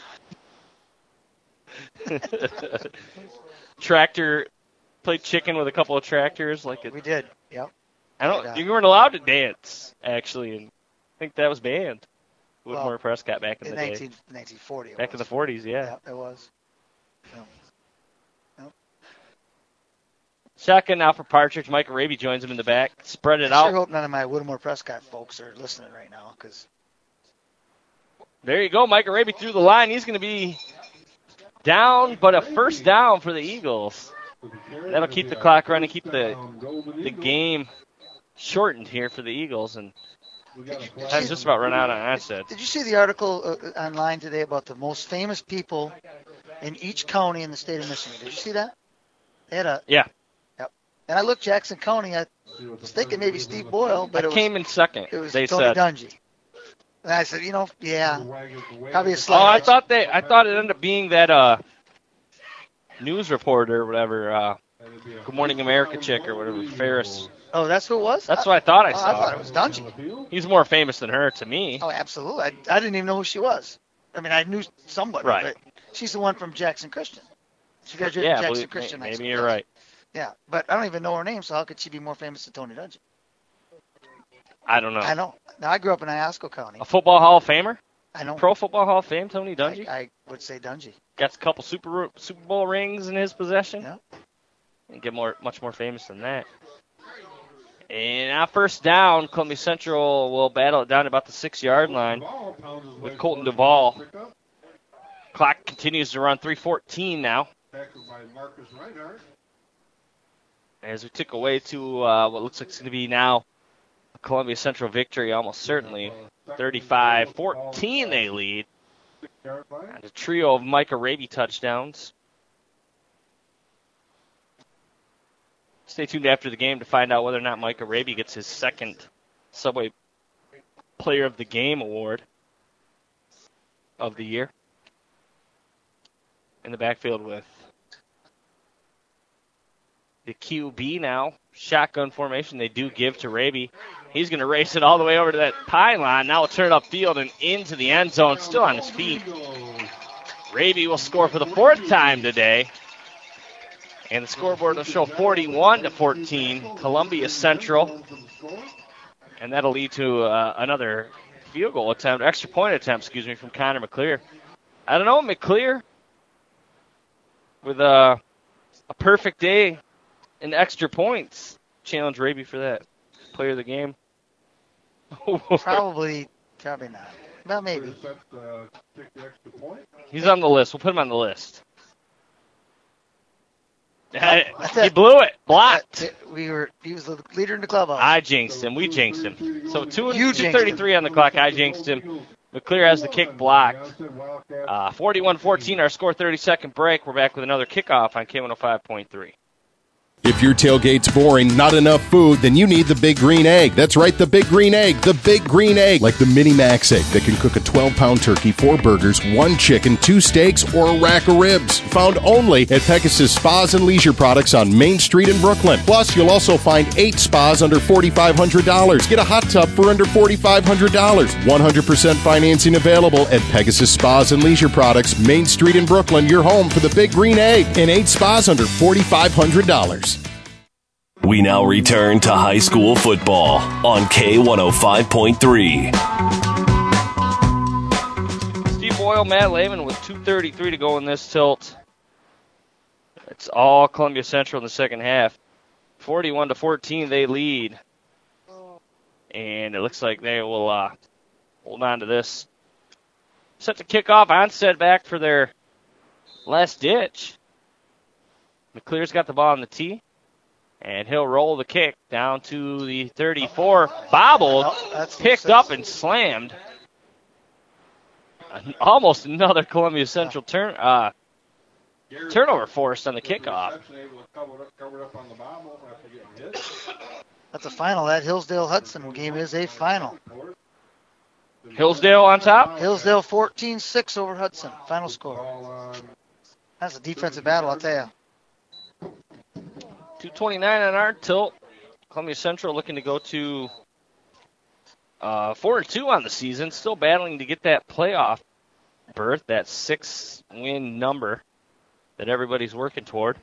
Tractor, played chicken with a couple of tractors. Like it, we did, yep. I don't. Yeah. You weren't allowed to dance, actually, and I think that was banned. Whittemore Well, Prescott back in, in the nineteen, day. nineteen forty. It Back was. in the forties, yeah. Yeah, it was. Yeah. Yep. Shotgun now for Partridge. Michael Raby joins him in the back. Spread it I out. sure hope none of my Whittemore Prescott folks are listening right now, because There you go. Michael Raby through the line. He's going to be down, but a first down for the Eagles. That'll keep the clock running, keep the the game shortened here for the Eagles, and that's just about run out on Onstead. Did you see the article uh, online today about the most famous people in each county in the state of Michigan? Did you see that? They had a Yeah. Yep. And I looked Jackson County. I was thinking maybe Steve Boyle, but I it was, came in second. it was They Tony said. Dungy. And I said, you know, yeah, probably a Oh, slight. I thought they. I thought it ended up being that uh, news reporter or whatever. Uh, Good Morning America chick or whatever. Ferris. Oh, that's who it was? That's what I thought I Oh, saw. I thought it was Dungy. He's more famous than her to me. Oh, absolutely. I, I didn't even know who she was. I mean, I knew somebody, Right. but she's the one from Jackson Christian. She graduated Yeah, from Jackson believe- Christian. High maybe School. you're right. Yeah, but I don't even know her name, so how could she be more famous than Tony Dungy? I don't know. I know. Now, I grew up in Iosco County. A football Hall of Famer? I know. Pro Football Hall of Fame, Tony Dungy? I, I would say Dungy. Got a couple Super Super Bowl rings in his possession. Yeah. And get more, much more famous than that. And now first down, Columbia Central will battle it down to about the six-yard line with Colton Duvall. Clock continues to run, three fourteen now. Tackled by Marcus Reinhardt. As we tick away to uh, what looks like it's going to be now a Columbia Central victory, almost certainly. thirty-five fourteen they lead. And a trio of Micah Raby touchdowns. Stay tuned after the game to find out whether or not Micah Raby gets his second Subway Player of the Game award of the year. In the backfield with the Q B now. Shotgun formation they do give to Raby. He's going to race it all the way over to that pylon. Now we'll turn it upfield and into the end zone. Still on his feet. Raby will score for the fourth time today. And the scoreboard will show forty-one to fourteen, Columbia Central. And that'll lead to uh, another field goal attempt, extra point attempt, excuse me, from Connor McClear. I don't know, McClear, with a, a perfect day in extra points, challenge Raby for that player of the game. Probably, probably not. Well, maybe. He's on the list. We'll put him on the list. he blew it. Blocked. We were. He was the leader in the clubhouse. I jinxed him. We jinxed him. So two, You two jinxed thirty-three on the clock. I jinxed him. McClear has the kick blocked. Uh, forty-one fourteen, our score, thirty-second break. We're back with another kickoff on K one oh five point three. If your tailgate's boring, not enough food, then you need the Big Green Egg. That's right, the Big Green Egg. The Big Green Egg. Like the Mini Max Egg that can cook a twelve-pound turkey, four burgers, one chicken, two steaks, or a rack of ribs. Found only at Pegasus Spas and Leisure Products on Main Street in Brooklyn. Plus, you'll also find eight spas under four thousand five hundred dollars. Get a hot tub for under four thousand five hundred dollars. one hundred percent financing available at Pegasus Spas and Leisure Products, Main Street in Brooklyn. Your home for the Big Green Egg. And eight spas under four thousand five hundred dollars. We now return to high school football on K one oh five point three. Steve Boyle, Matt Lehman with two thirty-three to go in this tilt. It's all Columbia Central in the second half. forty-one to fourteen, they lead. And it looks like they will uh, hold on to this. Set to kick off. Onstead back for their last ditch. McClear's got the ball on the tee. And he'll roll the kick down to the thirty-four. Bobbled, oh, picked up and slammed. Almost another Columbia Central turn uh, turnover forced on the kickoff. That's a final. That Hillsdale-Hudson game is a final. Hillsdale on top? Hillsdale fourteen six over Hudson. Final score. That's a defensive battle, I'll tell you. two twenty-nine on our tilt. Columbia Central looking to go to uh, four and two on the season. Still battling to get that playoff berth, that six-win number that everybody's working toward.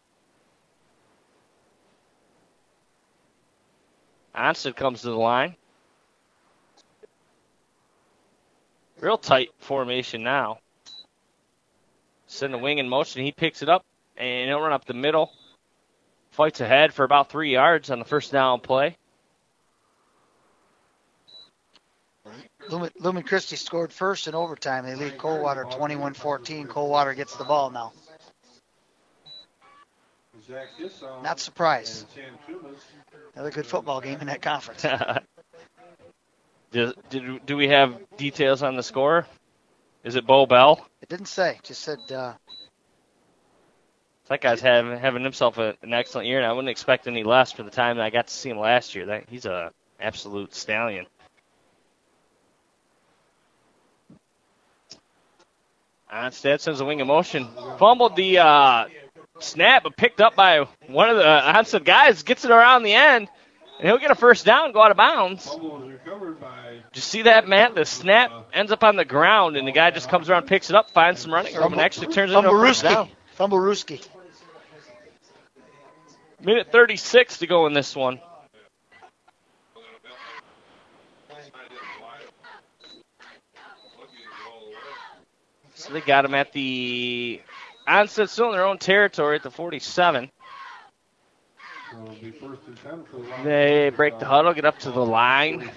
Onstead comes to the line. Real tight formation now. Send a wing in motion. He picks it up, and he'll run up the middle. Fights ahead for about three yards on the first down play. Lumen, Lumen Christie scored first in overtime. They lead Coldwater twenty-one fourteen. Coldwater gets the ball now. Not surprised. Another good football game in that conference. do, do, do we have details on the score? Is it Bo Bell? It didn't say. Just said... Uh, That guy's having, having himself a, an excellent year, and I wouldn't expect any less for the time that I got to see him last year. That he's a absolute stallion. Onstead sends a wing of motion. Fumbled the uh, snap, but picked up by one of the Onstead guys. Gets it around the end, and he'll get a first down, go out of bounds. Did you see that, Matt? The snap ends up on the ground, and the guy just comes around, picks it up, finds some running room, and actually turns it into a first down. Fumblerooski. Minute thirty-six to go in this one. So they got him at the Onstead, still in their own territory at the forty-seven. They break the huddle, get up to the line.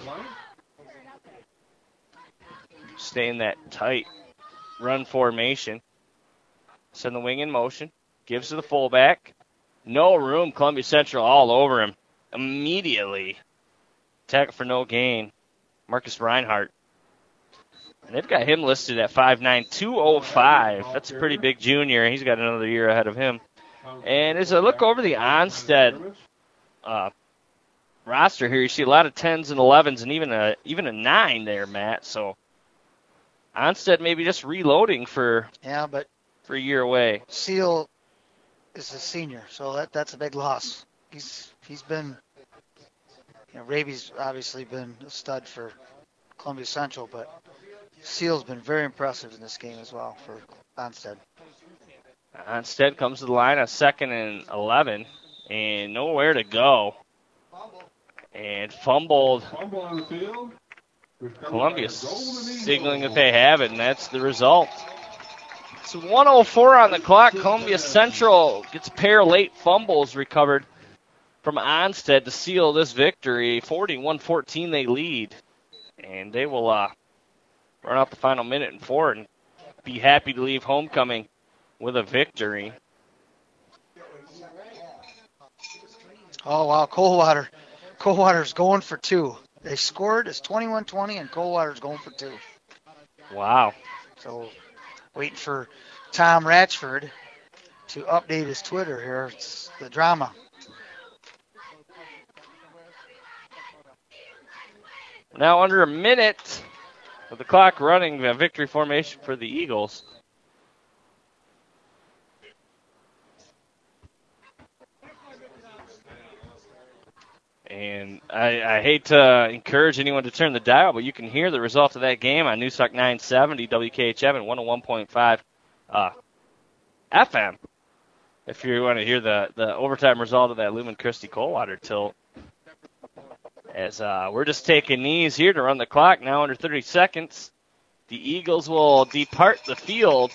Stay in that tight run formation. Send the wing in motion. Gives to the fullback. No room. Columbia Central all over him. Immediately. Tackle for no gain. Marcus Reinhardt. And they've got him listed at five nine, two oh five. That's a pretty big junior. He's got another year ahead of him. And as I look over the Onstead uh, roster here, you see a lot of tens and elevens and even a even a nine there, Matt. So Onstead maybe just reloading for yeah, but for a year away. Seal is a senior, so that that's a big loss. He's he's been, you know, Raby's obviously been a stud for Columbia Central, but Seal's been very impressive in this game as well for Onstead. Onstead comes to the line at second and eleven, and nowhere to go. And fumbled. Fumble on the field. Columbia signaling that they have it, and that's the result. It's one oh four on the clock. Columbia Central gets a pair of late fumbles recovered from Onstead to seal this victory. forty-one fourteen they lead. And they will uh, run out the final minute and four and be happy to leave homecoming with a victory. Oh, wow, Coldwater. Coldwater's going for two. They scored. It's twenty-one twenty, and Coldwater's going for two. Wow. So waiting for Tom Ratchford to update his Twitter here. It's the drama. Now under a minute of the clock running, a victory formation for the Eagles. And I, I hate to encourage anyone to turn the dial, but you can hear the result of that game on Newstalk nine seventy, W K H M, and one oh one point five uh, F M. If you want to hear the, the overtime result of that Lumen Christi Coldwater tilt. As uh, we're just taking these here to run the clock now under thirty seconds. The Eagles will depart the field,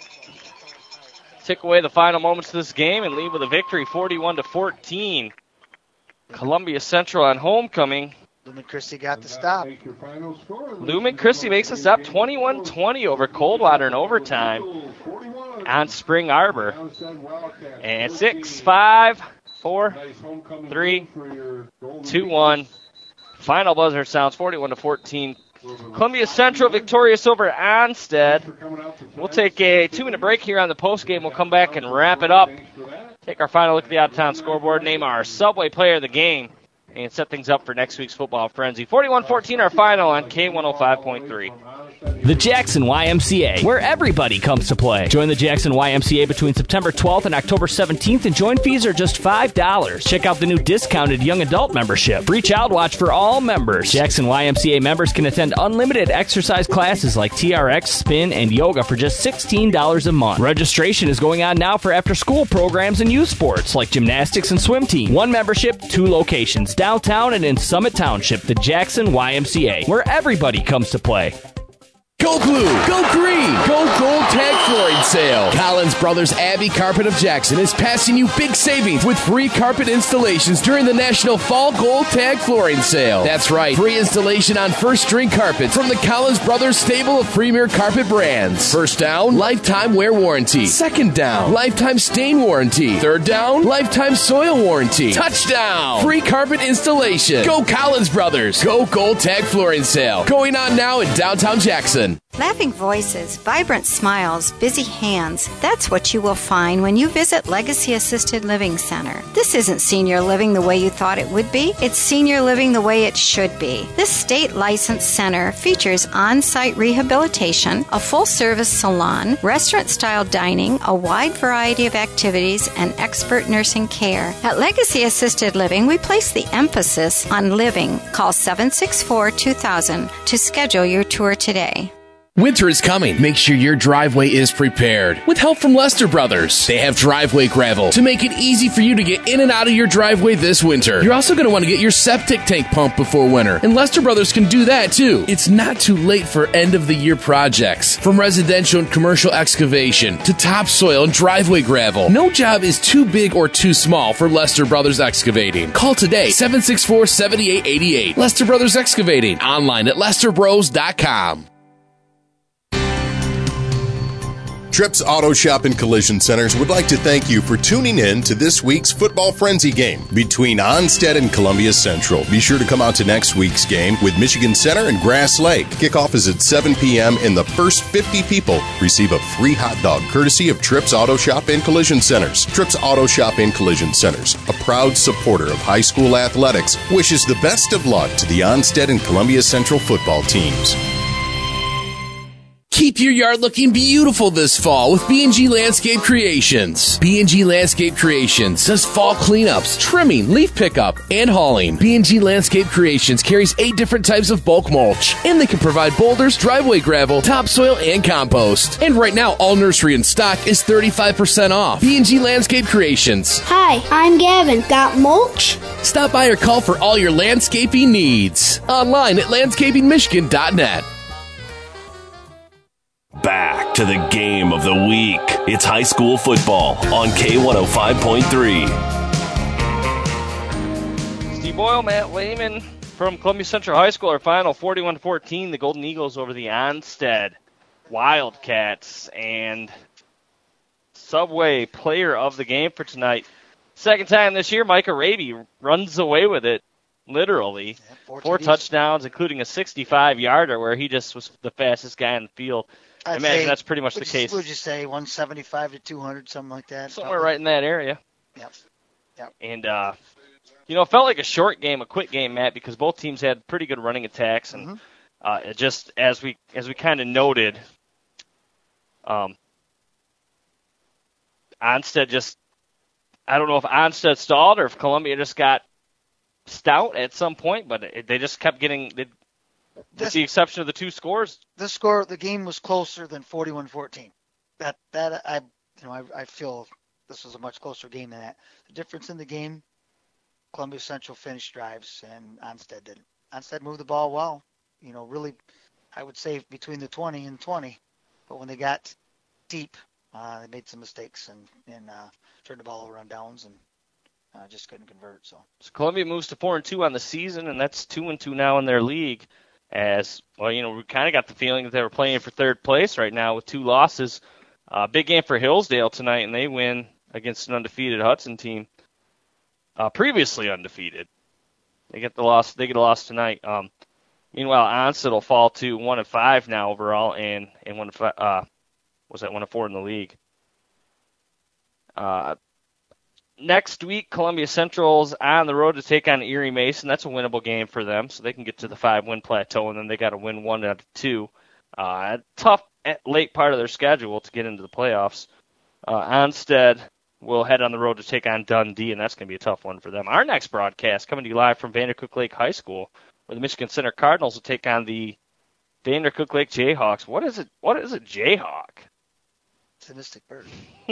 take away the final moments of this game, and leave with a victory forty-one to fourteen. Columbia Central on homecoming. Lumen Christi got the stop. Lumen Christi makes us up twenty-one twenty over Coldwater in overtime on Spring Arbor. And six, five, four, three, two, one. Final buzzer sounds forty-one to fourteen. Columbia Central victorious over Onstead. We'll take a two-minute break here on the postgame. We'll come back and wrap it up. Take our final look at the out-of-town scoreboard, name our Subway player of the game, and set things up for next week's football frenzy. forty-one fourteen our final on K one oh five point three. The Jackson Y M C A, where everybody comes to play. Join the Jackson Y M C A between September twelfth and October seventeenth, and join fees are just five dollars. Check out the new discounted young adult membership. Free child watch for all members. Jackson Y M C A members can attend unlimited exercise classes like T R X, spin, and yoga for just sixteen dollars a month. Registration is going on now for after-school programs and youth sports like gymnastics and swim team. One membership, two locations, downtown and in Summit Township. The Jackson Y M C A, where everybody comes to play. Go Blue, Go Green, Go Gold Tag Flooring Sale. Collins Brothers Abbey Carpet of Jackson is passing you big savings with free carpet installations during the National Fall Gold Tag Flooring Sale. That's right, free installation on first string carpets from the Collins Brothers stable of premier carpet brands. First down, lifetime wear warranty. Second down, lifetime stain warranty. Third down, lifetime soil warranty. Touchdown, free carpet installation. Go Collins Brothers, Go Gold Tag Flooring Sale. Going on now in downtown Jackson. Laughing voices, vibrant smiles, busy hands. That's what you will find when you visit Legacy Assisted Living Center. This isn't senior living the way you thought it would be. It's senior living the way it should be. This state-licensed center features on-site rehabilitation, a full-service salon, restaurant-style dining, a wide variety of activities, and expert nursing care. At Legacy Assisted Living, we place the emphasis on living. Call seven six four, two thousand to schedule your tour today. Winter is coming. Make sure your driveway is prepared. With help from Lester Brothers, they have driveway gravel to make it easy for you to get in and out of your driveway this winter. You're also going to want to get your septic tank pumped before winter, and Lester Brothers can do that too. It's not too late for end-of-the-year projects. From residential and commercial excavation to topsoil and driveway gravel, no job is too big or too small for Lester Brothers Excavating. Call today, seven six four, seven eight eight eight. Lester Brothers Excavating, online at lester bros dot com. Trips Auto Shop and Collision Centers would like to thank you for tuning in to this week's Football Frenzy game between Onstead and Columbia Central. Be sure to come out to next week's game with Michigan Center and Grass Lake. Kickoff is at seven p.m. and the first fifty people receive a free hot dog courtesy of Trips Auto Shop and Collision Centers. Trips Auto Shop and Collision Centers, a proud supporter of high school athletics, wishes the best of luck to the Onstead and Columbia Central football teams. Keep your yard looking beautiful this fall with B and G Landscape Creations. B and G Landscape Creations does fall cleanups, trimming, leaf pickup, and hauling. B and G Landscape Creations carries eight different types of bulk mulch, and they can provide boulders, driveway gravel, topsoil, and compost. And right now, all nursery in stock is thirty-five percent off. B and G Landscape Creations. Hi, I'm Gavin. Got mulch? Stop by or call for all your landscaping needs. Online at landscaping michigan dot net. Back to the game of the week. It's high school football on K one oh five point three. Steve Boyle, Matt Lehman from Columbia Central High School. Our final forty-one fourteen. The Golden Eagles over the Onstead Wildcats. And Subway player of the game for tonight. Second time this year, Micah Raby runs away with it, literally. Yeah, four Four touchdowns, including a sixty-five-yarder where he just was the fastest guy in the field. I imagine that's pretty much the case. What would you say, one seventy-five to two hundred, something like that? Somewhere probably right in that area. Yep. Yep. And, uh, you know, it felt like a short game, a quick game, Matt, because both teams had pretty good running attacks. And mm-hmm. uh, it just as we as we kind of noted, um, Onstead just, I don't know if Onstead stalled or if Columbia just got stout at some point, but it, they just kept getting, they, with the exception of the two scores. The score, the game was closer than forty-one fourteen. That that I you know I, I feel this was a much closer game than that. The difference in the game, Columbia Central finished drives and Onstead didn't. Onstead moved the ball well. You know, really, I would say between the twenty and twenty. But when they got deep, uh, they made some mistakes and and uh, turned the ball over on downs and uh, just couldn't convert. So. so Columbia moves to four and two on the season, and that's two and two now in their league. As well, you know, we kind of got the feeling that they were playing for third place right now with two losses. Uh, big game for Hillsdale tonight, and they win against an undefeated Hudson team, uh, previously undefeated. They get the loss. They get a loss tonight. Um, meanwhile, Onstead will fall to one and five now overall, and and one and five, uh, was that one and four in the league. Uh, next week, Columbia Central's on the road to take on Erie Mason. That's a winnable game for them, so they can get to the five-win plateau, and then they got to win one out of two. Uh, tough late part of their schedule to get into the playoffs. Uh, Onstead will head on the road to take on Dundee, and that's going to be a tough one for them. Our next broadcast coming to you live from Vandercook Lake High School, where the Michigan Center Cardinals will take on the Vandercook Lake Jayhawks. What is it? What is a Jayhawk? It's a mystic bird.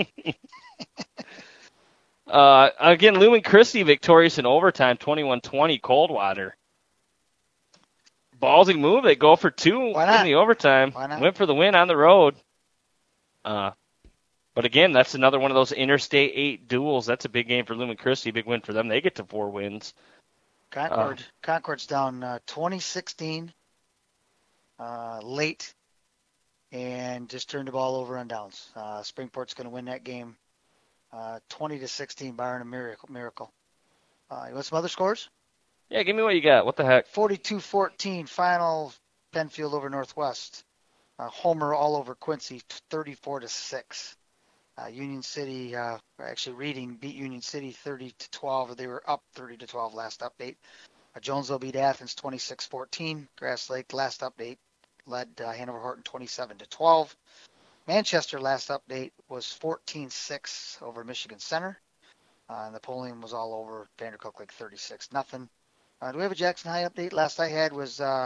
Uh, again, Lumen Christi victorious in overtime, twenty-one twenty, Coldwater. Ballsy move. They go for two in the overtime. Went for the win on the road. Uh, but again, that's another one of those Interstate eight duels. That's a big game for Lumen Christi. Big win for them. They get to four wins. Concord, uh, Concord's down uh, twenty sixteen uh, late and just turned the ball over on downs. Uh, Springport's going to win that game. Uh, twenty to sixteen, barring a miracle. miracle. Uh, you want some other scores? Yeah, give me what you got. What the heck? forty-two fourteen, final Penfield over Northwest. Uh, Homer all over Quincy, thirty-four to six. Uh, Union City, uh, actually Reading beat Union City thirty to twelve. They were up thirty to twelve last update. Uh, Jonesville beat Athens twenty-six fourteen. Grass Lake, last update, led uh, Hanover Horton twenty-seven to twelve. Manchester, last update, was fourteen six over Michigan Center. Uh, and the polling was all over Vandercook Lake thirty-six nothing. Uh, do we have a Jackson High update? Last I had was uh,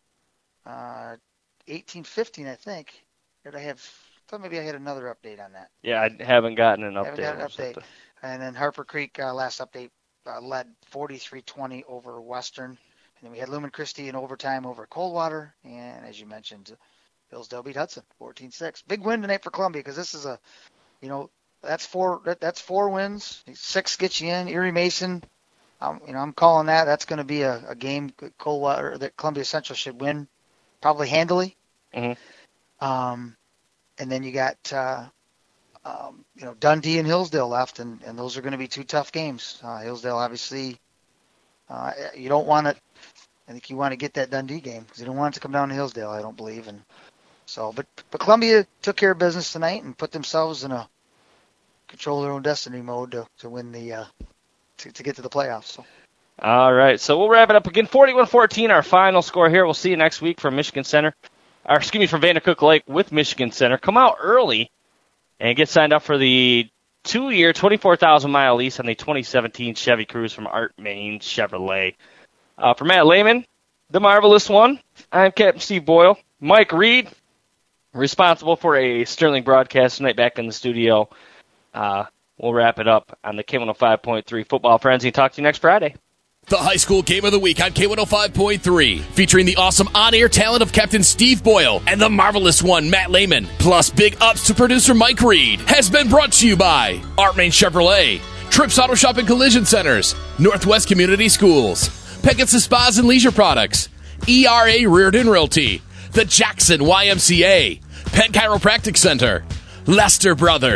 uh, eighteen fifteen, I think. Did I have? I thought maybe I had another update on that. Yeah, I haven't gotten an update. Haven't gotten an update. And then Harper Creek, uh, last update, uh, led forty-three twenty over Western. And then we had Lumen Christi in overtime over Coldwater. And as you mentioned, Hillsdale beat Hudson, fourteen six. Big win tonight for Columbia because this is a, you know, that's four that, that's four wins. Six gets you in. Erie Mason, um, you know, I'm calling that. That's going to be a, a game Coldwater that Columbia Central should win, probably handily. Mm-hmm. Um, and then you got, uh, um, you know, Dundee and Hillsdale left, and, and those are going to be two tough games. Uh, Hillsdale, obviously, uh, you don't want it. I think you want to get that Dundee game because you don't want it to come down to Hillsdale, I don't believe. And so, but but Columbia took care of business tonight and put themselves in a control their own destiny mode to, to win the uh, to, to get to the playoffs. So. All right, so we'll wrap it up again. forty-one fourteen, our final score here. We'll see you next week from Michigan Center, or excuse me, from Vandercook Lake with Michigan Center. Come out early and get signed up for the two-year, twenty-four thousand mile lease on the twenty seventeen Chevy Cruze from Art Main Chevrolet. Uh, for Matt Lehman, the Marvelous One, I'm Captain Steve Boyle. Mike Reed, responsible for a Sterling broadcast tonight back in the studio. Uh, we'll wrap it up on the K one oh five point three Football Frenzy. Talk to you next Friday. The high school game of the week on K one oh five point three, featuring the awesome on-air talent of Captain Steve Boyle and the Marvelous One, Matt Lehman, plus big ups to producer Mike Reed, has been brought to you by Art Main Chevrolet, Trips Auto Shop and Collision Centers, Northwest Community Schools, Pegasus Spas and Leisure Products, E R A Reardon Realty, the Jackson Y M C A, Penn Chiropractic Center, Lester Brothers,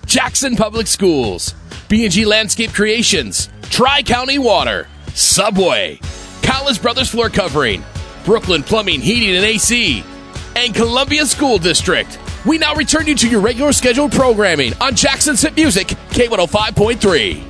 Jackson Public Schools, B and G Landscape Creations, Tri-County Water, Subway, College Brothers Floor Covering, Brooklyn Plumbing, Heating, and A C, and Columbia School District. We now return you to your regular scheduled programming on Jackson's Hit Music, K one oh five point three.